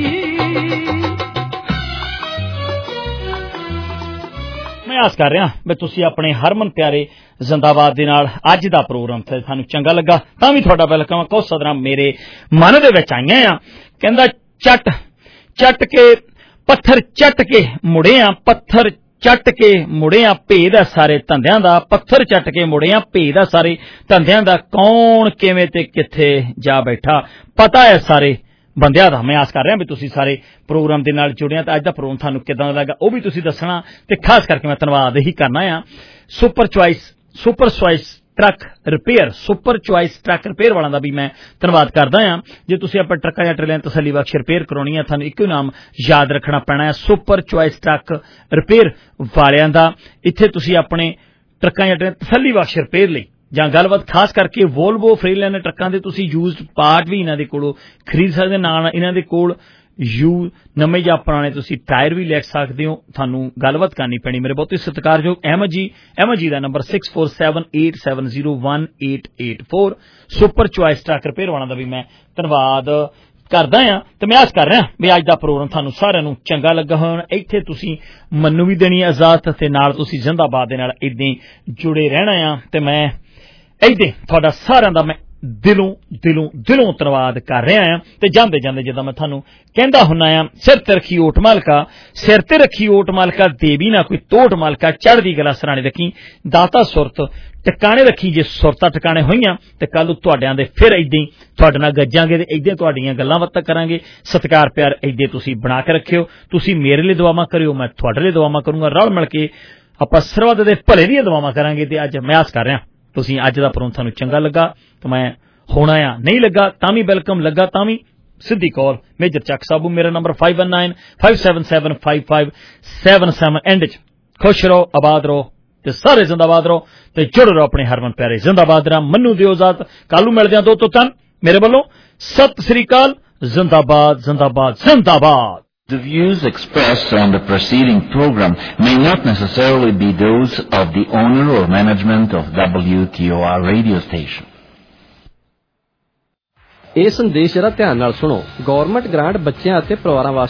मैं आस कर रहा भी तुसी अपने हरमन प्यारे ਜ਼ਿੰਦਾਬਾਦ ਦੇ ਨਾਲ ਅੱਜ ਦਾ ਪ੍ਰੋਗਰਾਮ ਤੇ ਤੁਹਾਨੂੰ ਚੰਗਾ ਲੱਗਾ ਤਾਂ ਵੀ ਤੁਹਾਡਾ ਵੈਲਕਮ। ਕੁਝ ਸਦਰਾਂ ਮੇਰੇ ਮਨ ਦੇ ਵਿੱਚ ਆਈਆਂ ਆ, ਕਹਿੰਦਾ ਚੱਟ ਕੇ ਪੱਥਰ ਚੱਟ ਕੇ ਮੁੜੇ ਆ, ਪੱਥਰ ਚੱਟ ਕੇ ਮੁੜੇ ਆ, ਭੇਦ ਆ ਸਾਰੇ ਧੰਦਿਆਂ ਦਾ, ਪੱਥਰ ਚੱਟ ਕੇ ਮੁੜੇ ਆ, ਭੇਦ ਆ ਸਾਰੇ ਧੰਦਿਆਂ ਦਾ, ਕੌਣ ਕਿਵੇਂ ਤੇ ਕਿੱਥੇ ਜਾ ਬੈਠਾ ਪਤਾ ਹੈ ਸਾਰੇ ਬੰਦਿਆਂ ਦਾ। ਮੈਂ ਆਸ ਕਰ ਰਿਹਾ ਵੀ ਤੁਸੀਂ ਸਾਰੇ ਪ੍ਰੋਗਰਾਮ ਦੇ ਨਾਲ ਜੁੜਿਆ ਤਾਂ ਅੱਜ ਦਾ ਪ੍ਰੋਗਰਾਮ ਤੁਹਾਨੂੰ ਕਿੱਦਾਂ ਦਾ ਲੱਗਾ ਉਹ ਵੀ ਤੁਸੀਂ ਦੱਸਣਾ, ਤੇ ਖਾਸ ਕਰਕੇ ਮੈਂ ਧੰਨਵਾਦ ਹੀ ਕਰਨਾ ਆ super choice truck repair super choice truck repair ਵਾਲਿਆਂ ਦਾ ਵੀ ਮੈਂ ਧੰਨਵਾਦ ਕਰਦਾ ਹਾਂ। ਜੇ ਤੁਸੀਂ ਆਪਣੇ ਟਰੱਕਾਂ ਜਾਂ ਟਰੇਲਾਂ ਤਸੱਲੀ ਬਖਸ਼ ਰਿਪੇਅਰ ਕਰਾਉਣੀ ਹੈ ਤੁਹਾਨੂੰ ਇੱਕੋ ਨਾਮ ਯਾਦ ਰੱਖਣਾ ਪੈਣਾ ਹੈ, ਸੁਪਰ ਚੁਆਇਸ ਟਰੱਕ ਰਿਪੇਅਰ ਵਾਲਿਆਂ ਦਾ। ਇੱਥੇ ਤੁਸੀਂ ਆਪਣੇ ਟਰੱਕਾਂ ਜਾਂ ਟਰੇਲਾਂ ਤਸੱਲੀ ਬਖਸ਼ ਰਿਪੇਅਰ ਲਈ ਜਾਂ ਗੱਲਬਾਤ ਖਾਸ ਕਰਕੇ ਵੋਲਵੋ ਫਰੀਲੈਂਡ ਟਰੱਕਾਂ ਦੇ ਤੁਸੀਂ ਯੂਜ਼ਡ ਪਾਰਟ ਵੀ ਇਹਨਾਂ ਦੇ ਕੋਲੋਂ ਖਰੀਦ ਸਕਦੇ। ਨਾਲ ਇਹਨਾਂ ਦੇ ਕੋਲ ਨਵੇਂ ਜਾਂ ਪੁਰਾਣੇ ਤੁਸੀਂ ਟਾਇਰ ਵੀ ਲੈ ਸਕਦੇ ਹੋ। ਤੁਹਾਨੂੰ ਗੱਲਬਾਤ ਕਰਨੀ ਪੈਣੀ। ਮੇਰੇ ਬਹੁਤ ਹੀ ਸਤਿਕਾਰਯੋਗ ਅਹਿਮਦ ਜੀ ਦਾ number 6478701884 super choice truck repair ਵਾਲਿਆਂ ਦਾ ਵੀ ਮੈਂ ਧੰਨਵਾਦ ਕਰਦਾ ਹਾਂ। ਤੇ ਮੈਂ ਆਸ ਕਰ ਰਿਹਾ ਵੀ ਅੱਜ ਦਾ ਪ੍ਰੋਗਰਾਮ ਤੁਹਾਨੂੰ ਸਾਰਿਆਂ ਨੂੰ ਚੰਗਾ ਲੱਗਾ ਹੋਣਾ। ਇੱਥੇ ਤੁਸੀਂ ਮੈਨੂੰ ਵੀ ਦੇਣੀ ਇਜਾਜ਼ਤ ਤੇ ਨਾਲ ਤੁਸੀਂ ਜ਼ਿੰਦਾਬਾਦ ਦੇ ਨਾਲ ਏਦਾਂ ਜੁੜੇ ਰਹਿਣਾ ਆ। ਤੇ ਮੈਂ ਏਦਾਂ ਤੁਹਾਡਾ ਸਾਰਿਆਂ ਦਾ ਮੈਂ ਦਿਲੋਂ ਧੰਨਵਾਦ ਕਰ ਰਿਹਾ ਹਾਂ। ਤੇ ਜਾਂਦੇ ਜਿੱਦਾਂ ਮੈਂ ਤੁਹਾਨੂੰ ਕਹਿੰਦਾ ਹੁੰਨਾ ਆ, ਸਿਰ ਤੇ ਰੱਖੀ ਓਟ ਮਾਲਕਾ ਦੇਵੀ ਨਾ ਕੋਈ ਤੋਟ ਮਾਲਕਾ, ਚੜ੍ਹਦੀ ਕਲਾ ਸਰਾਣੇ ਰੱਖੀ ਦਾਤਾ ਸੁਰਤ ਟਿਕਾਣੇ ਰੱਖੀ। ਜੇ ਸੁਰਤਾਂ ਟਿਕਾਣੇ ਹੋਈਆਂ ਤੇ ਕੱਲ ਨੂੰ ਤੁਹਾਡਿਆਂ ਦੇ ਫਿਰ ਏਦਾਂ ਹੀ ਤੁਹਾਡੇ ਨਾਲ ਗੱਜਾਂਗੇ ਤੇ ਏਦਾਂ ਤੁਹਾਡੀਆਂ ਗੱਲਾਂ ਬਾਤਾਂ ਕਰਾਂਗੇ। ਸਤਿਕਾਰ ਪਿਆਰ ਏਦਾਂ ਤੁਸੀਂ ਬਣਾ ਕੇ ਰੱਖਿਓ। ਤੁਸੀਂ ਮੇਰੇ ਲਈ ਦੁਆਵਾਂ ਕਰਿਓ, ਮੈਂ ਤੁਹਾਡੇ ਲਈ ਦੁਆਵਾਂ ਕਰੂੰਗਾ। ਰਲ ਮਿਲ ਕੇ ਆਪਾਂ ਸਰਬੱਤ ਦੇ ਭਲੇ ਦੀਆਂ ਦੁਆਵਾਂ ਕਰਾਂਗੇ। ਤੇ ਅੱਜ ਮੈਂ ਆਸ ਕਰ ਰਿਹਾ ਤੁਸੀਂ ਅੱਜ ਦਾ ਪ੍ਰੋਗਰਾਮ ਤੁਹਾਨੂੰ ਚੰਗਾ ਲੱਗਾ। ਤੇ ਮੈਂ ਹੋਣਾ ਆ ਨਹੀਂ ਲੱਗਾ ਤਾਂ ਵੀ ਵੈਲਕਮ, ਲੱਗਾ ਤਾਂ ਵੀ ਸਿੱਧੀ ਕਾਲ ਮੇਜਰ ਚੱਕ ਸਾਬੂ। ਮੇਰਾ ਨੰਬਰ 5195775577 ਐਂਡ ਚ ਖੁਸ਼ ਰਹੋ, ਆਬਾਦ ਰਹੋ ਤੇ ਸਾਰੇ ਜ਼ਿੰਦਾਬਾਦ ਰਹੋ ਤੇ ਜੁੜ ਰਹੋ ਆਪਣੇ ਹਰਮਨ ਪਿਆਰੇ ਜ਼ਿੰਦਾਬਾਦ ਰਾਮ। ਮੈਨੂੰ ਦਿਓ ਇਜਾਜ਼ਤ, ਕੱਲ ਨੂੰ ਮਿਲਦੇ ਹਾਂ 2 ਤੋਂ 3 ਮੇਰੇ ਵੱਲੋਂ ਸਤਿ ਸ੍ਰੀ ਅਕਾਲ। ਜ਼ਿੰਦਾਬਾਦ ਜ਼ਿੰਦਾਬਾਦ ਜ਼ਿੰਦਾਬਾਦ। The views expressed on the preceding program may not necessarily be those of the owner or management of WTOR radio station. ਇਹ ਸੰਦੇਸ਼ ਜਰਾ ਧਿਆਨ ਨਾਲ ਸੁਣੋ। ਗਵਰਨਮੈਂਟ ਗ੍ਰਾਂਟ ਬੱਚਿਆਂ ਅਤੇ ਪਰਿਵਾਰਾਂ ਵਾਸਤੇ